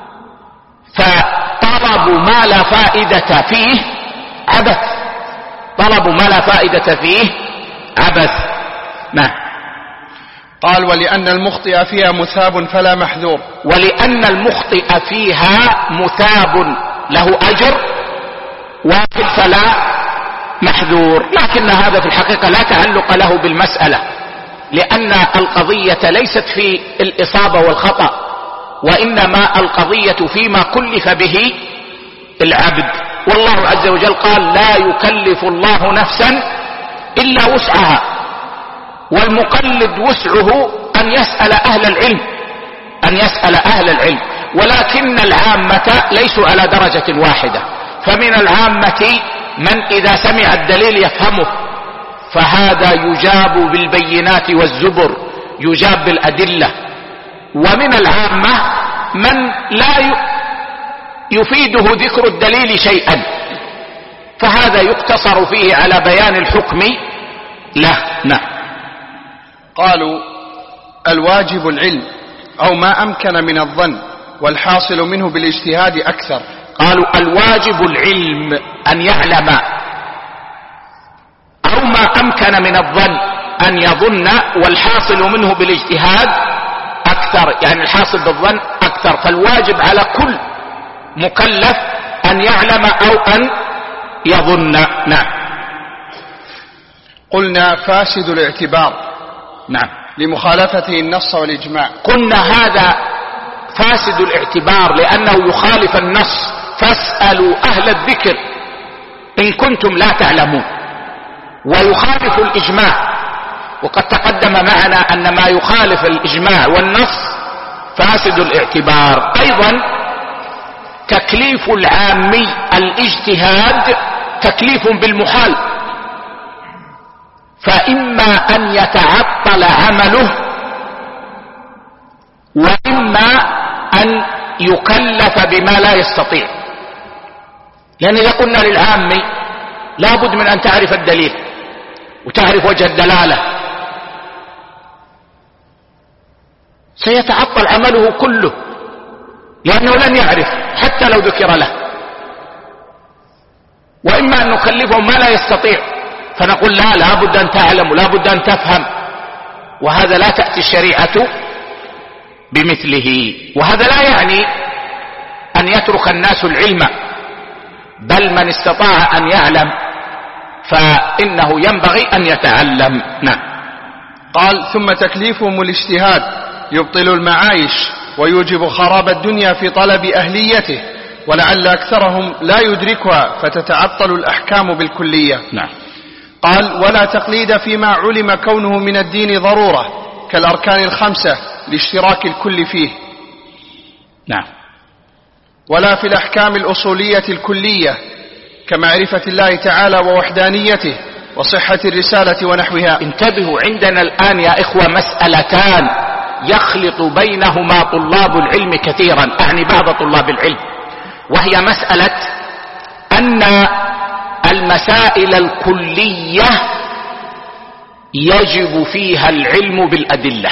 فطلب ما لا فائدة فيه عبث، طلب ما لا فائدة فيه عبث. نعم. قال ولأن المخطئ فيها مثاب فلا محذور. ولأن المخطئ فيها مثاب له أجر واحد فلا محذور، لكن هذا في الحقيقة لا تعلق له بالمسألة، لأن القضية ليست في الإصابة والخطأ، وإنما القضية فيما كلف به العبد. والله عز وجل قال لا يكلف الله نفسا إلا وسعها، والمقلد وسعه أن يسأل أهل العلم، ولكن العامة ليسوا على درجة واحدة. فمن العامة من إذا سمع الدليل يفهمه، فهذا يجاب بالبينات والزبر، يجاب بالأدلة. ومن العامة من لا يفيده ذكر الدليل شيئا، فهذا يقتصر فيه على بيان الحكم له. نعم. قالوا الواجب العلم أو ما أمكن من الظن، والحاصل منه بالاجتهاد أكثر. قالوا الواجب العلم أن يعلم، أو ما أمكن من الظن أن يظن، والحاصل منه بالاجتهاد أكثر، يعني الحاصل بالظن أكثر. فالواجب على كل مكلف أن يعلم أو أن يظن. نعم. قلنا فاسد الاعتبار. نعم. لمخالفته النص والإجماع. قلنا هذا فاسد الاعتبار لأنه يخالف النص، فاسألوا أهل الذكر إن كنتم لا تعلمون، ويخالف الإجماع. وقد تقدم معنا أن ما يخالف الإجماع والنص فاسد الاعتبار. أيضا تكليف العامي الاجتهاد تكليف بالمحال، فإما أن يتعطل عمله، وإما أن يكلف بما لا يستطيع. لأن إذا قلنا للعامي لا بد من أن تعرف الدليل وتعرف وجه الدلالة، سيتعطل عمله كله، لأنه لن يعرف حتى لو ذكر له. وإما أن نكلفه ما لا يستطيع، فنقول لا بد أن تعلم ولا بد أن تفهم، وهذا لا تأتي الشريعة بمثله. وهذا لا يعني أن يترك الناس العلم، بل من استطاع أن يعلم فإنه ينبغي أن يتعلم. نعم. قال ثم تكليفهم الاجتهاد يبطل المعايش ويوجب خراب الدنيا في طلب أهليته، ولعل أكثرهم لا يدركها فتتعطل الأحكام بالكلية. نعم. قال ولا تقليد فيما علم كونه من الدين ضرورة كالأركان الخمسة لاشتراك الكل فيه. نعم. ولا في الأحكام الأصولية الكلية كمعرفة الله تعالى ووحدانيته وصحة الرسالة ونحوها. انتبهوا، عندنا الآن يا إخوة مسألتان يخلط بينهما طلاب العلم كثيرا، أعني بعض طلاب العلم، وهي مسألة أن المسائل الكلية يجب فيها العلم بالأدلة،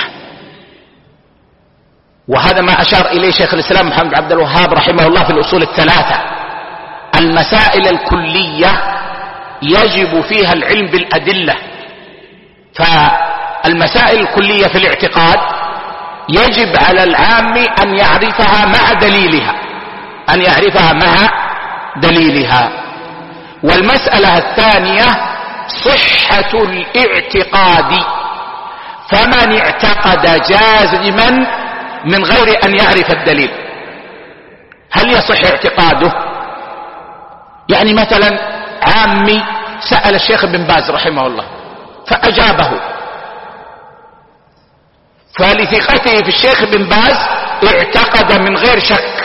وهذا ما أشار إليه شيخ الإسلام محمد بن عبد الوهاب رحمه الله في الأصول الثلاثة. المسائل الكلية يجب فيها العلم بالأدلة، فالمسائل الكلية في الاعتقاد يجب على العام أن يعرفها مع دليلها، والمسألة الثانية صحة الاعتقاد، فمن اعتقد جازما من غير أن يعرف الدليل هل يصح اعتقاده؟ يعني مثلا عامي سأل الشيخ بن باز رحمه الله فأجابه، فلثقته في الشيخ بن باز اعتقد من غير شك،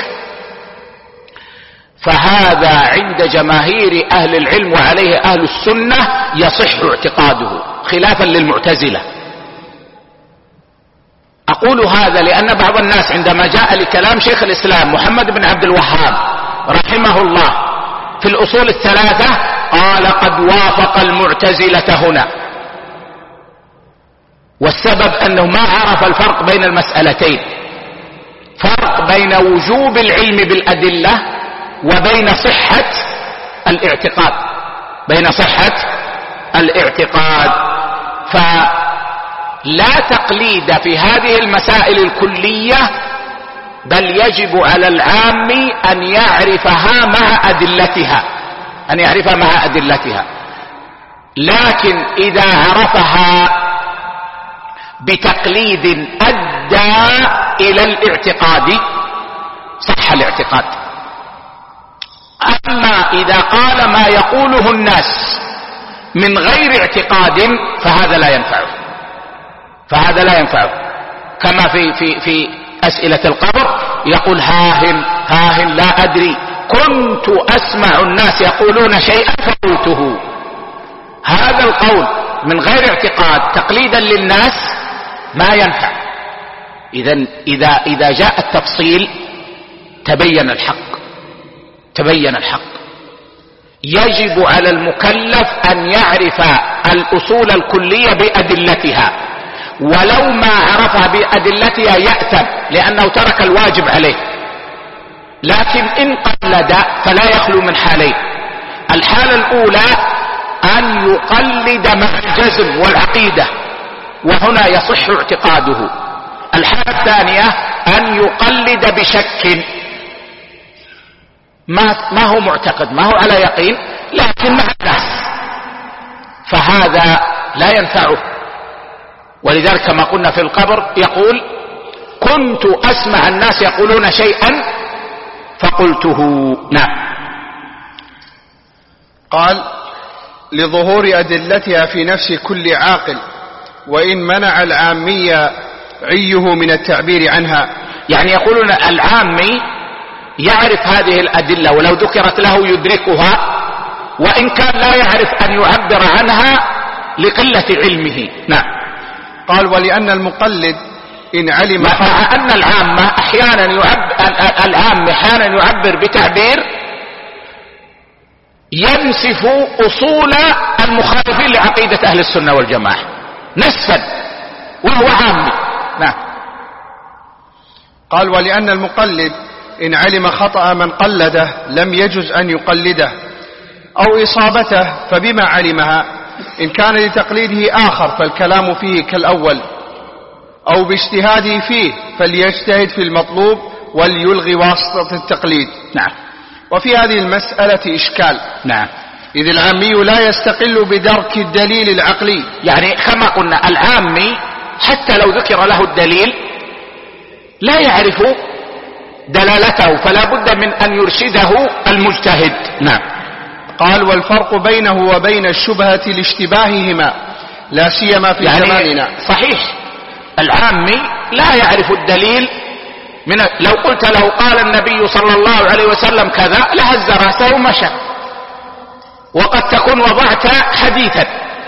فهذا عند جماهير أهل العلم وعليه أهل السنة يصح اعتقاده خلافا للمعتزلة. أقول هذا لأن بعض الناس عندما جاء لكلام شيخ الإسلام محمد بن عبد الوهاب رحمه الله في الأصول الثلاثة قال قد وافق المعتزلة هنا، والسبب أنه ما عرف الفرق بين المسألتين، فرق بين وجوب العلم بالأدلة وبين صحة الاعتقاد. بين صحة الاعتقاد. فلا تقليد في هذه المسائل الكلية، بل يجب على العام أن يعرفها مع أدلتها، لكن إذا عرفها بتقليد أدى إلى الاعتقاد صح الاعتقاد. أما إذا قال ما يقوله الناس من غير اعتقاد فهذا لا ينفعه، كما في أسئلة القبر يقول هاهن لا أدري، كنت أسمع الناس يقولون شيئا فقلته. هذا القول من غير اعتقاد تقليدا للناس ما ينفع. إذا جاء التفصيل تبين الحق. يجب على المكلف أن يعرف الأصول الكلية بأدلتها، ولو ما عرفها بأدلتها يأثم لأنه ترك الواجب عليه. لكن إن قلد فلا يخلو من حالين: الحالة الأولى أن يقلد مع الجزم والعقيدة، وهنا يصح اعتقاده. الحالة الثانية أن يقلد بشك، ما هو معتقد، ما هو على يقين، لكن مع الناس، فهذا لا ينفعه. ولذلك كما قلنا في القبر يقول: كنت أسمع الناس يقولون شيئا فقلته. نعم. قال: لظهور أدلتها في نفس كل عاقل، وإن منع العامي عيه من التعبير عنها. يعني يقولون العامي يعرف هذه الأدلة ولو ذكرت له يدركها، وإن كان لا يعرف أن يعبر عنها لقلة علمه. نعم. قال: ولأن المقلد إن علم، مع أن العامة أحيانا يعبر بتعبير ينسف أصول المخالفين لعقيدة أهل السنة والجماعة نسفا وهو عامي. نعم. قال: ولأن المقلد إن علم خطأ من قلده لم يجز أن يقلده، أو إصابته فبما علمها، إن كان لتقليده آخر فالكلام فيه كالأول، أو باجتهاده فيه فليجتهد في المطلوب وليلغي واسطة التقليد. نعم. وفي هذه المسألة إشكال. نعم. إذ العامي لا يستقل بدرك الدليل العقلي. يعني كما قلنا العامي حتى لو ذكر له الدليل لا يعرف دلالته، فلا بد من أن يرشده المجتهد. نعم. قال: والفرق بينه وبين الشبهة لاشتباههما لا سيما في زماننا. صحيح، العامي لا يعرف الدليل لو قلت له قال النبي صلى الله عليه وسلم كذا لهز راسه ومشى، وقد تكون وضعت حديثا،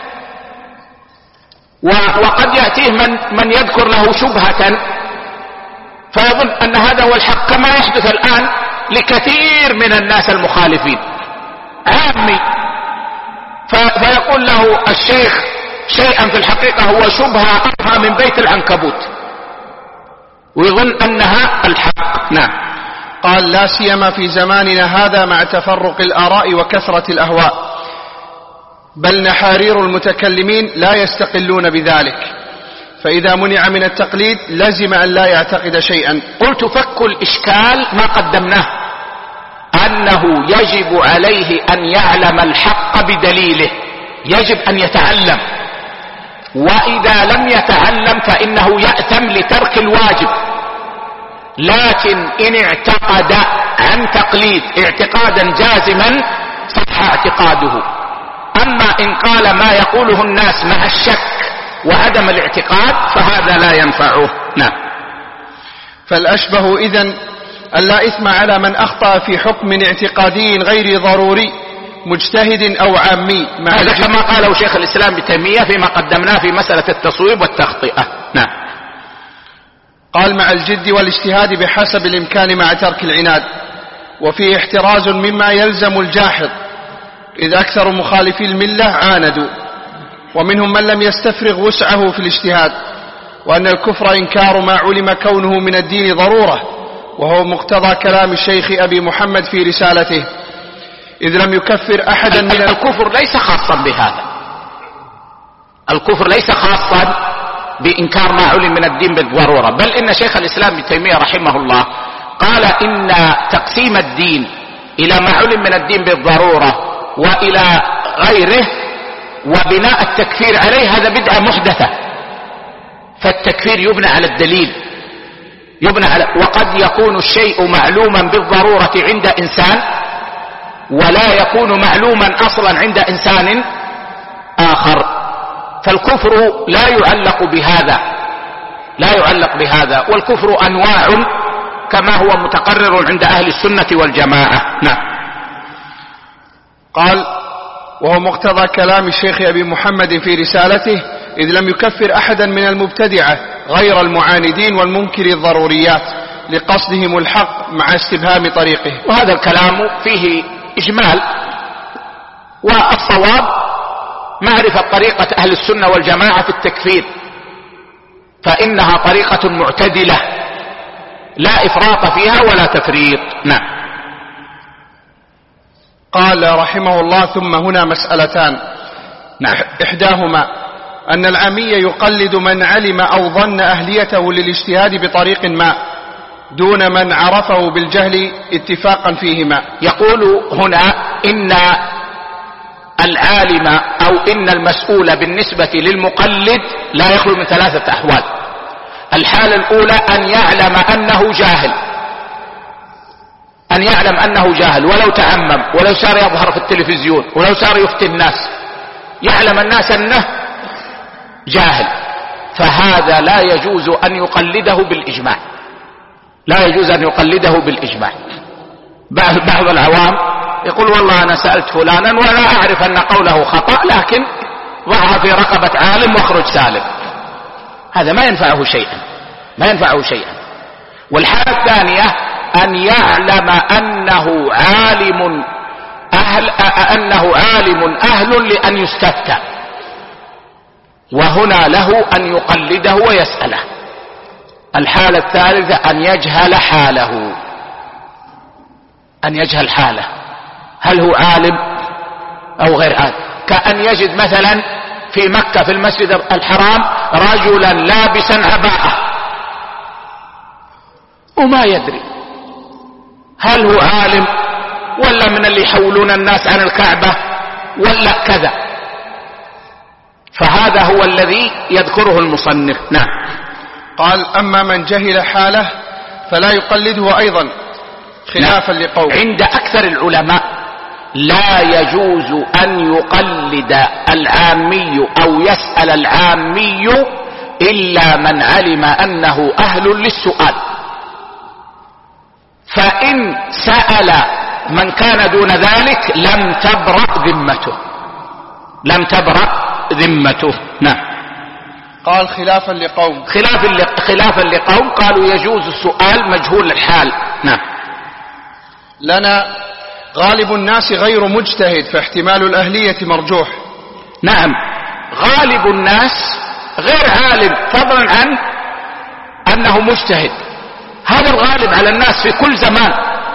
وقد يأتيه من يذكر له شبهة فيظن أن هذا هو الحق، كما يحدث الآن لكثير من الناس المخالفين. عامي فيقول له الشيخ شيئا في الحقيقة هو شبهة أرفع من بيت العنكبوت ويظن أنها الحق. نعم. قال: لا سيما في زماننا هذا مع تفرق الآراء وكثرة الأهواء، بل نحارير المتكلمين لا يستقلون بذلك، فإذا منع من التقليد لزم أن لا يعتقد شيئا. قلت فك الإشكال ما قدمناه، أنه يجب عليه أن يعلم الحق بدليله، يجب أن يتعلم، وإذا لم يتعلم فإنه يأثم لترك الواجب. لكن إن اعتقد عن تقليد اعتقادا جازما صح اعتقاده. أما إن قال ما يقوله الناس مع الشك وعدم الاعتقاد فهذا لا ينفعه. نعم. فالأشبه إذن ألا إثم على من أخطأ في حكم اعتقادي غير ضروري مجتهد أو عامي، هذا كما قاله شيخ الإسلام ابن تيمية فيما قدمناه في مسألة التصويب والتخطئة. نعم. قال: مع الجد والاجتهاد بحسب الإمكان مع ترك العناد، وفيه احتراز مما يلزم الجاحظ، إذ أكثر مخالفي الملة عاندوا، ومنهم من لم يستفرغ وسعه في الاجتهاد، وأن الكفر إنكار ما علم كونه من الدين ضرورة، وهو مقتضى كلام الشيخ أبي محمد في رسالته: إذ لم يكفر أحدا من الكفر ليس خاصا بهذا. الكفر ليس خاصا بإنكار ما علم من الدين بالضرورة، بل إن شيخ الإسلام ابن تيمية رحمه الله قال إن تقسيم الدين إلى ما علم من الدين بالضرورة وإلى غيره وبناء التكفير عليه هذا بدعة محدثة. فالتكفير يبنى على الدليل، وقد يكون الشيء معلوما بالضرورة عند إنسان ولا يكون معلوما أصلا عند إنسان آخر. فالكفر لا يعلق بهذا، والكفر أنواع كما هو متقرر عند أهل السنة والجماعة. نعم. قال: وهو مقتضى كلام الشيخ أبي محمد في رسالته: إذ لم يكفر أحدا من المبتدعة غير المعاندين والمنكر الضروريات لقصدهم الحق مع استبهام طريقه. وهذا الكلام فيه إجمال، والصواب معرفة طريقة أهل السنة والجماعة في التكفير، فإنها طريقة معتدلة لا إفراط فيها ولا تفريط. نعم. قال رحمه الله: ثم هنا مسألتان. نعم. إحداهما أن العامي يقلد من علم أو ظن أهليته للاجتهاد بطريق ما دون من عرفه بالجهل اتفاقا فيهما. يقول هنا إن العالم أو إن المسؤول بالنسبة للمقلد لا يخلو من ثلاثة أحوال. الحالة الأولى أن يعلم أنه جاهل ولو تعمم، ولو صار يظهر في التلفزيون، ولو صار يفتي الناس، يعلم الناس أنه جاهل، فهذا لا يجوز أن يقلده بالإجماع. بعض العوام يقول: والله أنا سألت فلانا وأنا أعرف أن قوله خطأ، لكن ضعها في رقبة عالم واخرج سالم. هذا ما ينفعه شيئا. والحالة الثانية أن يعلم أنه عالم أهل لأن يستفتى، وهنا له أن يقلده ويسأله. الحالة الثالثة أن يجهل حاله، هل هو عالم أو غير عالم. كأن يجد مثلا في مكة في المسجد الحرام رجلا لابسا عباءة وما يدري هل هو عالم ولا من اللي يحولون الناس عن الكعبة ولا كذا، فهذا هو الذي يذكره المصنف. نعم. قال: أما من جهل حاله فلا يقلده أيضا خلافا لقوم. عند أكثر العلماء لا يجوز أن يقلد العامي أو يسأل العامي إلا من علم أنه أهل للسؤال، فإن سأل من كان دون ذلك لم تبرأ ذمته. نعم. قال: خلافا لقوم قالوا يجوز السؤال مجهول الحال. نعم. لنا غالب الناس غير مجتهد فاحتمال الأهلية مرجوح. نعم، غالب الناس غير عالم فضلا عن أنه مجتهد، هذا الغالب على الناس في كل زمان.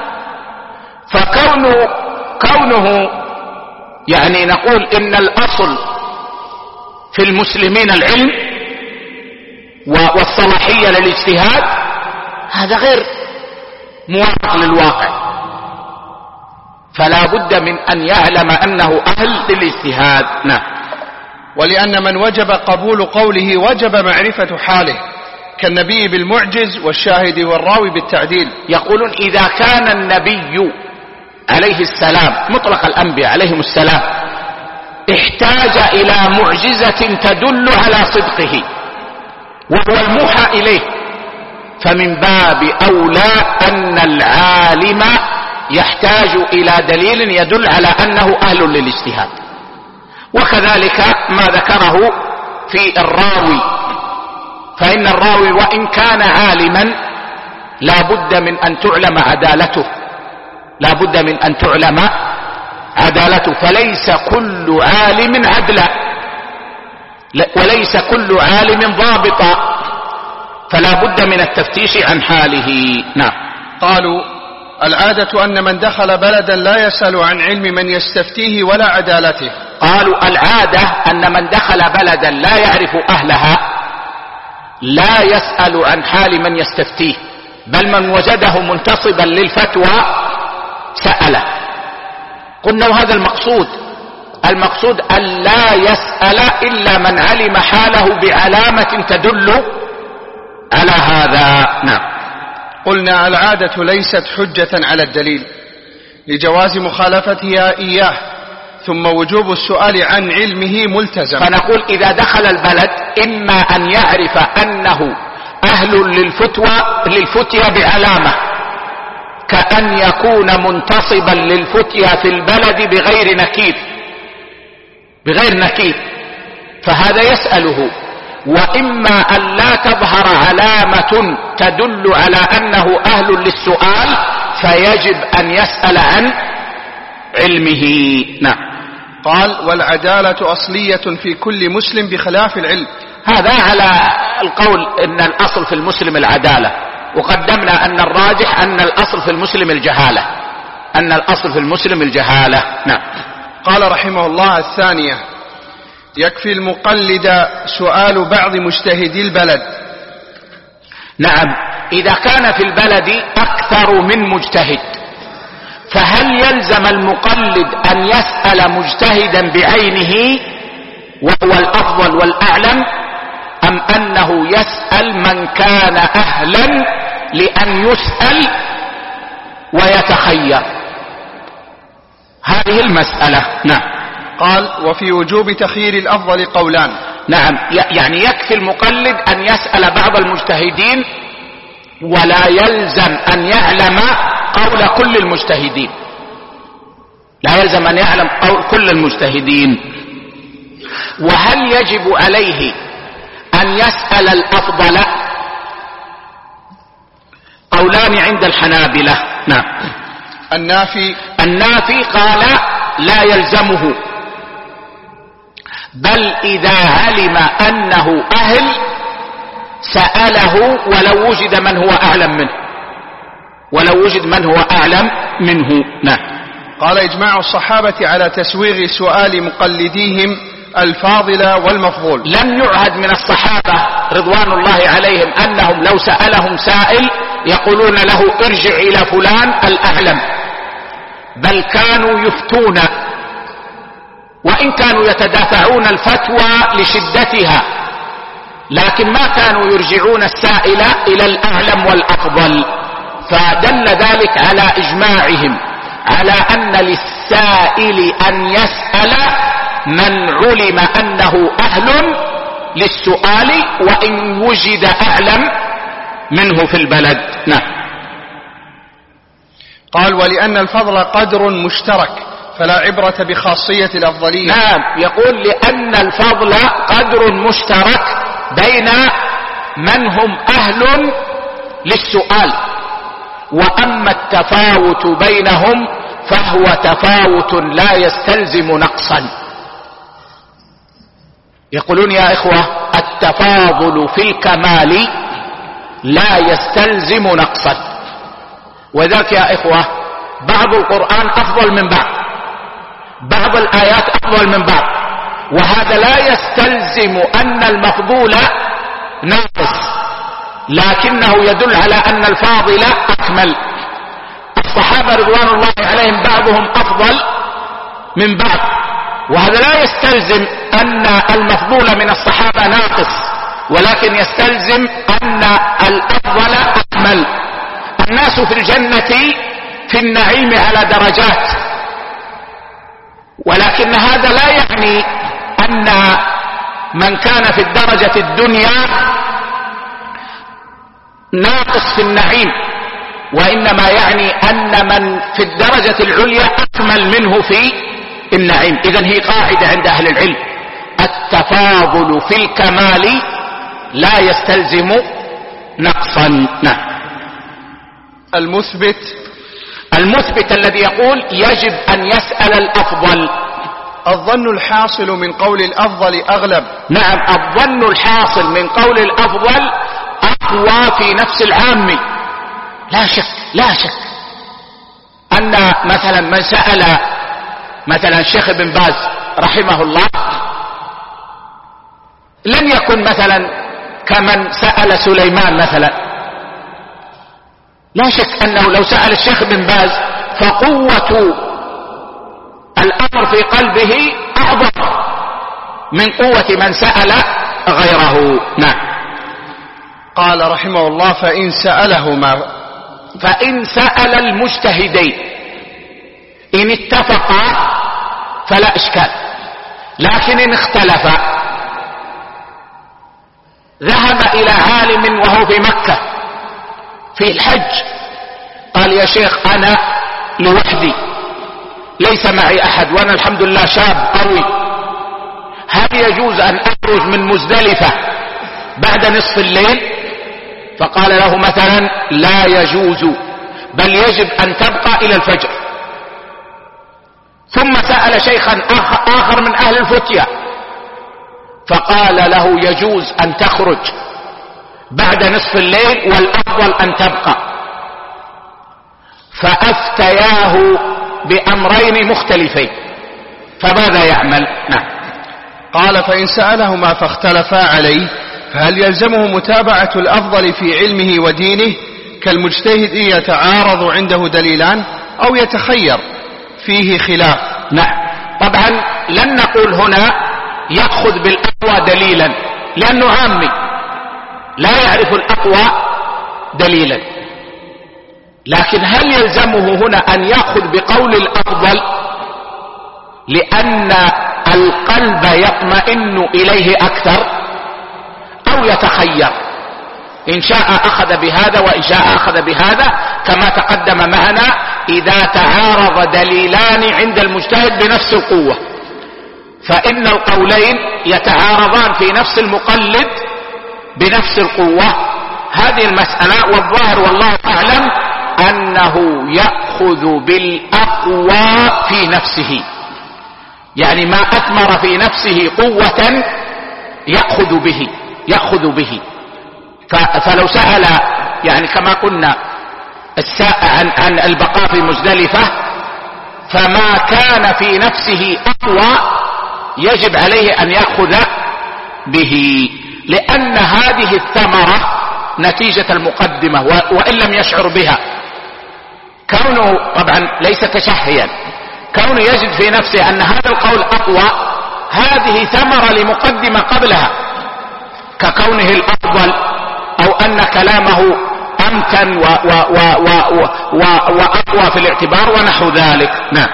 فكونه يعني نقول إن الأصل في المسلمين العلم والصلاحية للاجتهاد، هذا غير موافق للواقع، فلا بد من أن يعلم أنه أهل للاجتهاد. نعم. ولأن من وجب قبول قوله وجب معرفة حاله، كالنبي بالمعجز والشاهد والراوي بالتعديل. يقولون إذا كان النبي عليه السلام مطلق الأنبياء عليهم السلام احتاج إلى معجزة تدل على صدقه وهو الموحى إليه، فمن باب أولى أن العالم يحتاج إلى دليل يدل على أنه أهل للاجتهاد. وكذلك ما ذكره في الراوي، فإن الراوي وإن كان عالما لا بد من أن تعلم عدالته، فليس كل عالم عدلا وليس كل عالم ضابطا، فلا بد من التفتيش عن حاله. نعم. قالوا: العادة أن من دخل بلدا لا يسأل عن علم من يستفتيه ولا عدالته. قالوا العادة أن من دخل بلدا لا يعرف أهلها لا يسأل عن حال من يستفتيه، بل من وجده منتصبا للفتوى سأله. قلنا وهذا المقصود أن لا يسأل إلا من علم حاله بعلامة تدل على هذا. نعم. قلنا العادة ليست حجة على الدليل لجواز مخالفتها إياه، ثم وجوب السؤال عن علمه ملتزم. فنقول إذا دخل البلد إما أن يعرف أنه أهل للفتيا بعلامة، كأن يكون منتصبا للفتيا في البلد بغير نكير فهذا يسأله، وإما أن لا تظهر علامة تدل على أنه أهل للسؤال فيجب أن يسأل عن علمه. نعم. قال والعدالة أصلية في كل مسلم بخلاف العلم. هذا على القول أن الأصل في المسلم العدالة، وقدمنا أن الراجح أن الأصل في المسلم الجهالة. نعم. قال رحمه الله الثانية: يكفي المقلد سؤال بعض مجتهدي البلد. نعم. إذا كان في البلد أكثر من مجتهد فهل يلزم المقلد أن يسأل مجتهدا بعينه وهو الأفضل والأعلم، أم أنه يسأل من كان أهلا لأن يسأل ويتخير؟ هذه المسألة. نعم. قال وفي وجوب تخيير الأفضل قولان. نعم. يعني يكفي المقلد أن يسأل بعض المجتهدين ولا يلزم أن يعلم قول كل المجتهدين، لا يلزم أن يعلم قول كل المجتهدين. وهل يجب عليه أن يسأل الأفضل؟ قولان عند الحنابلة. نعم. النافي قال لا يلزمه، بل إذا علم أنه أهل سأله ولو وجد من هو أعلم منه. نعم. قال إجماع الصحابة على تسويغ سؤال مقلديهم الفاضل والمفضول. لم يعهد من الصحابة رضوان الله عليهم أنهم لو سألهم سائل يقولون له ارجع إلى فلان الأعلم، بل كانوا يفتون، وإن كانوا يتدافعون الفتوى لشدتها، لكن ما كانوا يرجعون السائل إلى الأعلم والأفضل. فدل ذلك على إجماعهم على أن للسائل أن يسأل من علم أنه أهل للسؤال وإن وجد أعلم منه في البلد. نعم. قال ولأن الفضل قدر مشترك فلا عبرة بخاصية الأفضلية. نعم. يقول لأن الفضل قدر مشترك بين من هم أهل للسؤال، وأما التفاوت بينهم فهو تفاوت لا يستلزم نقصا. يقولون يا إخوة التفاضل في الكمال لا يستلزم نقصا، وذلك يا إخوة بعض القرآن أفضل من بعض الآيات أفضل من بعض، وهذا لا يستلزم أن المفضول ناقص، لكنه يدل على أن الفاضل أكمل. الصحابة رضوان الله عليهم بعضهم أفضل من بعض، وهذا لا يستلزم أن المفضول من الصحابة ناقص، ولكن يستلزم أن الأفضل أكمل. الناس في الجنة في النعيم على درجات، ولكن هذا لا يعني أن من كان في الدرجة الدنيا ناقص في النعيم، وإنما يعني أن من في الدرجة العليا أكمل منه في النعيم. إذن هي قاعدة عند أهل العلم: التفاضل في الكمال لا يستلزم نقصا. نعم. المثبت الذي يقول يجب أن يسأل الأفضل. الظن الحاصل من قول الأفضل أغلب. نعم. الظن الحاصل من قول الأفضل أقوى في نفس العام، لا شك. أن مثلا من سأل مثلا الشيخ ابن باز رحمه الله لن يكن مثلا كمن سأل سليمان مثلا. لا شك أنه لو سأل الشيخ ابن باز فقوة الأمر في قلبه أعظم من قوة من سأل غيره. نعم. قال رحمه الله فإن سأل المجتهدين إن اتفقا فلا إشكال، لكن إن اختلفا ذهب إلى عالم وهو في مكة في الحج قال يا شيخ أنا لوحدي ليس معي أحد وأنا الحمد لله شاب قوي، هل يجوز أن أخرج من مزدلفة بعد نصف الليل؟ فقال له مثلا لا يجوز، بل يجب أن تبقى إلى الفجر. ثم سأل شيخا آخر من أهل الفتية فقال له يجوز أن تخرج بعد نصف الليل والأفضل أن تبقى. فأفتياه بأمرين مختلفين، فماذا يعمل؟ نعم. قال فإن سألهما فاختلفا عليه فهل يلزمه متابعة الأفضل في علمه ودينه كالمجتهد يتعارض عنده دليلان أو يتخير فيه خلاف؟ نعم. طبعا لن نقول هنا يأخذ بالأقوى دليلا لأنه عامي لا يعرف الأقوى دليلا، لكن هل يلزمه هنا أن يأخذ بقول الأفضل لأن القلب يطمئن إليه أكثر، أو يتخير إن شاء أخذ بهذا وإن شاء أخذ بهذا كما تقدم معنا إذا تعارض دليلان عند المجتهد بنفس القوة، فإن القولين يتعارضان في نفس المقلد بنفس القوة. هذه المسألة والظاهر والله أعلم أنه يأخذ بالأقوى في نفسه، يعني ما أثمر في نفسه قوة يأخذ به. فلو سأل يعني كما قلنا عن البقاء في مزدلفة فما كان في نفسه أقوى يجب عليه أن يأخذ به، لأن هذه الثمرة نتيجة المقدمة وإن لم يشعر بها، كونه طبعا ليس تشهيا، كونه يجد في نفسه أن هذا القول أقوى هذه ثمرة لمقدمة قبلها ككونه الأفضل أو أن كلامه أمتن وأقوى في الاعتبار ونحو ذلك. نعم.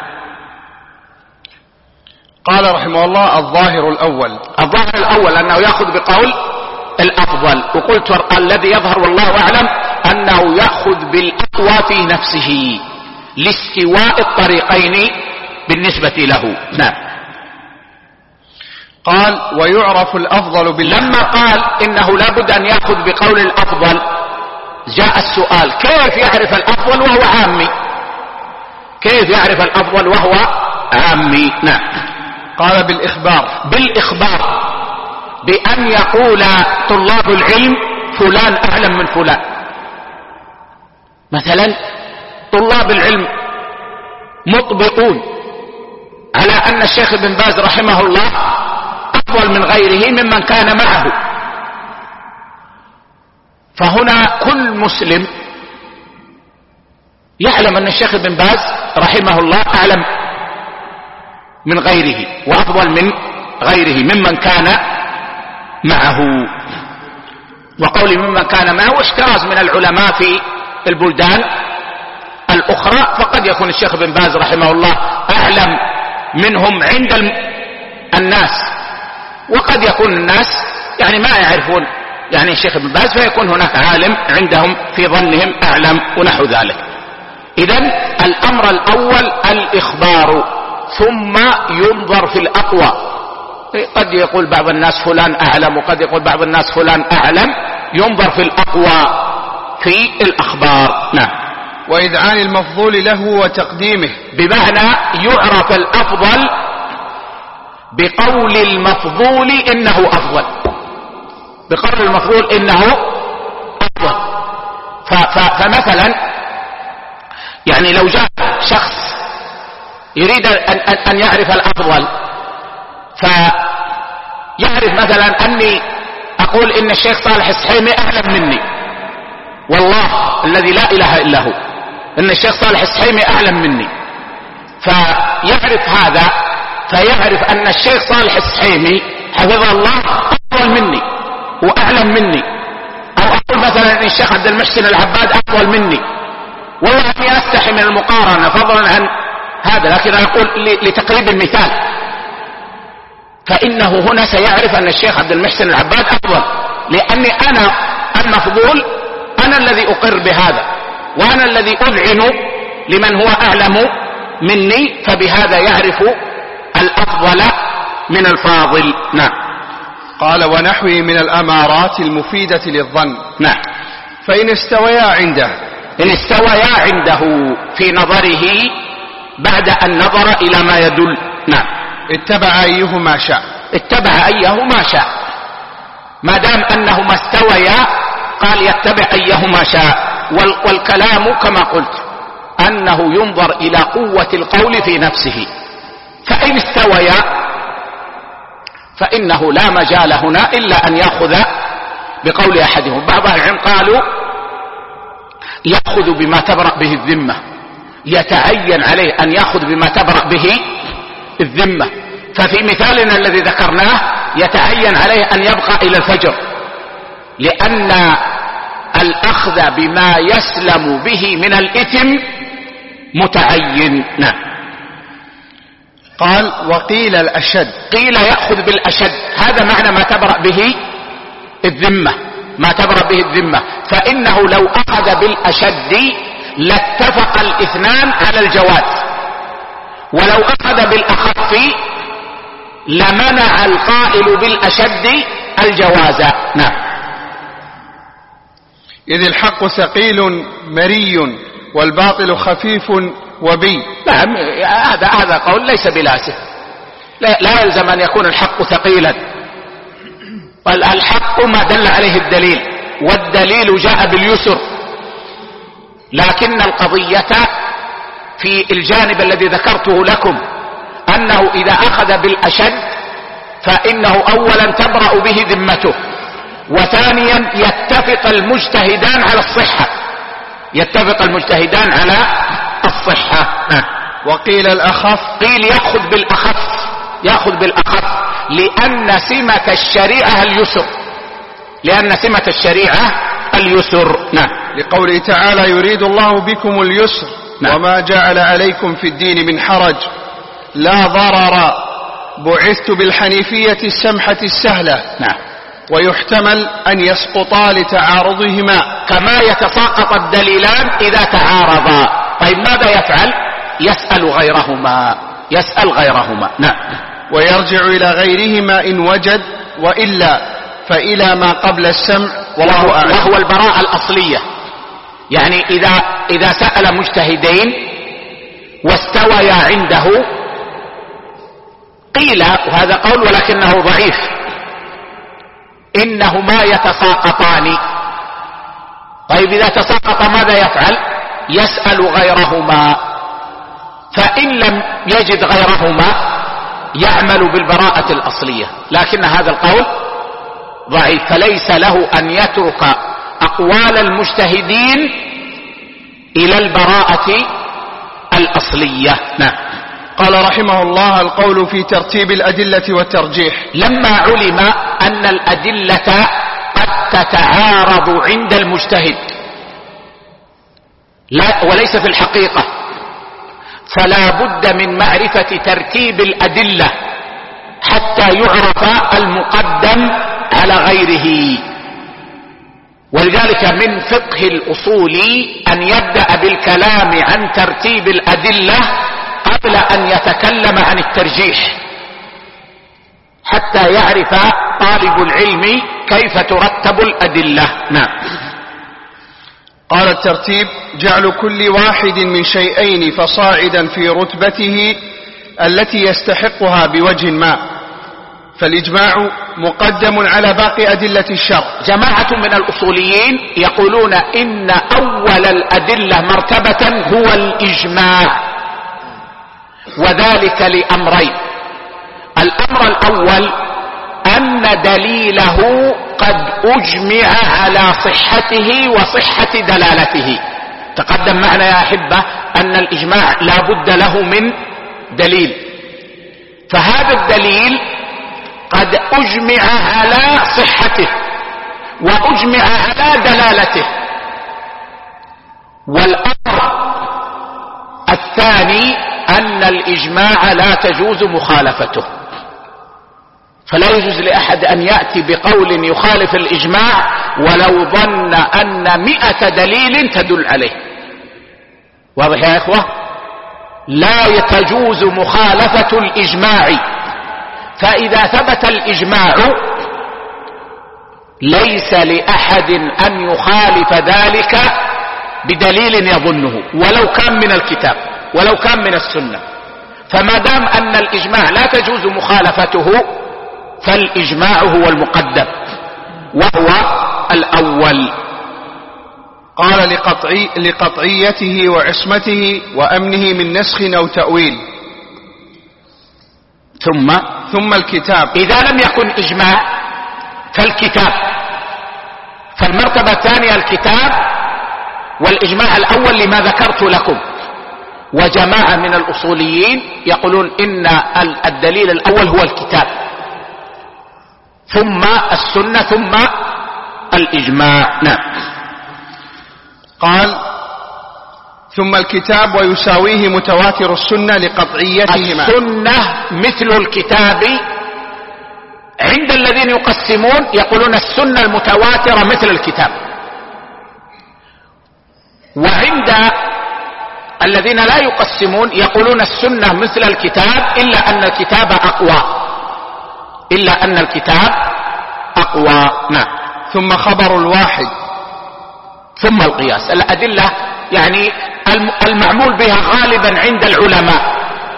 قال رحمه الله الظاهر الأول أنه يأخذ بقول الأفضل، وقلت الذي يظهر والله أعلم أنه يأخذ بالأقوى في نفسه لاستواء الطريقين بالنسبة له. نعم. قال ويعرف الأفضل لما قال إنه لابد أن يأخذ بقول الأفضل جاء السؤال كيف يعرف الأفضل وهو عامي؟ كيف يعرف الأفضل وهو عامي؟ نعم. قال بالإخبار بأن يقول طلاب العلم فلان أعلم من فلان. مثلا طلاب العلم مطبقون على أن الشيخ ابن باز رحمه الله أفضل من غيره ممن كان معه، فهنا كل مسلم يعلم أن الشيخ ابن باز رحمه الله أعلم من غيره وأفضل من غيره ممن كان معه. وقولي ممن كان معه احتراز من العلماء في البلدان الأخرى، فقد يكون الشيخ ابن باز رحمه الله أعلم منهم عند الناس، وقد يكون الناس يعني ما يعرفون يعني الشيخ ابن باز فيكون هناك عالم عندهم في ظنهم أعلم ونحو ذلك. إذن الأمر الأول الإخبار، ثم ينظر في الأقوى. قد يقول بعض الناس فلان أعلم وقد يقول بعض الناس فلان أعلم، ينظر في الأقوى في الأخبار. نعم. وإذعان المفضول له وتقديمه، بمعنى يعرف الأفضل بقول المفضول إنه أفضل، بقول المفضول إنه أفضل. فمثلا يعني لو جاء شخص يريد أن يعرف الأفضل، فيعرف مثلا أني أقول إن الشيخ صالح السحيمي أعلم مني، والله الذي لا إله إلا هو إن الشيخ صالح السحيمي أعلم مني، فيعرف هذا، فيعرف أن الشيخ صالح السحيمي حفظه الله أفضل مني وأعلم مني، أو أقول مثلا إن الشيخ عبد المحسن العباد أفضل مني، والله أني أستحي من المقارنة فضلا عن هذا، لكن أقول لتقريب المثال، فإنه هنا سيعرف أن الشيخ عبد المحسن العباد أفضل، لأني أنا المفضول، أنا الذي أقر بهذا، وأنا الذي أذعن لمن هو أعلم مني، فبهذا يعرف الأفضل من الفاضل. نعم. قال: ونحوه من الأمارات المفيدة للظن. نعم. فإن استويا عنده، إن استويا عنده في نظره بعد أن نظر إلى ما يدل. نعم. اتبع أيه ما شاء. اتبع أيه ما شاء، ما دام أنهما استويا قال يتبع أيه ما شاء. والكلام كما قلت أنه ينظر إلى قوة القول في نفسه، فإن استويا فإنه لا مجال هنا إلا أن يأخذ بقول أحدهم. بعض العلم قالوا يأخذ بما تبرأ به الذمة، يتعين عليه أن يأخذ بما تبرأ به الذمة، ففي مثالنا الذي ذكرناه يتعين عليه أن يبقى إلى الفجر، لأن الأخذ بما يسلم به من الإثم متعين. نعم. قال: وقيل الأشد. قيل يأخذ بالأشد، هذا معنى ما تبرأ به الذمة، ما تبرأ به الذمة، فإنه لو أخذ بالأشد لاتفق الاثنان على الجواز، ولو أخذ بالأخف لمنع القائل بالأشد الجواز. نعم. إذ الحق ثقيل مري والباطل خفيف وبي. نعم، هذا قول ليس بلازم، لا يلزم أن يكون الحق ثقيلا، الحق ما دل عليه الدليل، والدليل جاء باليسر، لكن القضية في الجانب الذي ذكرته لكم أنه إذا أخذ بالأشد فإنه أولا تبرأ به ذمته، وثانيا يتفق المجتهدان على الصحة، يتفق المجتهدان على الصحة. وقيل الأخف. قيل يأخذ بالأخف، يأخذ بالأخف، لأن سمة الشريعة اليسر، لأن سمة الشريعة اليسر. نعم. لقوله تعالى: يريد الله بكم اليسر. نعم. وما جعل عليكم في الدين من حرج لا ضرر بعثت بالحنيفية السمحة السهلة. نعم. ويحتمل أن يسقطا لتعارضهما كما يتساقط الدليلان إذا تعارضا. طيب ماذا يفعل؟ يسأل غيرهما، يسأل غيرهما. نعم. ويرجع إلى غيرهما إن وجد، وإلا فإلى ما قبل السمع، والله أعلم. وهو البراءة الأصلية، يعني إذا سأل مجتهدين واستويا عنده قيل، وهذا قول ولكنه ضعيف، إنهما يتساقطان. طيب إذا تساقط ماذا يفعل؟ يسأل غيرهما، فإن لم يجد غيرهما يعمل بالبراءة الأصلية، لكن هذا القول ضعيف، فليس له أن يترك أقوال المجتهدين إلى البراءة الأصلية. نعم. قال رحمه الله: القول في ترتيب الأدلة والترجيح. لما علم أن الأدلة قد تتعارض عند المجتهد وليس في الحقيقة، فلا بد من معرفة ترتيب الأدلة حتى يعرف المقدم على غيره. ولذلك من فقه الأصول أن يبدأ بالكلام عن ترتيب الأدلة قبل أن يتكلم عن الترجيح، حتى يعرف طالب العلم كيف ترتب الأدلة. نعم. قال: الترتيب جعل كل واحد من شيئين فصاعدا في رتبته التي يستحقها بوجه ما، فالإجماع مقدم على باقي أدلة الشرع. جماعة من الأصوليين يقولون إن أول الأدلة مرتبة هو الإجماع، وذلك لأمرين. الأمر الأول أن دليله قد أجمع على صحته وصحة دلالته. تقدم معنا يا أحبة أن الإجماع لا بد له من دليل، فهذا الدليل قد أجمع على صحته وأجمع على دلالته. والأمر الثاني أن الإجماع لا تجوز مخالفته، فلا يجوز لأحد أن يأتي بقول يخالف الإجماع ولو ظن أن 100 دليل تدل عليه. واضح يا إخوة؟ لا تجوز مخالفة الإجماع، فإذا ثبت الإجماع ليس لأحد أن يخالف ذلك بدليل يظنه ولو كان من الكتاب ولو كان من السنة. فما دام أن الإجماع لا تجوز مخالفته فالإجماع هو المقدم وهو الأول. قال لقطعيته وعصمته وأمنه من نسخ أو تأويل. ثم الكتاب. إذا لم يكن إجماع فالكتاب، فالمرتبة الثانية الكتاب، والإجماع الأول لما ذكرت لكم. وجماعة من الأصوليين يقولون إن الدليل الأول هو الكتاب ثم السنة ثم الإجماع. نعم. قال ثم الكتاب ويساويه متواتر السنة لقطعيتهما. السنة مثل الكتاب عند الذين يقسمون يقولون السنة المتواترة مثل الكتاب، وعند الذين لا يقسمون يقولون السنة مثل الكتاب إلا أن الكتاب أقوى. نعم. ثم خبر الواحد. ثم القياس. الأدلة يعني المعمول بها غالبا عند العلماء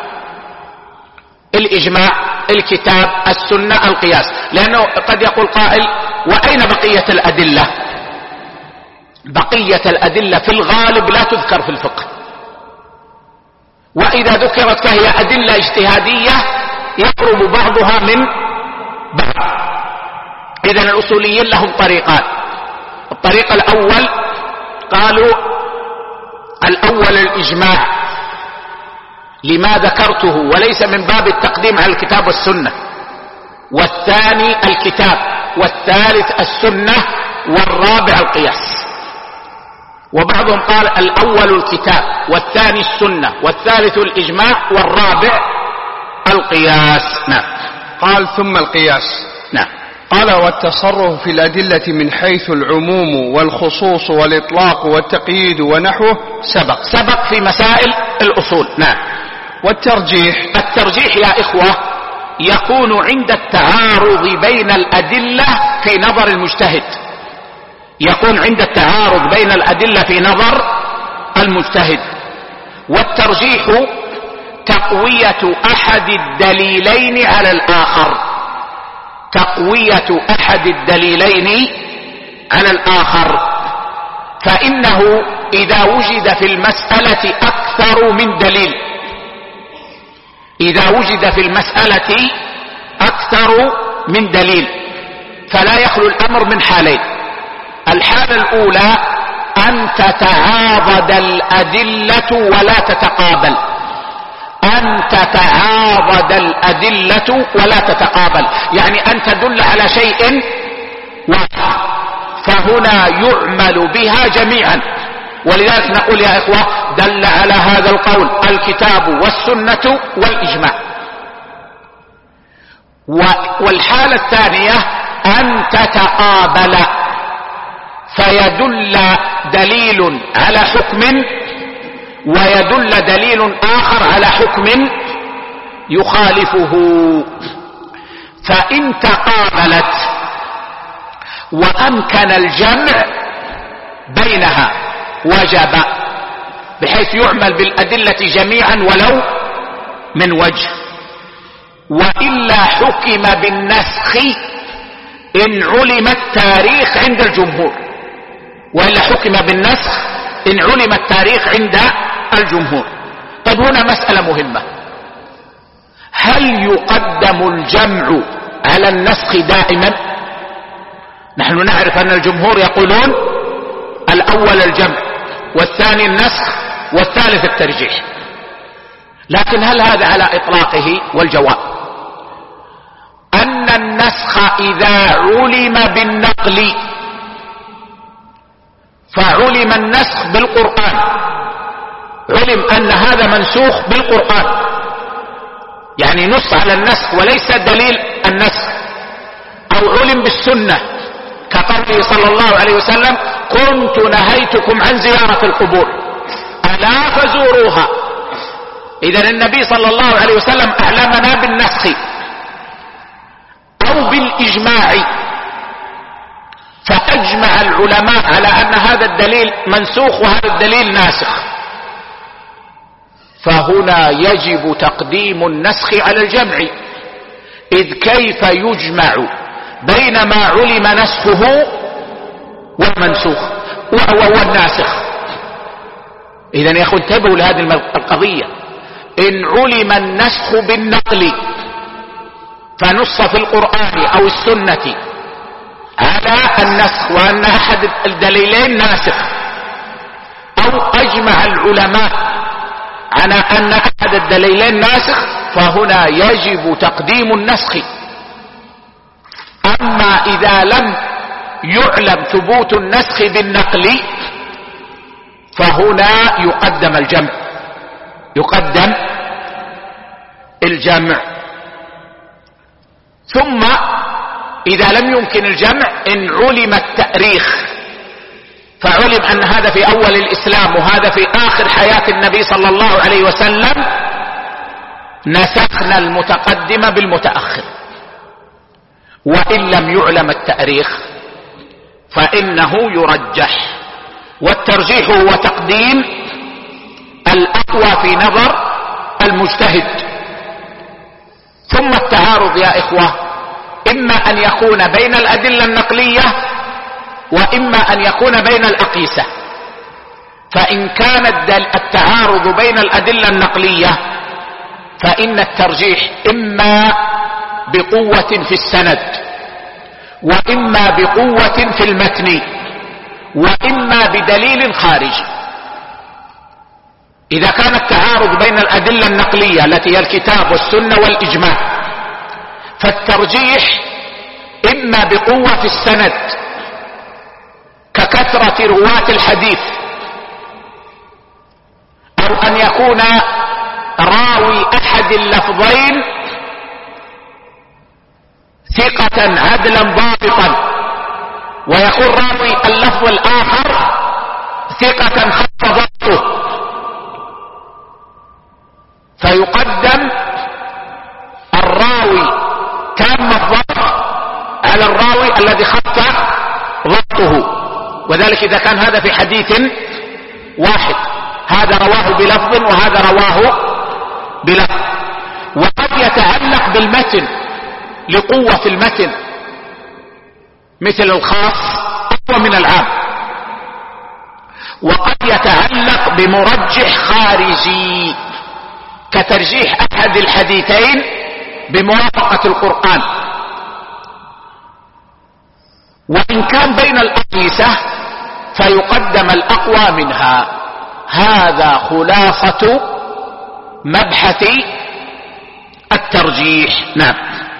الإجماع، الكتاب، السنة، القياس. لأنه قد يقول قائل وأين بقية الأدلة؟ بقية الأدلة في الغالب لا تذكر في الفقه، وإذا ذكرت فهي أدلة اجتهادية يقرب بعضها من بعض. إذن الأصوليين لهم طريقان. الطريق الأول قالوا الأول الإجماع لما ذكرته وليس من باب التقديم على الكتاب والسنة، والثاني الكتاب، والثالث السنة، والرابع القياس. وبعضهم قال الأول الكتاب والثاني السنة والثالث الإجماع والرابع القياس. نعم. قال ثم القياس. نعم. قال والتصرف في الأدلة من حيث العموم والخصوص والإطلاق والتقييد ونحوه سبق في مسائل الأصول. نعم. الترجيح يا إخوة يكون عند التعارض بين الأدلة في نظر المجتهد، يكون عند التعارض بين الأدلة في نظر المجتهد. والترجيح تقوية أحد الدليلين على الآخر، تقوية أحد الدليلين على الآخر. فإنه إذا وجد في المسألة أكثر من دليل، إذا وجد في المسألة أكثر من دليل فلا يخلو الأمر من حالين. الحالة الأولى أن تتعاضد الأدلة ولا تتقابل، أن تتعاضد الأدلة ولا تتقابل، يعني أن تدل على شيء واحد، فهنا يعمل بها جميعا. ولذلك نقول يا إخوة دل على هذا القول الكتاب والسنة والإجماع. والحالة الثانية أن تتقابل، فيدل دليل على حكم ويدل دليل آخر على حكم يخالفه. فإن تقابلت وأمكن الجمع بينها وجب، بحيث يعمل بالأدلة جميعا ولو من وجه. وإلا حكم بالنسخ إن علم التاريخ عند الجمهور، وإلا حكم بالنسخ إن علم التاريخ عند الجمهور. طيب هنا مسألة مهمة، هل يقدم الجمع على النسخ دائما؟ نحن نعرف أن الجمهور يقولون الأول الجمع والثاني النسخ والثالث الترجيح، لكن هل هذا على إطلاقه؟ والجواب أن النسخ إذا علم بالنقل فعلم النسخ بالقرآن، علم أن هذا منسوخ بالقرآن، يعني نص على النسخ وليس دليل النسخ، أو علم بالسنة كقوله صلى الله عليه وسلم كنت نهيتكم عن زيارة القبور ألا فزوروها. إذن النبي صلى الله عليه وسلم أعلمنا بالنسخ أو بالإجماع، فأجمع العلماء على أن هذا الدليل منسوخ وهذا الدليل ناسخ، فهنا يجب تقديم النسخ على الجمع، إذ كيف يجمع بين ما علم نسخه والمنسوخ والناسخ؟ إذن يا أخوان انتبهوا لهذه القضية، إن علم النسخ بالنقل فنص في القرآن أو السنة على النسخ وأن أحد الدليلين ناسخ، أو أجمع العلماء على أن أحد الدليلين ناسخ، فهنا يجب تقديم النسخ. أما إذا لم يعلم ثبوت النسخ بالنقل فهنا يقدم الجمع، يقدم الجمع. ثم إذا لم يمكن الجمع إن علم التاريخ فعلم أن هذا في أول الإسلام وهذا في آخر حياة النبي صلى الله عليه وسلم، نسخنا المتقدم بالمتأخر. وإن لم يعلم التاريخ فإنه يرجح، والترجيح هو تقديم الأقوى في نظر المجتهد. ثم التعارض يا إخوة إما أن يكون بين الأدلة النقلية وإما أن يكون بين الأقيسة. فإن كان التعارض بين الأدلة النقلية فإن الترجيح إما بقوة في السند وإما بقوة في المتن وإما بدليل خارجي. إذا كان التعارض بين الأدلة النقلية التي هي الكتاب والسنة والإجماع فالترجيح إما بقوة في السند ككثرة رواة الحديث، أو أن يكون راوي أحد اللفظين ثقة عدلا ضابطا ويكون راوي اللفظ الآخر ثقة خف ضبطه، فيقدم الراوي تام الضبط على الراوي الذي خف ضبطه. وذلك إذا كان هذا في حديث واحد، هذا رواه بلفظ وهذا رواه بلفظ. وقد يتعلق بالمتن لقوة في المتن، مثل الخاص أقوى من العام. وقد يتعلق بمرجح خارجي كترجيح أحد الحديثين بموافقة القرآن. وإن كان بين الأقيسة فيقدم الأقوى منها. هذا خلاصة مبحث الترجيح. نعم.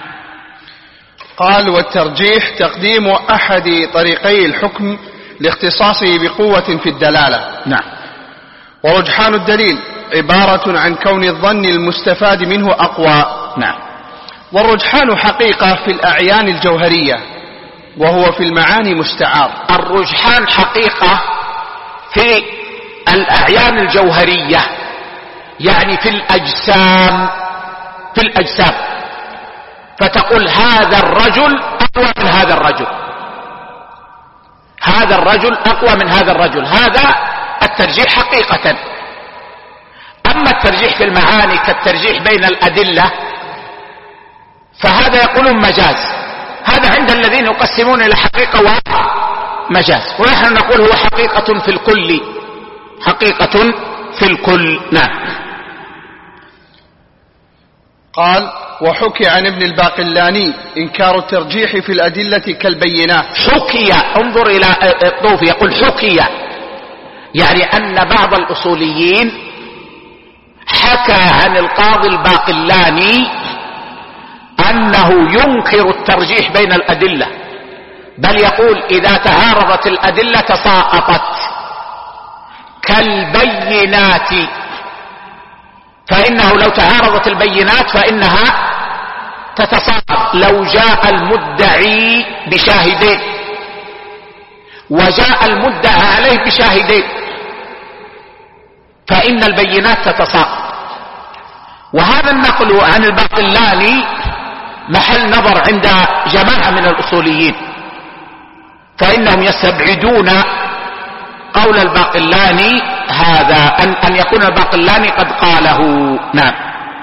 قال: والترجيح تقديم أحد طريقي الحكم لاختصاصه بقوة في الدلالة. نعم. ورجحان الدليل عبارة عن كون الظن المستفاد منه أقوى. نعم. والرجحان حقيقة في الأعيان الجوهرية، وهو في المعاني مستعار. الرجحان حقيقة في الأعيان الجوهرية، يعني في الأجسام، في الأجسام، فتقول هذا الرجل أقوى من هذا الرجل، هذا الرجل أقوى من هذا الرجل، هذا الترجيح حقيقة. أما الترجيح في المعاني كالترجيح بين الأدلة فهذا يقولون مجاز، هذا عند الذين يقسمون إلى حقيقة ومجاز، ونحن نقول هو حقيقة في الكل، حقيقة في الكل. نعم. قال: وحكي عن ابن الباقلاني إنكار الترجيح في الأدلة كالبينات. حكي، انظر إلى الطوفي يقول حكي، يعني أن بعض الأصوليين حكى عن القاضي الباقلاني أنه ينكر الترجيح بين الأدلة، بل يقول إذا تعارضت الأدلة تساقطت كالبينات، فإنه لو تعارضت البينات فإنها تتساقط. لو جاء المدعي بشاهدين وجاء المدعى عليه بشاهدين فإن البينات تتساقط. وهذا النقل عن الباقلاني محل نظر عند جماعة من الأصوليين، فإنهم يستبعدون قول الباقلاني هذا، أن يكون الباقلاني قد قاله. نعم.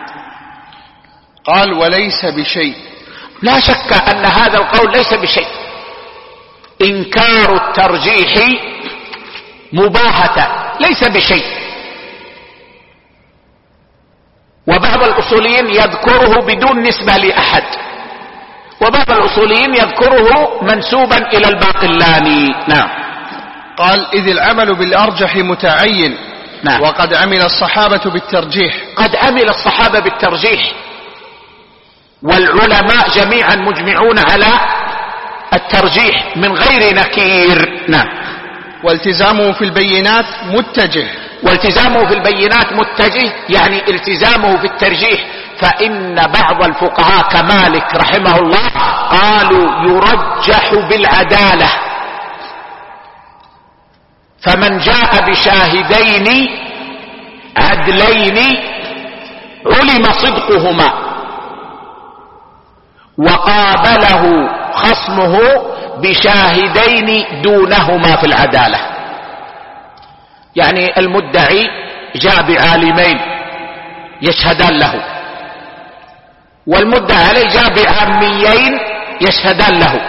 قال: وليس بشيء. لا شك أن هذا القول ليس بشيء. إنكار الترجيح مباحة ليس بشيء. وبعض الأصوليين يذكره بدون نسبة لأحد، وبعض الأصوليين يذكره منسوبا إلى الباقلاني. نعم. قال: إذ العمل بالأرجح متعين. نعم. وقد عمل الصحابة بالترجيح. قد عمل الصحابة بالترجيح، والعلماء جميعا مجمعون على الترجيح من غير نكير. نعم. والتزامه في البينات متجه. والتزامه في البينات متجه يعني التزامه في الترجيح، فإن بعض الفقهاء كمالك رحمه الله قالوا يرجح بالعدالة، فمن جاء بشاهدين عدلين علم صدقهما وقابله خصمه بشاهدين دونهما في العدالة. يعني المدعي جاء بعالمين يشهدان له، والمدعى عليه جاء بعاميين يشهدان له.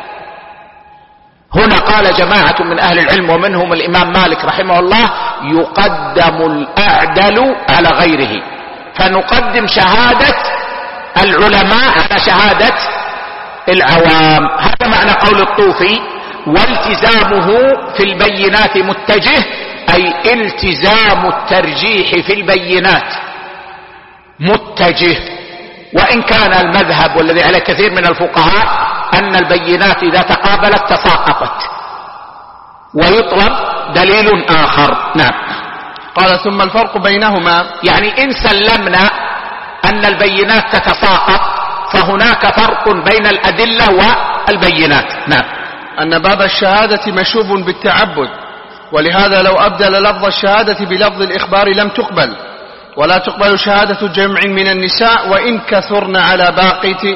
هنا قال جماعة من أهل العلم ومنهم الإمام مالك رحمه الله يقدم الأعدل على غيره، فنقدم شهادة العلماء على شهادة العوام. هذا معنى قول الطوفي: والتزامه في البينات متجه، أي التزام الترجيح في البينات متجه. وإن كان المذهب والذي على كثير من الفقهاء أن البينات إذا تقابلت تساقطت ويطلب دليل آخر. نعم. قال: ثم الفرق بينهما، يعني إن سلمنا أن البينات تتساقط فهناك فرق بين الأدلة والبينات. نعم. أن باب الشهادة مشوب بالتعبد، ولهذا لو أبدل لفظ الشهادة بلفظ الإخبار لم تقبل، ولا تقبل شهادة جمع من النساء وإن كثرن على باقة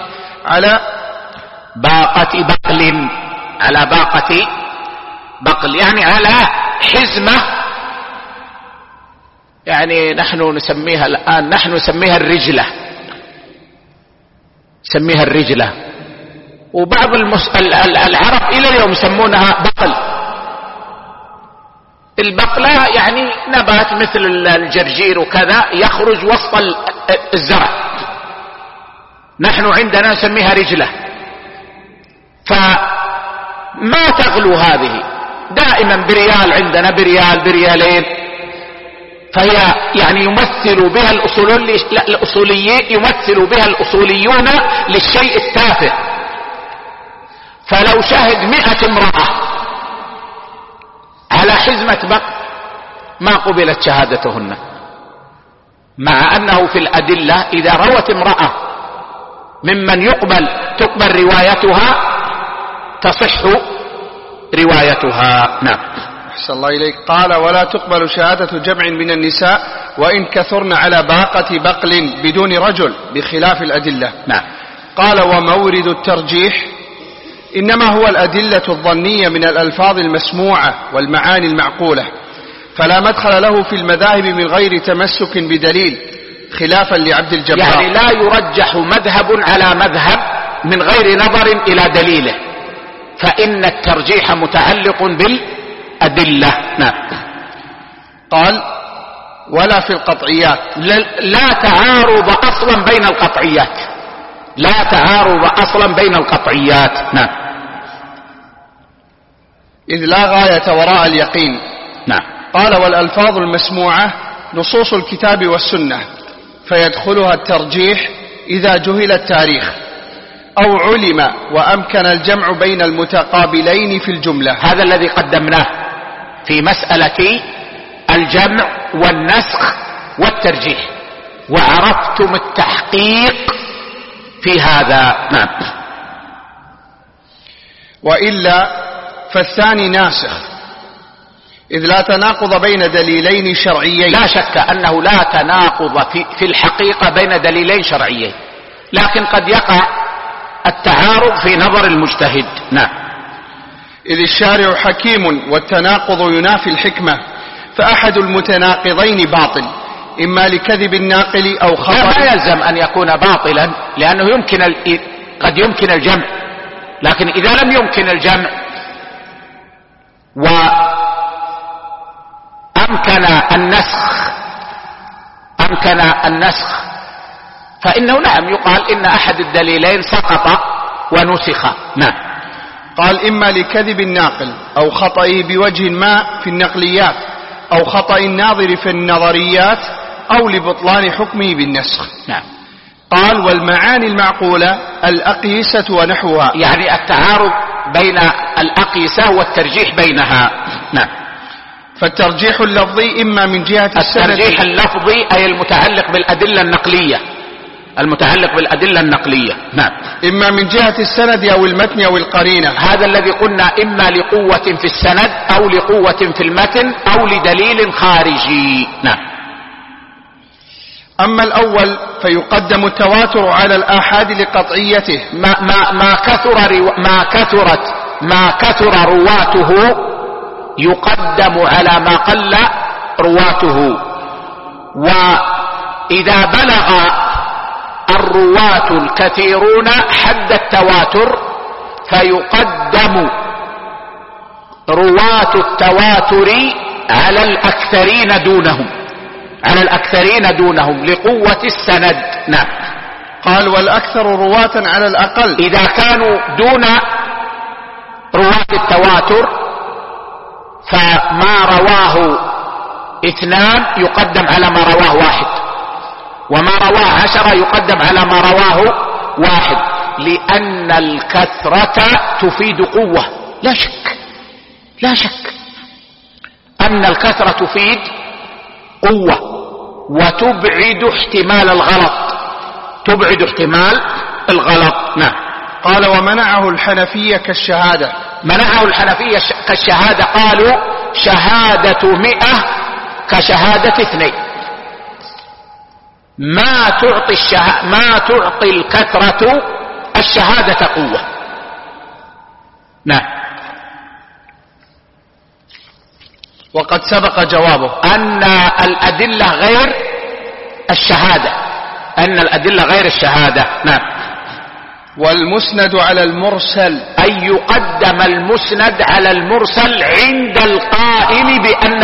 بقل، على باقة بقل يعني على حزمة، يعني نحن نسميها الآن نسميها الرجلة، نسميها الرجلة، وبعض العرب إلى اليوم يسمونها بقل. البقلة يعني نبات مثل الجرجير وكذا يخرج وسط الزرع، نحن عندنا نسميها رجلة. فما تغلو هذه، دائما بريال عندنا، بريالين، فهي يعني يمثل بها الأصوليون للشيء التافه. فلو شهد 100 امرأة على حزمة بقر ما قبلت شهادتهن، مع أنه في الأدلة إذا روت امرأة ممن تقبل روايتها تصح روايتها. نعم. أحسن الله إليك. قال: ولا تقبل شهادة جمع من النساء وإن كثرن على باقة بقل بدون رجل بخلاف الأدلة. نعم. قال: ومورد الترجيح إنما هو الأدلة الظنية من الألفاظ المسموعة والمعاني المعقولة، فلا مدخل له في المذاهب من غير تمسك بدليل، خلافا لعبد الجبار. يعني لا يرجح مذهب على مذهب من غير نظر إلى دليله، فإن الترجيح متعلق بالأدلة. نعم. قال ولا في القطعيات. لا تعارض أصلا بين القطعيات، لا تعارض أصلا بين القطعيات. نعم. إذ لا غاية وراء اليقين. نعم. قال والألفاظ المسموعة نصوص الكتاب والسنة، فيدخلها الترجيح إذا جهل التاريخ أو علم وأمكن الجمع بين المتقابلين في الجملة. هذا الذي قدمناه في مسألة الجمع والنسخ والترجيح، وعرفتم التحقيق في هذا. نعم. وإلا فالثاني ناسخ، إذ لا تناقض بين دليلين شرعيين. لا شك أنه لا تناقض في الحقيقة بين دليلين شرعيين، لكن قد يقع التعارض في نظر المجتهد. نعم. إذ الشارع حكيم والتناقض ينافي الحكمة، فأحد المتناقضين باطل، إما لكذب الناقل أو خطأ. لا يلزم أن يكون باطلا، لأنه قد يمكن الجمع، لكن إذا لم يمكن الجمع وأمكن النسخ فإنه نعم يقال إن أحد الدليلين سقط ونسخ. نعم. قال إما لكذب الناقل أو خطئه بوجه ما في النقليات أو خطأ الناظر في النظريات أو لبطلان حكمه بالنسخ. نعم. قال والمعاني المعقولة الأقيسة ونحوها، يعني التعارض بين الأقيسة والترجيح بينها. نعم. فالترجيح اللفظي إما من جهة السند. الترجيح اللفظي أي المتعلق بالأدلة النقلية. نعم. إما من جهة السند أو المتن أو القرينة. هذا الذي قلنا إما لقوة في السند أو لقوة في المتن أو لدليل خارجي. نعم. أما الأول فيقدم التواتر على الآحاد لقطعيته. ما كثر رواته يقدم على ما قل رواته، وإذا بلغ الرواة الكثيرون حد التواتر فيقدم رواة التواتر على الأكثرين دونهم لقوة السند. نعم. قال والأكثر رواة على الأقل. إذا كانوا دون رواة التواتر فما رواه 2 يقدم على ما رواه 1، وما رواه 10 يقدم على ما رواه 1، لأن الكثرة تفيد قوة. لا شك أن الكثرة تفيد قوة وتبعد احتمال الغلط. نعم. قال ومنعه الحنفية كالشهادة. منعه الحنفية كالشهادة، قالوا شهادة 100 كشهادة 2. ما تعطي الكثرة الشهادة قوة. نعم. وقد سبق جوابه أن الأدلة غير الشهادة. نعم. والمسند على المرسل، أي يقدم المسند على المرسل عند القائل بأن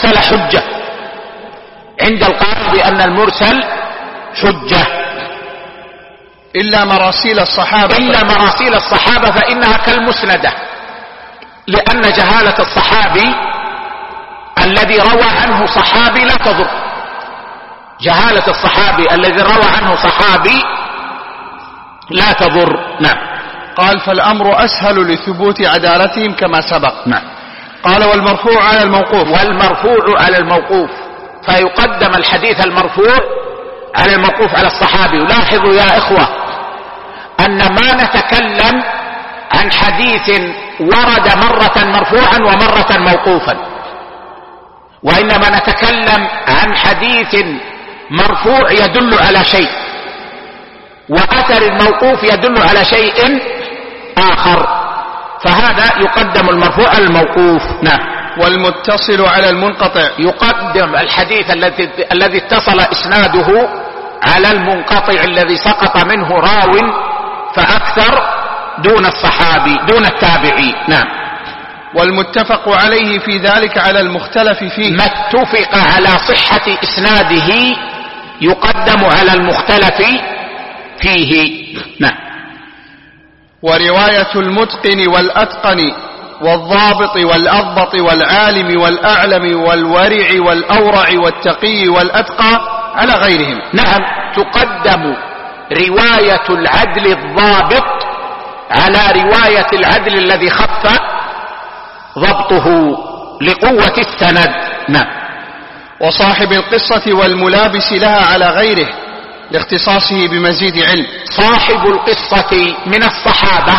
المرسل حجة. إلا مراسيل الصحابة فإنها كالمسندة، لأن جهالة الصحابي الذي روى عنه صحابي لا تضر. جهالة الصحابي الذي روى عنه صحابي لا تضر. نعم. قال فالأمر أسهل لثبوت عدالتهم كما سبق. نعم. قال والمرفوع على الموقوف فيقدم الحديث المرفوع على الموقوف على الصحابي. لاحظوا يا إخوة أن ما نتكلم عن حديث ورد مرة مرفوعا ومرة موقوفا، وإنما نتكلم عن حديث مرفوع يدل على شيء، وأثر الموقوف يدل على شيء آخر، فهذا يقدم المرفوع على الموقوف. نعم. والمتصل على المنقطع، يقدم الحديث الذي اتصل إسناده على المنقطع الذي سقط منه راو فأكثر دون الصحابي دون التابعي. نعم. والمتفق عليه في ذلك على المختلف فيه. ما اتفق على صحة إسناده يقدم على المختلف فيه. نعم. ورواية المتقن والأتقن والضابط والأضبط والعالم والأعلم والورع والأورع والتقي والأتقى على غيرهم. نعم، تقدم رواية العدل الضابط على رواية العدل الذي خف ضبطه لقوة السند. نعم. وصاحب القصة والملابس لها على غيره لاختصاصه بمزيد علم. صاحب القصة من الصحابة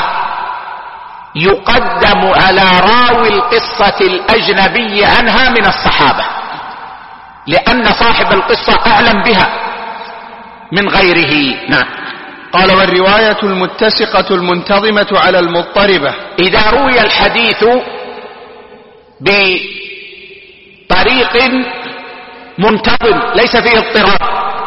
يقدم على راوي القصة الأجنبي عنها من الصحابة، لأن صاحب القصة أعلم بها من غيره. نعم. قال والرواية المتسقة المنتظمة على المضطربة. إذا روي الحديث بطريق منتظم ليس فيه اضطراب،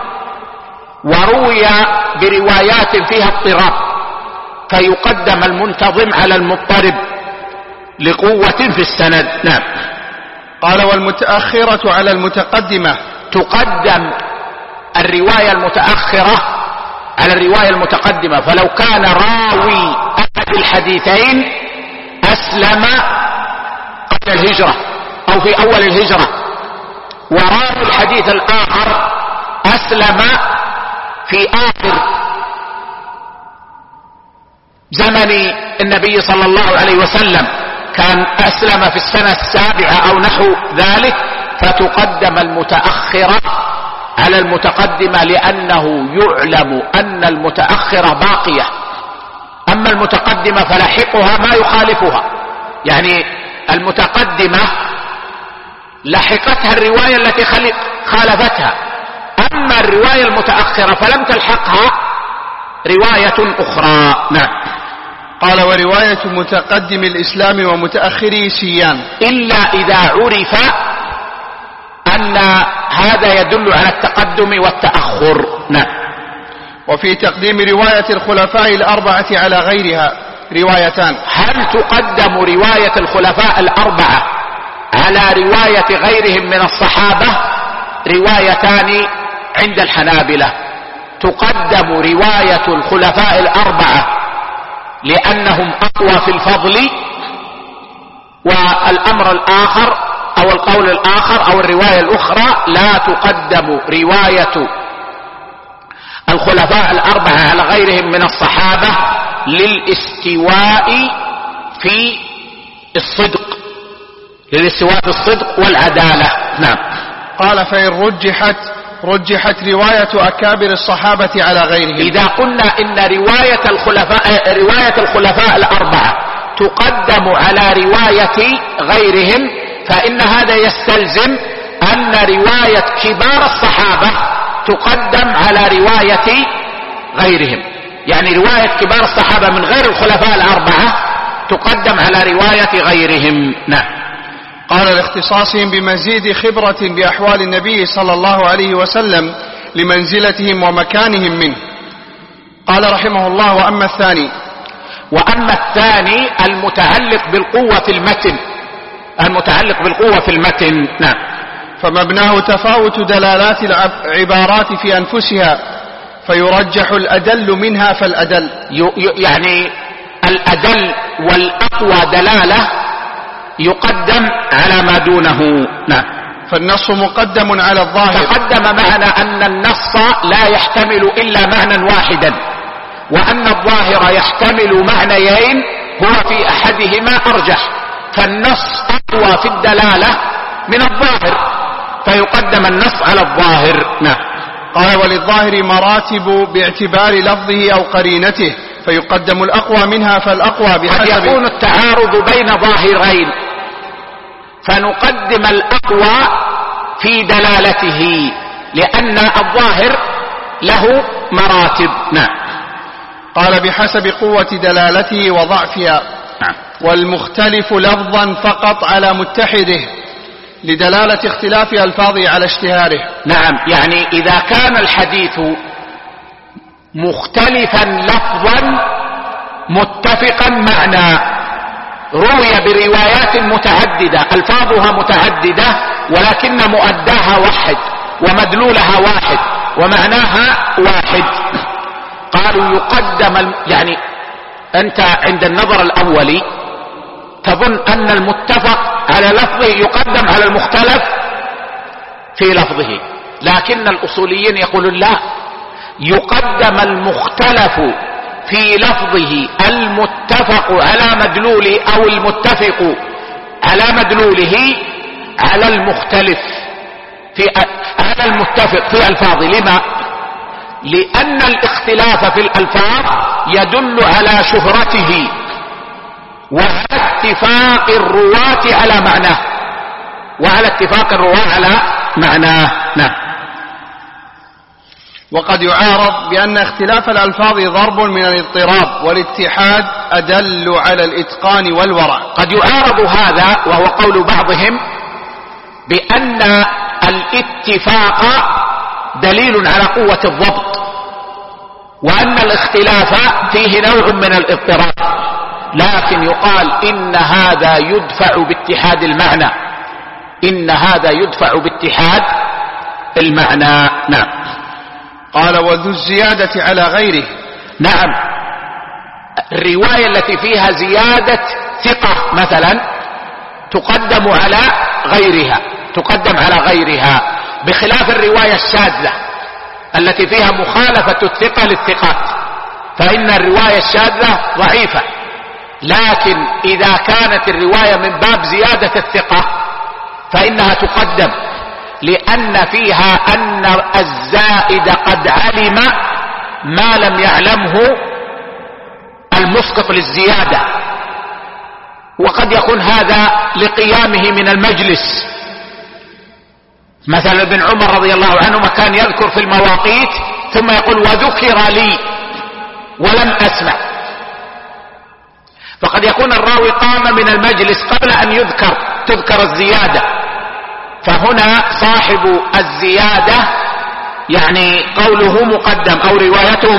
وروي بروايات فيها اضطراب، فيقدم المنتظم على المضطرب لقوة في السند. نعم. قال والمتأخرة على المتقدمة. تقدم الرواية المتأخرة على الرواية المتقدمة، فلو كان راوي أحد الحديثين أسلم قبل الهجرة أو في أول الهجرة، وراوي الحديث الآخر أسلم في آخر زمن النبي صلى الله عليه وسلم، كان أسلم في السنة 7 أو نحو ذلك، فتقدم المتأخرة على المتقدمة لأنه يعلم أن المتأخرة باقية، أما المتقدمة فلاحقها ما يخالفها، يعني المتقدمة لحقتها الرواية التي خالفتها، أما الرواية المتأخرة فلم تلحقها رواية أخرى. نعم. قال ورواية متقدم الإسلام ومتأخره سيان، إلا إذا عرف أن هذا يدل على التقدم والتأخر. نعم. وفي تقديم رواية الخلفاء الأربعة على غيرها روايتان. هل تقدم رواية الخلفاء الأربعة على رواية غيرهم من الصحابة؟ روايتان عند الحنابلة. تقدم رواية الخلفاء الأربعة لأنهم أقوى في الفضل، والأمر الآخر أو القول الآخر أو الرواية الأخرى لا تقدم رواية الخلفاء الأربعة على غيرهم من الصحابة للاستواء في الصدق، للاستواء في الصدق والعدالة. نعم. قال فإن رجحت رواية أكابر الصحابة على غيرهم. إذا قلنا إن رواية الخلفاء الأربعة تقدم على رواية غيرهم، فإن هذا يستلزم أن رواية كبار الصحابة تقدم على رواية غيرهم، يعني رواية كبار الصحابة من غير الخلفاء الأربعة تقدم على رواية غيرهم. نعم. قال لاختصاصهم بمزيد خبرة بأحوال النبي صلى الله عليه وسلم لمنزلتهم ومكانهم منه. قال رحمه الله وأما الثاني المتعلق بالقوة في المتن. نعم. فمبناه تفاوت دلالات العبارات في أنفسها فيرجح الأدل منها فالأدل، يعني الأدل والأقوى دلالة يقدم على ما دونه. نعم. فالنص مقدم على الظاهر. تقدم معنا أن النص لا يحتمل إلا معنى واحدا، وأن الظاهر يحتمل معنيين هو في أحدهما أرجح، فالنص أقوى في الدلالة من الظاهر فيقدم النص على الظاهر. نعم. قال وللظاهر مراتب باعتبار لفظه أو قرينته فيقدم الأقوى منها فالأقوى بحسب. قد يكون التعارض بين ظاهرين فنقدم الأقوى في دلالته لأن الظاهر له مراتب. نعم. قال بحسب قوة دلالته وضعفها. نعم. والمختلف لفظا فقط على متحده لدلالة اختلاف ألفاظه على اشتهاره. نعم، يعني إذا كان الحديث مختلفا لفظا متفقا معنى، روي بروايات متعددة ألفاظها متعددة ولكن مؤداها واحد ومدلولها واحد ومعناها واحد، قالوا يقدم يعني أنت عند النظر الأولي تظن أن المتفق على لفظه يقدم على المختلف في لفظه، لكن الأصوليين يقولون لا، يقدم المختلف في لفظه المتفق على مدلوله أو المتفق على مدلوله على المختلف على المتفق في ألفاظه. لما؟ لأن الاختلاف في الألفاظ يدل على شهرته وعلى اتفاق الرواة على معناه على معناه. نعم. وقد يعارض بأن اختلاف الألفاظ ضرب من الاضطراب، والاتحاد أدل على الإتقان والورع. قد يعارض هذا، وهو قول بعضهم بأن الاتفاق دليل على قوة الضبط، وأن الاختلاف فيه نوع من الاضطراب، لكن يقال إن هذا يدفع باتحاد المعنى، نعم. قال وذو الزيادة على غيره. نعم، الرواية التي فيها زيادة ثقة مثلا تقدم على غيرها بخلاف الرواية الشاذة التي فيها مخالفة الثقة للثقات، فإن الرواية الشاذة ضعيفة، لكن إذا كانت الرواية من باب زيادة الثقة فإنها تقدم، لأن فيها أن الزائد قد علم ما لم يعلمه المسقط للزيادة، وقد يكون هذا لقيامه من المجلس. مثلا ابن عمر رضي الله عنهما كان يذكر في المواقيت ثم يقول وذكر لي ولم أسمع، فقد يكون الراوي قام من المجلس قبل أن تذكر الزيادة، فهنا صاحب الزيادة يعني قوله مقدم أو روايته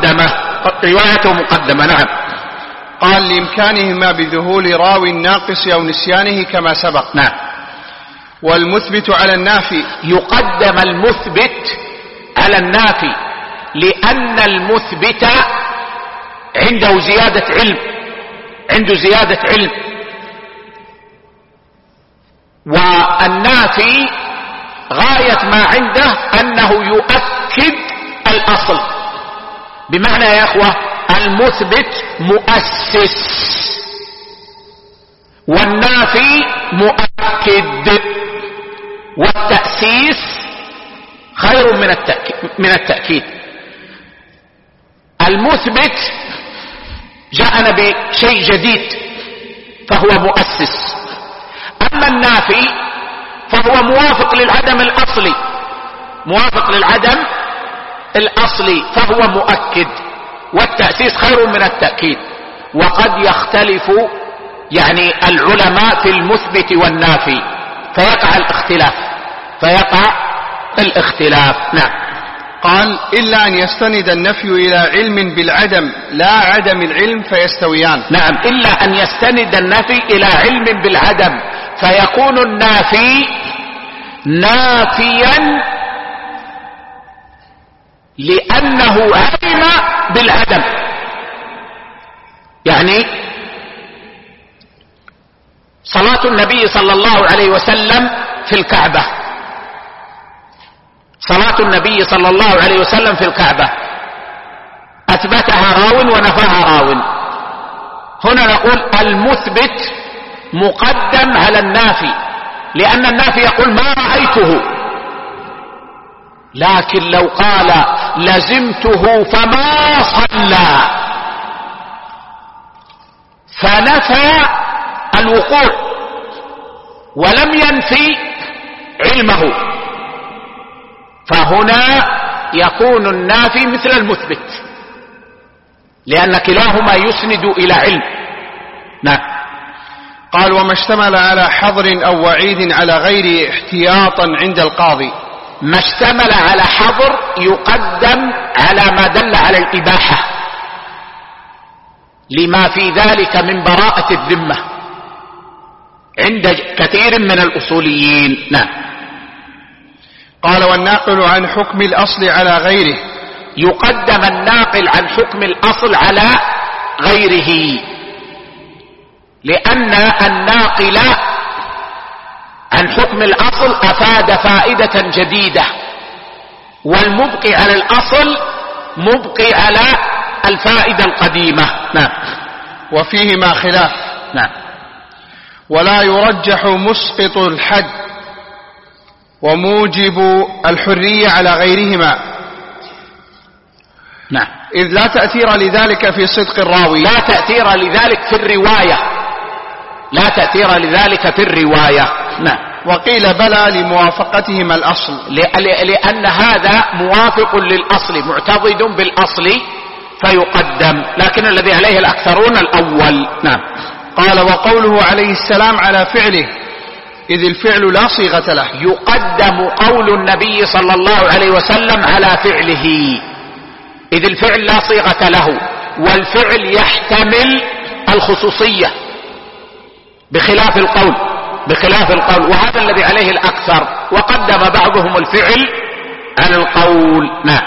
مقدمة. نعم. قال لإمكانهما بذهول راوي الناقص أو نسيانه كما سبق. نعم. والمثبت على النافي. يقدم المثبت على النافي، لأن المثبت عنده زيادة علم، والنافي غاية ما عنده أنه يؤكد الأصل. بمعنى يا أخوة المثبت مؤسس والنافي مؤكد، والتأسيس خير من التأكيد. المثبت جاءنا بشيء جديد فهو مؤسس، أما النافي فهو موافق للعدم الأصلي فهو مؤكد، والتأسيس خير من التأكيد. وقد يختلف يعني العلماء في المثبت والنافي فيقع الاختلاف. نعم. قال إلا أن يستند النفي إلى علم بالعدم لا عدم العلم فيستويان. نعم، إلا أن يستند النفي إلى علم بالعدم فيكون النافي نافيا لأنه علم بالعدم. يعني صلاة النبي صلى الله عليه وسلم في الكعبة، أثبتها راو ونفاها راو. هنا نقول المثبت مقدم على النافي، لأن النافي يقول ما رأيته، لكن لو قال لزمته فما صلى فنفى الوقوع ولم ينفي علمه، فهنا يكون النافي مثل المثبت، لأن كلاهما يسند إلى علم. نعم. قال: وما اشتمل على حظر أو وعيد على غير احتياطا عند القاضي. ما اشتمل على حظر يقدم على ما دل على الإباحة لما في ذلك من براءة الذمة عند كثير من الأصوليين. نعم. قال: والناقل عن حكم الأصل على غيره. يقدم الناقل عن حكم الأصل على غيره، لأن الناقل عن حكم الأصل أفاد فائدة جديدة، والمبقي على الأصل مبقي على الفائدة القديمة. نعم. وفيهما خلاف. نعم. ولا يرجح مسقط الحد وموجب الحرية على غيرهما. نعم. إذ لا تأثير لذلك في صدق الراوي. لا تأثير لذلك في الرواية. لا تأثير لذلك في الرواية. نعم. وقيل بلى لموافقتهما الأصل، لأن هذا موافق للأصل معتضد بالأصل فيقدم، لكن الذي عليه الأكثرون الأول. نعم. قال: وقوله عليه السلام على فعله إذ الفعل لا صيغة له. يقدم قول النبي صلى الله عليه وسلم على فعله إذ الفعل لا صيغة له، والفعل يحتمل الخصوصية بخلاف القول، وهذا الذي عليه الأكثر، وقدم بعضهم الفعل على القول. نعم.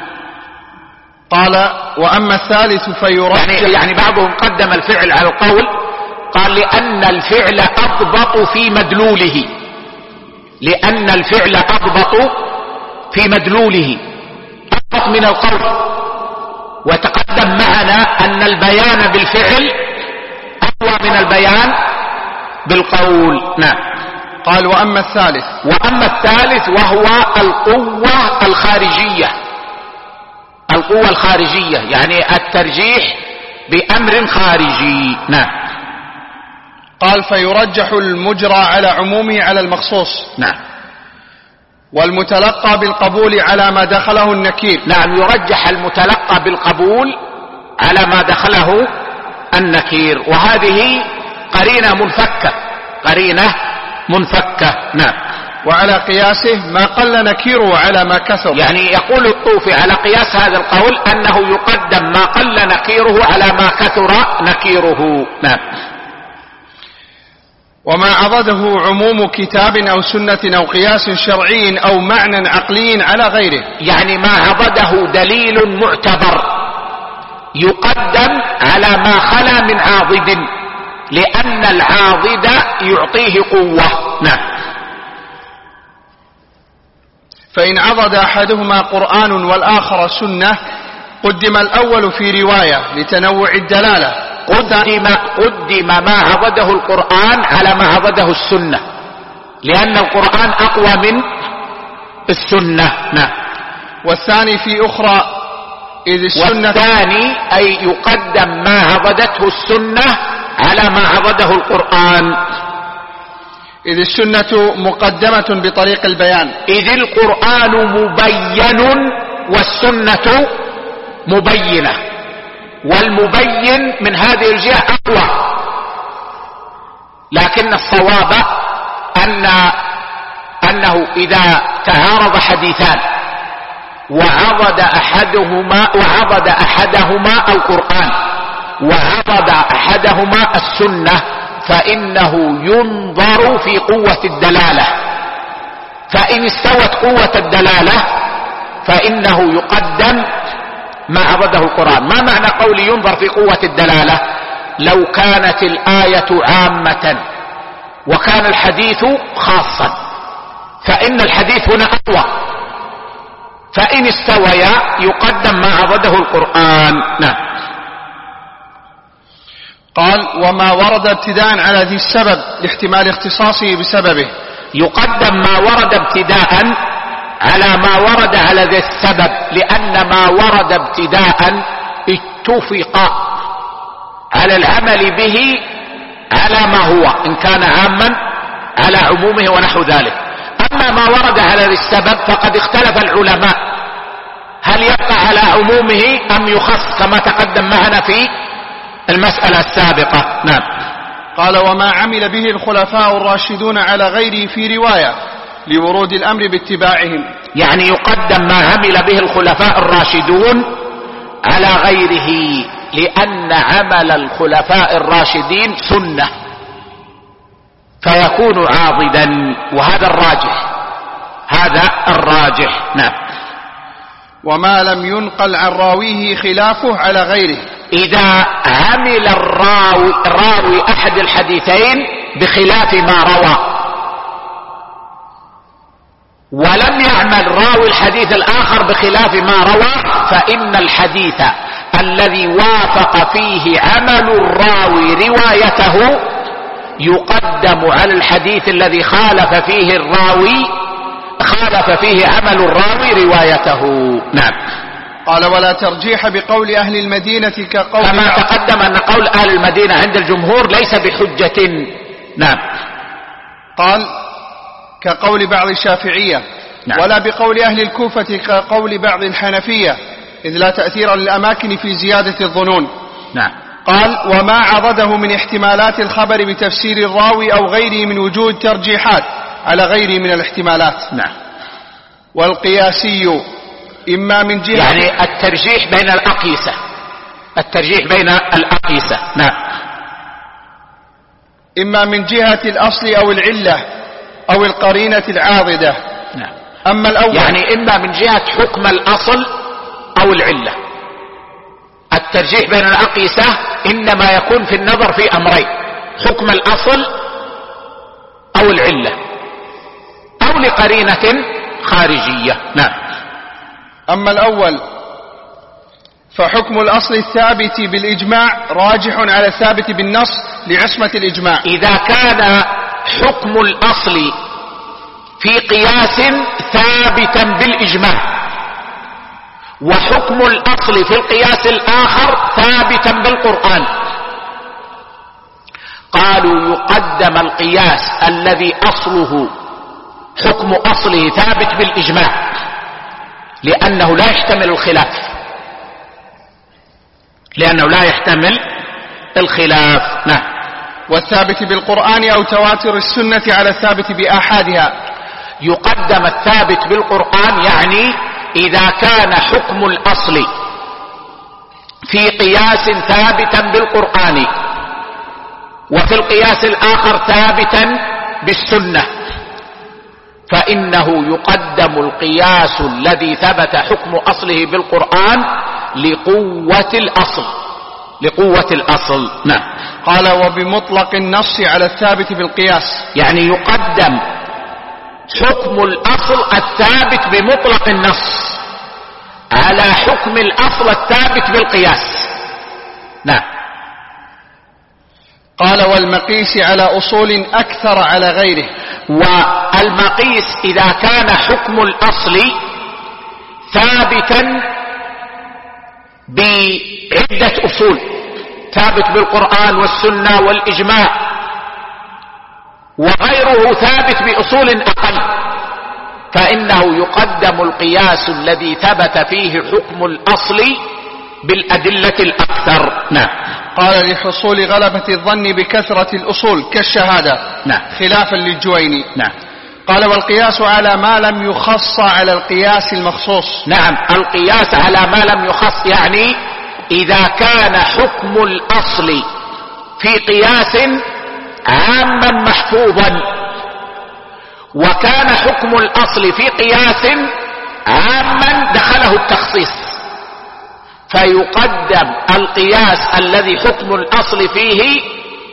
قال: وأما الثالث فيرجح. يعني بعضهم قدم الفعل على القول، قال لأن الفعل أضبط في مدلوله، لأن الفعل أضبط في مدلوله، أضبط من القول. وتقدم معنا أن البيان بالفعل أقوى من البيان بالقول. نعم. قال: وأما الثالث وهو القوة الخارجية. القوة الخارجية يعني الترجيح بأمر خارجي. نعم. قال: فيرجح المجرى على عمومه على المخصوص. نعم. والمتلقى بالقبول على ما دخله النكير. نعم. يرجح المتلقى بالقبول على ما دخله النكير، وهذه قرينة منفكة. نعم. وعلى قياسه ما قل نكيره على ما كثر. يعني يقول الطوفي على قياس هذا القول أنه يقدم ما قل نكيره على ما كثر نكيره. نعم. وما عضده عموم كتاب أو سنة أو قياس شرعي أو معنى عقلي على غيره. يعني ما عضده دليل معتبر يقدم على ما خلا من عاضد، لأن العاضد يعطيه قوة. نعم. فإن عضد أحدهما قرآن والآخر سنة قدم الأول في رواية لتنوع الدلالة. قدم ما عضده القرآن على ما عضده السنة، لأن القرآن أقوى من السنة. نعم. والثاني في أخرى إذ السنة. والثاني أي يقدم ما عضدته السنة على ما عضده القرآن، إذ السنة مقدمة بطريق البيان. إذ القرآن مبين والسنة مبينة، والمبين من هذه الجهة أقوى، لكن الصواب أنه إذا تعارض حديثان وعضد أحدهما القرآن وعضد أحدهما السنة فإنه ينظر في قوة الدلالة، فإن استوت قوة الدلالة فإنه يقدم ما عضده القرآن. ما معنى قول ينظر في قوة الدلالة؟ لو كانت الآية عامة وكان الحديث خاصا فإن الحديث هنا أقوى، فإن استويا يقدم ما عضده القرآن. نعم. قال: وما ورد ابتداء على ذي السبب لاحتمال اختصاصه بسببه. يقدم ما ورد ابتداء على ما ورد على ذي السبب، لأن ما ورد ابتداء اتفق على العمل به على ما هو، إن كان عاما على عمومه ونحو ذلك. أما ما ورد على ذي السبب فقد اختلف العلماء هل يبقى على عمومه أم يخص كما تقدم معنا في المسألة السابقة. نعم. قال وما عمل به الخلفاء الراشدون على غيره في رواية لورود الأمر باتباعهم. يعني يقدم ما عمل به الخلفاء الراشدون على غيره، لأن عمل الخلفاء الراشدين سنة فيكون عاضدا، وهذا الراجح، هذا الراجح. نعم. وما لم ينقل عن راويه خلافه على غيره، إذا عمل راوي أحد الحديثين بخلاف ما روى ولم يعمل راوي الحديث الآخر بخلاف ما روى، فإن الحديث الذي وافق فيه عمل الراوي روايته يقدم على الحديث الذي خالف فيه عمل الراوي روايته. نعم. قال ولا ترجيح بقول أهل المدينة كما تقدم أن قول أهل المدينة عند الجمهور ليس بحجة. نعم. قال كقول بعض الشافعية. نعم. ولا بقول أهل الكوفة كقول بعض الحنفية، إذ لا تأثير للأماكن في زيادة الظنون. نعم. قال وما عضده من احتمالات الخبر بتفسير الراوي أو غيره من وجود ترجيحات على غيره من الاحتمالات. نعم. والقياسي إما من جهة، يعني الترجيح بين الأقيسة. نعم. إما من جهة الأصل أو العلة أو القرينة العاضدة. نعم. أما الأول يعني إما من جهة حكم الأصل أو العلة. الترجيح بين الأقيسة إنما يكون في النظر في أمرين: حكم الأصل أو العلة أو لقرينة خارجية. نعم. أما الأول فحكم الأصل الثابت بالإجماع راجح على الثابت بالنص لعصمة الإجماع. إذا كان حكم الأصل في قياس ثابتا بالإجماع وحكم الأصل في القياس الآخر ثابتا بالقرآن، قالوا يقدم القياس الذي أصله حكم أصله ثابت بالإجماع لأنه لا يحتمل الخلاف. نعم. والثابت بالقرآن أو تواتر السنة على الثابت بآحادها. يقدم الثابت بالقرآن، يعني إذا كان حكم الأصل في قياس ثابتا بالقرآن وفي القياس الآخر ثابتا بالسنة، فإنه يقدم القياس الذي ثبت حكم أصله بالقرآن لقوة الأصل. نعم. قال وبمطلق النص على الثابت بالقياس، يعني يقدم حكم الأصل الثابت بمطلق النص على حكم الأصل الثابت بالقياس. نعم. قال والمقيس على أصول أكثر على غيره. والمقيس إذا كان حكم الأصل ثابتا بعدة أصول، ثابت بالقرآن والسنة والإجماع، وغيره ثابت بأصول أقل، فإنه يقدم القياس الذي ثبت فيه حكم الأصل بالأدلة الأكثر. نعم. قال لحصول غلبة الظن بكثرة الأصول كالشهادة. نعم. خلافا للجويني. نعم. قال والقياس على ما لم يخص على القياس المخصوص. نعم. القياس على ما لم يخص، يعني إذا كان حكم الأصل في قياس عاما محفوظا وكان حكم الأصل في قياس عاما دخله التخصيص، فيقدم القياس الذي حكم الأصل فيه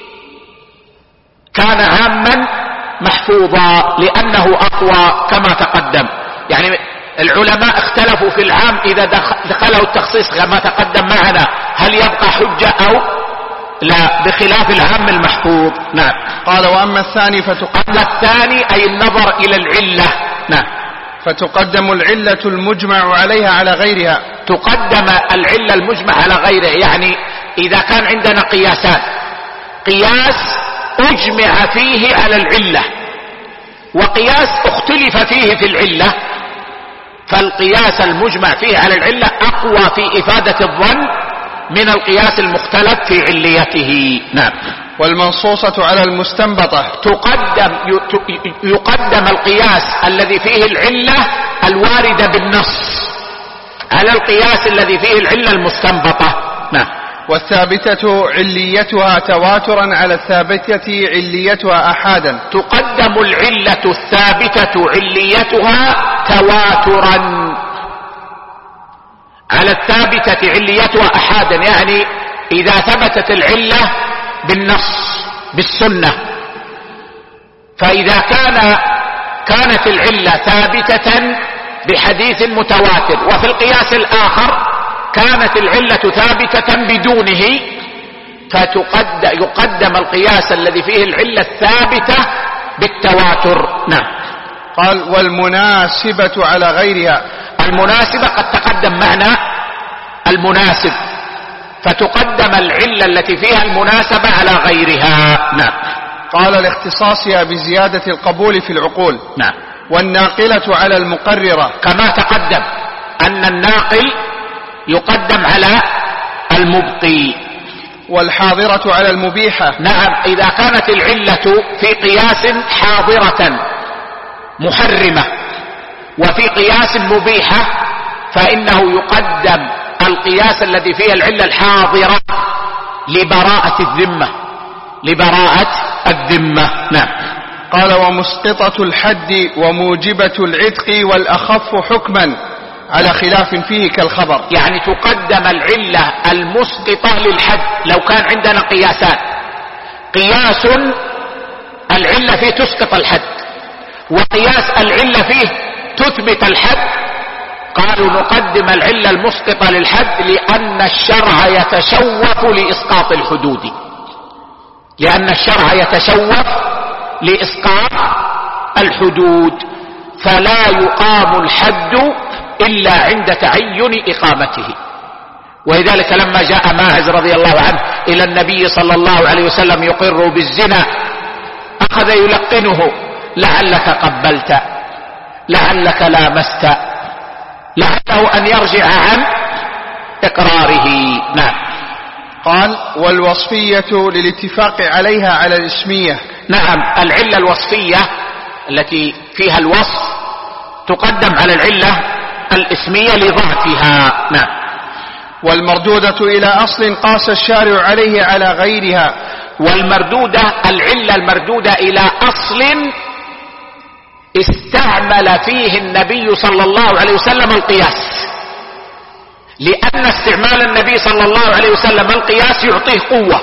كان عاما محفوظا لأنه أقوى كما تقدم. يعني العلماء اختلفوا في العام إذا دخله التخصيص كما تقدم معنا هل يبقى حجة أو لا، بخلاف العام المحفوظ. نعم. قال وأما الثاني فتقدم الثاني أي النظر إلى العلة. نعم. فتقدم العلة المجمع عليها على غيرها. تقدم العلة المجمع على غيره، يعني إذا كان عندنا قياسات، قياس أجمع فيه على العلة وقياس اختلف فيه في العلة، فالقياس المجمع فيه على العلة أقوى في إفادة الظن من القياس المختلف في عليته. نعم. والمنصوصة على المستنبطة يقدم القياس الذي فيه العلة الواردة بالنص على القياس الذي فيه العلة المستنبطة. نعم. والثابتة عليتها تواترا على الثابتة عليتها أحادا. تقدم العلة الثابتة عليتها تواترا على الثابتة عليتها أحادا، يعني إذا ثبتت العلة بالنص بالسنة، فإذا كانت العلة ثابتة بحديث متواتر، وفي القياس الآخر كانت العلة ثابتة بدونه، فيقدم القياس الذي فيه العلة الثابتة بالتواتر. نعم. قال والمناسبة على غيرها. المناسبة قد تقدم معنى المناسب، فتقدم العلة التي فيها المناسبة على غيرها. نعم. قال لاختصاصها بزيادة القبول في العقول. نعم. والناقلة على المقررة، كما تقدم أن الناقل يقدم على المبقي. والحاضرة على المبيحة. نعم، إذا كانت العلة في قياس حاضرة محرمة وفي قياس مبيحة، فإنه يقدم القياس الذي فيه العلة الحاضرة لبراءة الذمة. نعم. قال ومسقطة الحد وموجبة العتق والأخف حكما على خلاف فيه كالخبر. يعني تقدم العلة المسقطة للحد. لو كان عندنا قياسان، قياس العلة فيه تسقط الحد، وقياس العلة فيه تثبت الحد، قالوا نقدم العلة المسقطة للحد لأن الشرع يتشوف لإسقاط الحدود، لأن الشرع يتشوف لإسقاط الحدود، فلا يقام الحد إلا عند تعين إقامته. ولذلك لما جاء ماعز رضي الله عنه إلى النبي صلى الله عليه وسلم يقر بالزنا، أخذ يلقنه: لعلك قبلت، لعلك لامست، لعله أن يرجع عن إقراره. نعم. قال والوصفية للاتفاق عليها على الاسمية. نعم، العلة الوصفية التي فيها الوصف تقدم على العلة الاسمية لضعفها. نعم. والمردودة إلى أصل قاس الشارع عليه على غيرها. والمردودة العلة المردودة إلى أصل استعمل فيه النبي صلى الله عليه وسلم القياس، لأن استعمال النبي صلى الله عليه وسلم القياس يعطيه قوة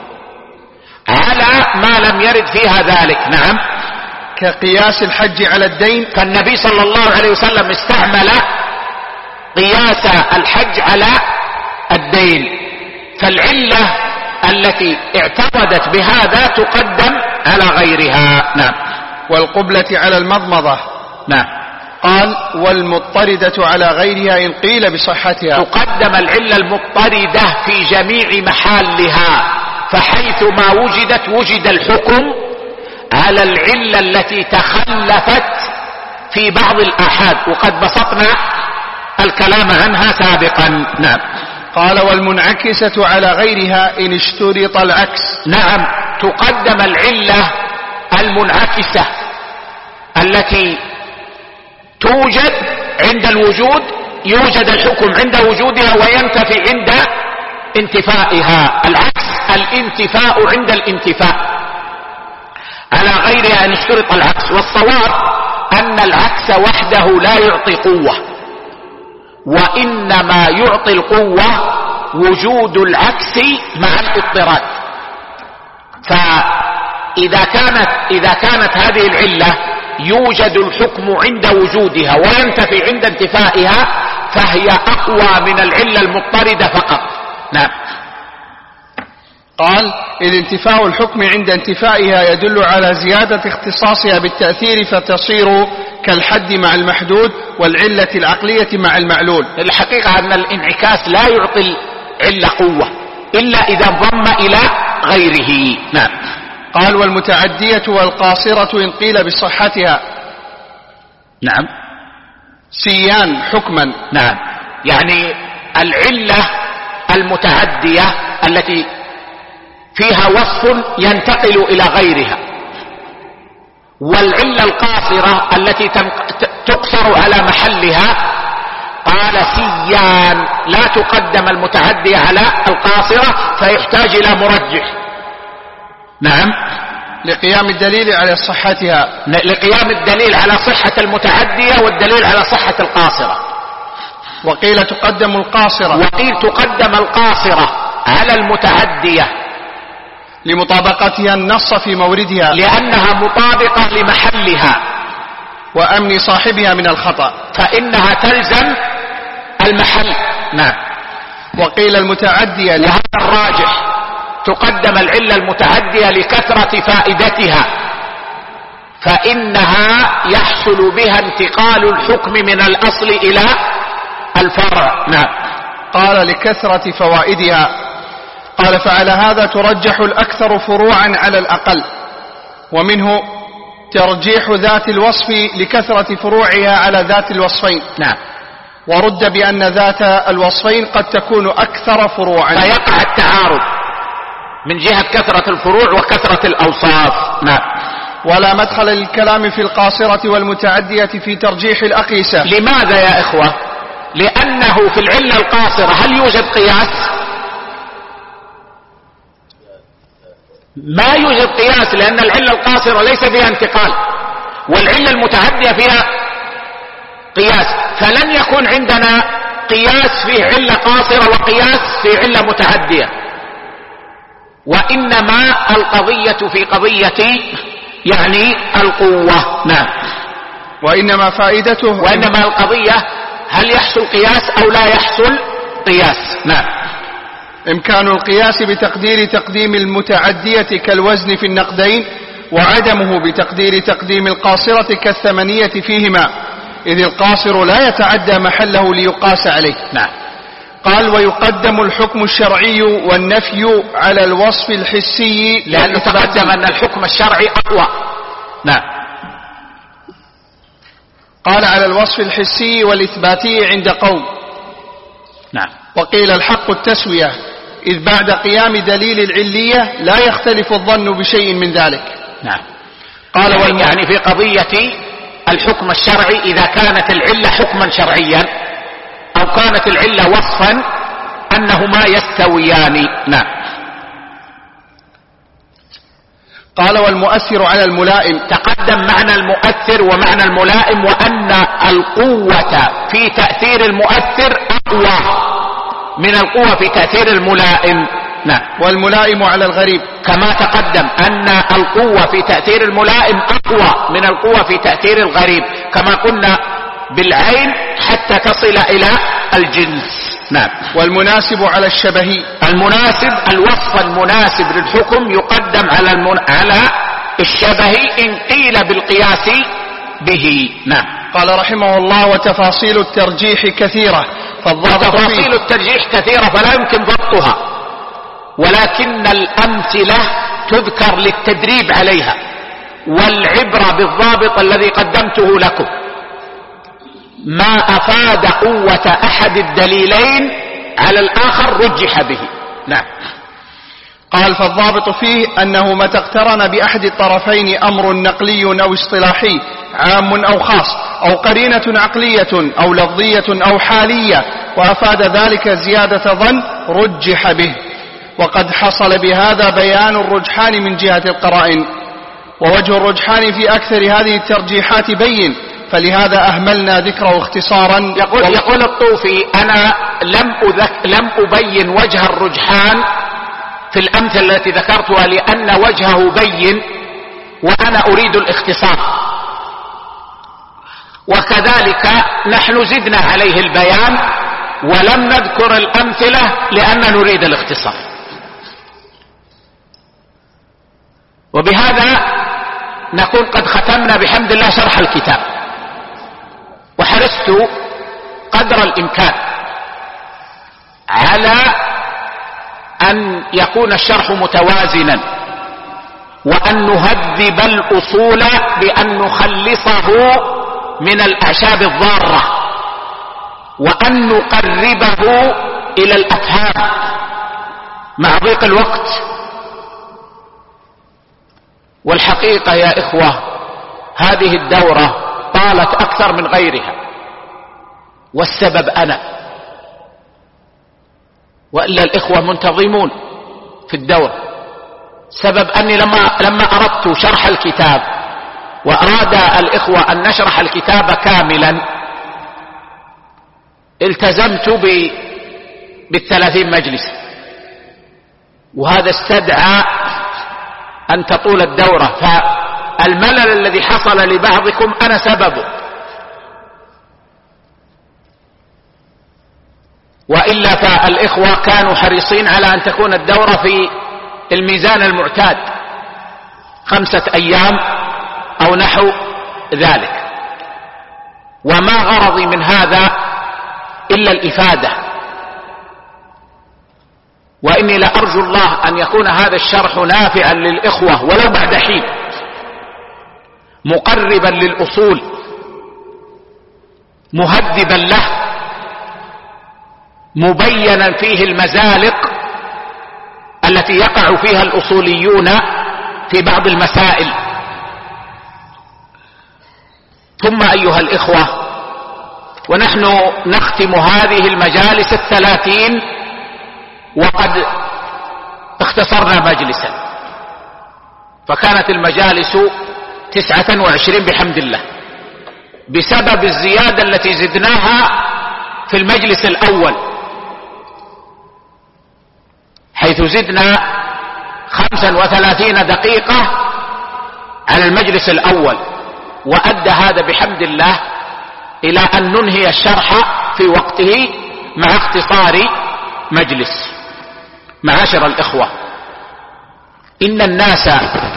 على ما لم يرد فيها ذلك. نعم. كقياس الحج على الدين، فالنبي صلى الله عليه وسلم استعمل قياس الحج على الدين، فالعلة التي اعتقدت بهذا تقدم على غيرها. نعم. والقبلة على المضمضة. نعم. قال والمضطردة على غيرها إن قيل بصحتها. تقدم العلة المضطردة في جميع محلها، فحيث ما وجدت وجد الحكم على العلة التي تخلفت في بعض الآحاد، وقد بسطنا الكلام عنها سابقا. نعم. قال والمنعكسة على غيرها إن اشترط العكس. نعم، تقدم العلة المنعكسة التي توجد عند الوجود، يوجد الحكم عند وجودها وينتفي عند انتفائها، العكس الانتفاء عند الانتفاء، على غيرها أن اشترط العكس. والصواب أن العكس وحده لا يعطي قوة، وإنما يعطي القوة وجود العكس مع الاضطراد. فإذا كانت هذه العلة يوجد الحكم عند وجودها وينتفي عند انتفائها، فهي أقوى من العلة المضطردة فقط. نعم. قال إذ انتفاء الحكم عند انتفائها يدل على زيادة اختصاصها بالتأثير، فتصير كالحد مع المحدود والعلة العقلية مع المعلول. الحقيقة أن الانعكاس لا يعطي العلة قوة إلا إذا انضم إلى غيره. نعم. قال والمتعدية والقاصرة إن قيل بصحتها. نعم. سيان حكما. نعم، يعني العلة المتعدية التي فيها وصف ينتقل إلى غيرها، والعلة القاصرة التي تقصر على محلها قال سيان لا تقدم المتعدية على القاصرة فيحتاج إلى مرجح. نعم، لقيام الدليل على صحتها، لقيام الدليل على صحة المتعدية والدليل على صحة القاصرة. وقيل تقدم القاصرة، وقيل تقدم القاصرة على المتعدية لمطابقتها النص في موردها، لأنها مطابقة لمحلها وأمن صاحبها من الخطأ، فإنها تلزم المحل. نعم. وقيل المتعدية، وهذا الراجح، تقدم العلة المتعدية لكثرة فائدتها، فإنها يحصل بها انتقال الحكم من الأصل إلى الفرع. نعم. قال لكثرة فوائدها، قال فعلى هذا ترجح الأكثر فروعا على الأقل، ومنه ترجيح ذات الوصف لكثرة فروعها على ذات الوصفين. نعم. ورد بأن ذات الوصفين قد تكون أكثر فروعا، فيقع التعارض من جهة كثرة الفروع وكثرة الأوصاف. نعم. ولا مدخل للكلام في القاصرة والمتعدية في ترجيح الأقيسة. لماذا يا إخوة؟ لأنه في العلة القاصرة هل يوجد قياس؟ ما يوجد قياس، لأن العلة القاصرة ليس فيها انتقال، والعلة المتعدية فيها قياس، فلن يكون عندنا قياس فيه علة قاصرة وقياس في علة متعدية، وإنما القضية في قضية يعني القوة. نعم. وإنما فائدته، وإنما القضية هل يحصل قياس أو لا يحصل قياس. نعم. إمكان القياس بتقدير تقديم المتعدية كالوزن في النقدين، وعدمه بتقدير تقديم القاصرة كالثمنية فيهما، إذ القاصر لا يتعدى محله ليقاس عليه. نعم. قال ويقدم الحكم الشرعي والنفي على الوصف الحسي، لأنه تقدم أن الحكم الشرعي أقوى. نعم. قال على الوصف الحسي والإثباتي عند قوم. نعم. وقيل الحق التسوية، إذ بعد قيام دليل العلية لا يختلف الظن بشيء من ذلك. نعم. قال يعني في قضية الحكم الشرعي إذا كانت العلة حكما شرعيا أو كانت العلة وصفا أنهما يستويان. نعم. قال والمؤثر على الملائم، تقدم معنى المؤثر ومعنى الملائم، وأن القوة في تأثير المؤثر أقوى من القوة في تأثير الملائم. نعم. والملائم على الغريب، كما تقدم أن القوة في تأثير الملائم أقوى من القوة في تأثير الغريب، كما قلنا بالعين حتى تصل إلى الجنس. نعم. والمناسب على الشبهي، المناسب الوصف المناسب للحكم يقدم على الشبه إن قيل بالقياس به. نعم. قال رحمه الله وتفاصيل الترجيح كثيرة، تفاصيل الترجيح كثيرة فلا يمكن ضبطها، ولكن الأمثلة تذكر للتدريب عليها، والعبرة بالضابط الذي قدمته لكم، ما أفاد قوة أحد الدليلين على الآخر رجح به. نعم. قال فالضابط فيه أنه متى اقترن بأحد الطرفين أمر نقلي أو اصطلاحي عام أو خاص أو قرينة عقلية أو لفظية أو حالية وأفاد ذلك زيادة ظن رجح به. وقد حصل بهذا بيان الرجحان من جهة القرائن، ووجه الرجحان في أكثر هذه الترجيحات بين، فلهذا أهملنا ذكره اختصارا. يقول الطوفي أنا لم أبين وجه الرجحان في الأمثلة التي ذكرتها لأن وجهه بين وأنا أريد الاختصار، وكذلك نحن زدنا عليه البيان ولم نذكر الأمثلة لأن نريد الاختصار. وبهذا نكون قد ختمنا بحمد الله شرح الكتاب، وحرصت قدر الإمكان على أن يكون الشرح متوازنا، وأن نهذب الأصول بأن نخلصه من الأعشاب الضارة، وأن نقربه إلى الأفهام. مع ضيق الوقت والحقيقة يا إخوة هذه الدورة طالت أكثر من غيرها، والسبب أنا، وإلا الإخوة منتظمون في الدورة. سبب أني لما أردت شرح الكتاب وأراد الإخوة أن نشرح الكتاب كاملا التزمت ب30 مجلس، وهذا استدعى أن تطول الدورة، فالملل الذي حصل لبعضكم أنا سببه، وإلا فالإخوة كانوا حريصين على أن تكون الدورة في الميزان المعتاد 5 أيام أو نحو ذلك، وما غرضي من هذا إلا الإفادة. وإني لأرجو الله أن يكون هذا الشرح نافعا للإخوة ولو بعد حين، مقربا للأصول، مهذبا له، مبينا فيه المزالق التي يقع فيها الأصوليون في بعض المسائل. ثم أيها الإخوة، ونحن نختم هذه المجالس 30 وقد اختصرنا مجلسا، فكانت المجالس 29 بحمد الله، بسبب الزيادة التي زدناها في المجلس الأول، حيث زدنا 35 دقيقة على المجلس الأول، وأدى هذا بحمد الله إلى أن ننهي الشرح في وقته مع اختصار مجلس. معاشر الإخوة، إن الناس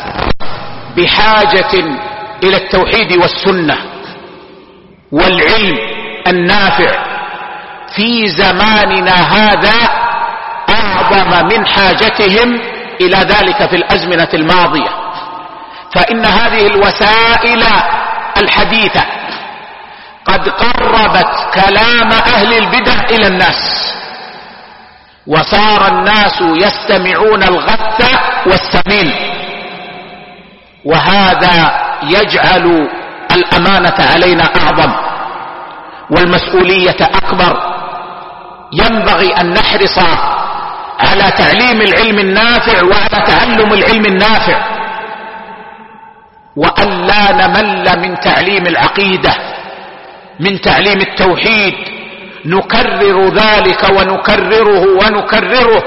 بحاجة إلى التوحيد والسنة والعلم النافع في زماننا هذا أعظم من حاجتهم إلى ذلك في الأزمنة الماضية، فإن هذه الوسائل الحديثة قد قربت كلام أهل البدع إلى الناس، وصار الناس يستمعون الغث والسمين، وهذا يجعل الأمانة علينا أعظم والمسؤولية أكبر. ينبغي أن نحرص على تعليم العلم النافع وعلى تعلم العلم النافع، وأن لا نمل من تعليم العقيدة، من تعليم التوحيد، نكرر ذلك ونكرره،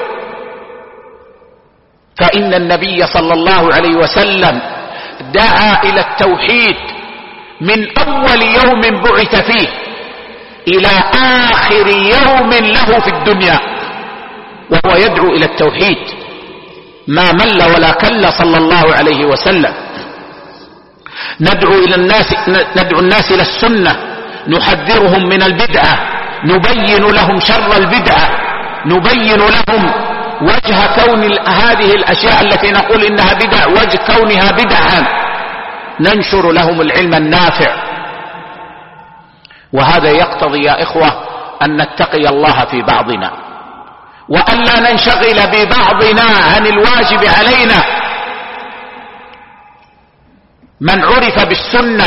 فإن النبي صلى الله عليه وسلم دعا إلى التوحيد من أول يوم بعث فيه إلى آخر يوم له في الدنيا، وهو يدعو إلى التوحيد، ما مل ولا كل صلى الله عليه وسلم. ندعو الناس إلى السنة، نحذرهم من البدعة، نبين لهم شر البدعة، نبين لهم وجه كون هذه الأشياء التي نقول إنها بدع، وجه كونها بدعا، ننشر لهم العلم النافع. وهذا يقتضي يا إخوة أن نتقي الله في بعضنا، وأن لا ننشغل ببعضنا عن الواجب علينا. من عرف بالسنة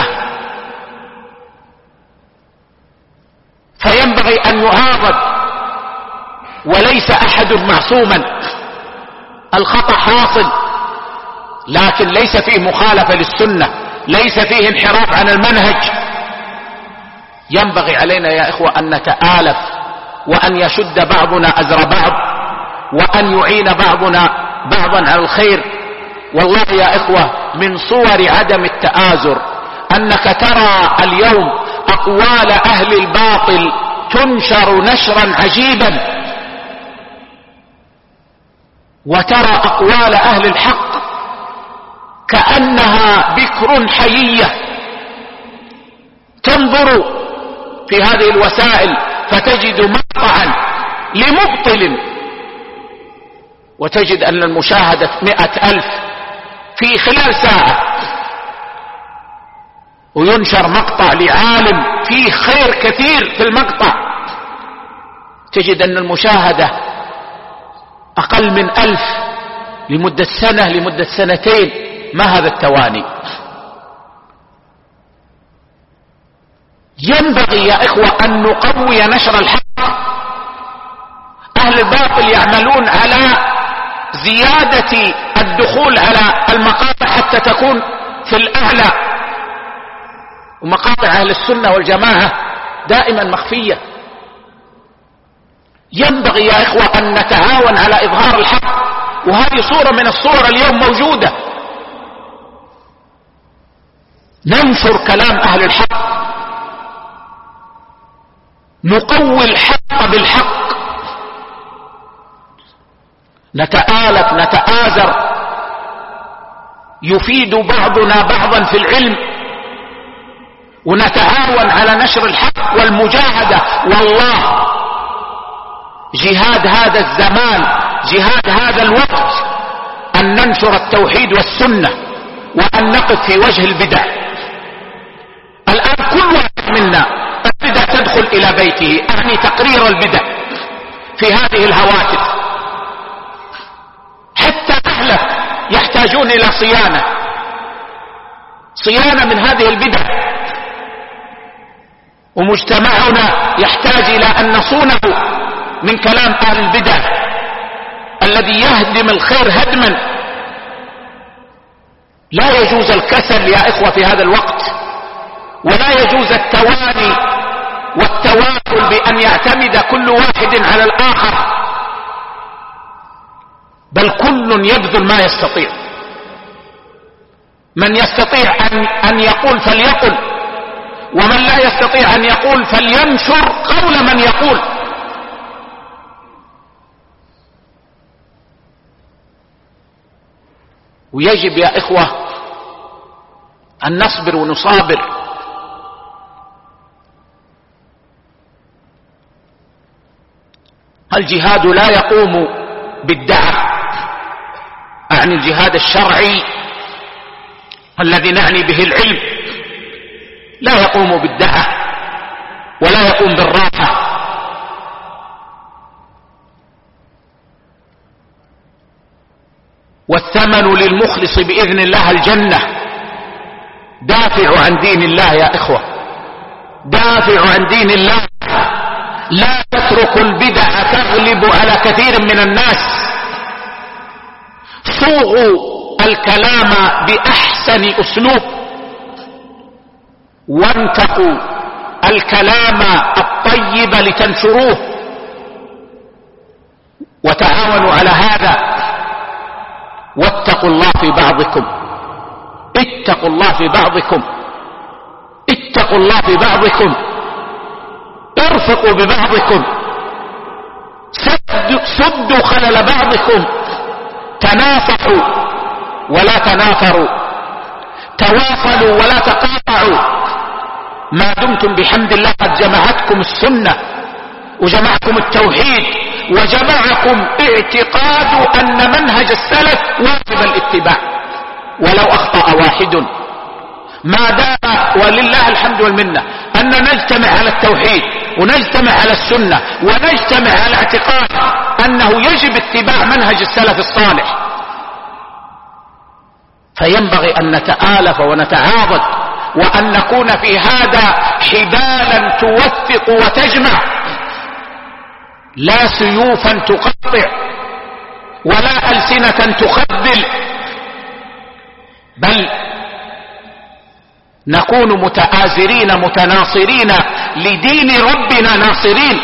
فينبغي أن يعاضد، وليس أحد معصوما، الخطأ حاصل، لكن ليس فيه مخالفة للسنة، ليس فيه انحراف عن المنهج. ينبغي علينا يا إخوة أن نتآلف، وأن يشد بعضنا أزر بعض، وأن يعين بعضنا بعضا على الخير. والله يا إخوة من صور عدم التآزر أنك ترى اليوم أقوال أهل الباطل تنشر نشرا عجيبا، وترى أقوال أهل الحق كأنها بكر حيية. تنظر في هذه الوسائل فتجد مقطعا لمبطل، وتجد أن المشاهدة 100,000 في خلال ساعة، وينشر مقطع لعالم فيه خير كثير في المقطع، تجد أن المشاهدة أقل من 1000 لمدة سنة، لمدة سنتين، ما هذا التواني؟ ينبغي يا إخوة أن نقوي نشر الحق. أهل الباطل يعملون على زيادة الدخول على المقاطع حتى تكون في الأعلى، ومقاطع أهل السنة والجماعة دائما مخفية. ينبغي يا إخوة أن نتعاون على إظهار الحق، وهذه صورة من الصور اليوم موجودة. ننشر كلام أهل الحق، نقوي الحق بالحق، نتآلف نتآزر، يفيد بعضنا بعضا في العلم، ونتعاون على نشر الحق والمجاهدة. والله جهاد هذا الزمان، جهاد هذا الوقت، أن ننشر التوحيد والسنة، وأن نقف في وجه البدع. الآن كل واحد منا البدع تدخل إلى بيته، أعني تقرير البدع في هذه الهواتف. حتى أهلك يحتاجون إلى صيانة من هذه البدع، ومجتمعنا يحتاج إلى أن نصونه من كلام أهل البدع الذي يهدم الخير هدما. لا يجوز الكسل يا إخوة في هذا الوقت، ولا يجوز التواني والتواكل بأن يعتمد كل واحد على الآخر، بل كل يبذل ما يستطيع. من يستطيع أن يقول فليقل، ومن لا يستطيع أن يقول فلينشر قول من يقول. ويجب يا إخوة أن نصبر ونصابر. الجهاد لا يقوم بالدعوة، أعني الجهاد الشرعي الذي نعني به العلم، لا يقوم بالدعوة ولا يقوم بالراحة. والثمن للمخلص بإذن الله الجنة. دافعوا عن دين الله يا إخوة، دافعوا عن دين الله. لا تتركوا البدع تغلب على كثير من الناس. صوغوا الكلام بأحسن أسلوب، وانتقوا الكلام الطيب لتنشروه، وتعاونوا على هذا. واتقوا الله في بعضكم، اتقوا الله في بعضكم، اتقوا الله في بعضكم، ارفقوا ببعضكم، سدوا خلل بعضكم، تناصحوا ولا تنافروا، تواصلوا ولا تقاطعوا. ما دمتم بحمد الله قد جمعتكم السنة، وجمعكم التوحيد، وجمعكم اعتقاد أن منهج السلف واجب الاتباع ولو أخطأ واحد. ما دام ولله الحمد والمنة أن نجتمع على التوحيد، ونجتمع على السنة، ونجتمع على اعتقاد أنه يجب اتباع منهج السلف الصالح، فينبغي أن نتآلف ونتعاضد، وأن نكون في هذا حبالا توثق وتجمع، لا سيوفا تقطع ولا ألسنة تخذل، بل نكون متآزرين متناصرين لدين ربنا ناصرين،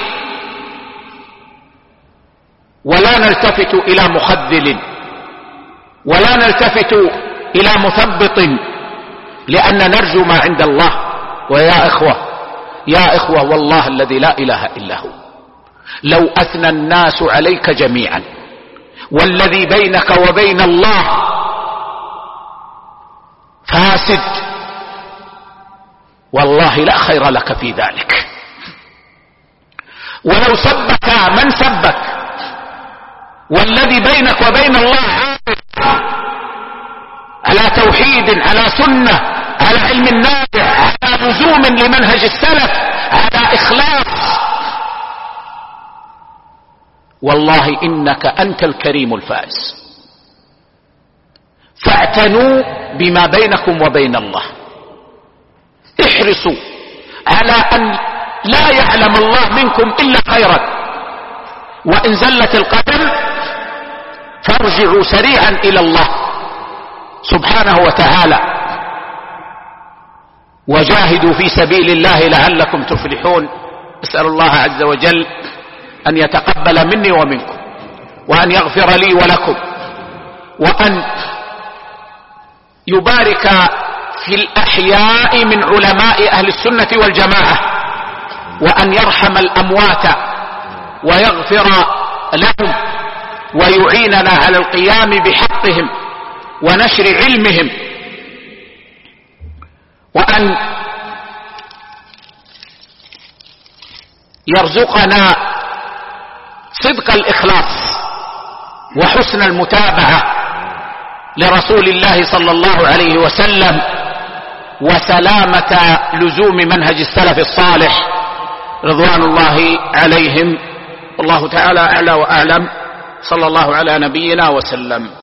ولا نلتفت إلى مخذل ولا نلتفت إلى مثبط، لأن نرجو ما عند الله. ويا إخوة، يا إخوة، والله الذي لا إله إلا هو، لو أثنى الناس عليك جميعا والذي بينك وبين الله فاسد، والله لا خير لك في ذلك. ولو سبك من سبك والذي بينك وبين الله على توحيد، على سنة، على علم نافع، على لزوم لمنهج السلف، على إخلاص، والله إنك أنت الكريم الفائز. فاعتنوا بما بينكم وبين الله، احرصوا على أن لا يعلم الله منكم إلا خيرا، وإن زلت القدم فارجعوا سريعا إلى الله سبحانه وتعالى، وجاهدوا في سبيل الله لعلكم تفلحون. أسأل الله عز وجل أن يتقبل مني ومنكم، وأن يغفر لي ولكم، وأن يبارك في الأحياء من علماء أهل السنة والجماعة، وأن يرحم الأموات ويغفر لهم، ويعيننا على القيام بحقهم ونشر علمهم، وأن يرزقنا صدق الإخلاص وحسن المتابعة لرسول الله صلى الله عليه وسلم، وسلامة لزوم منهج السلف الصالح رضوان الله عليهم. والله تعالى أعلى وأعلم. صلى الله على نبينا وسلم.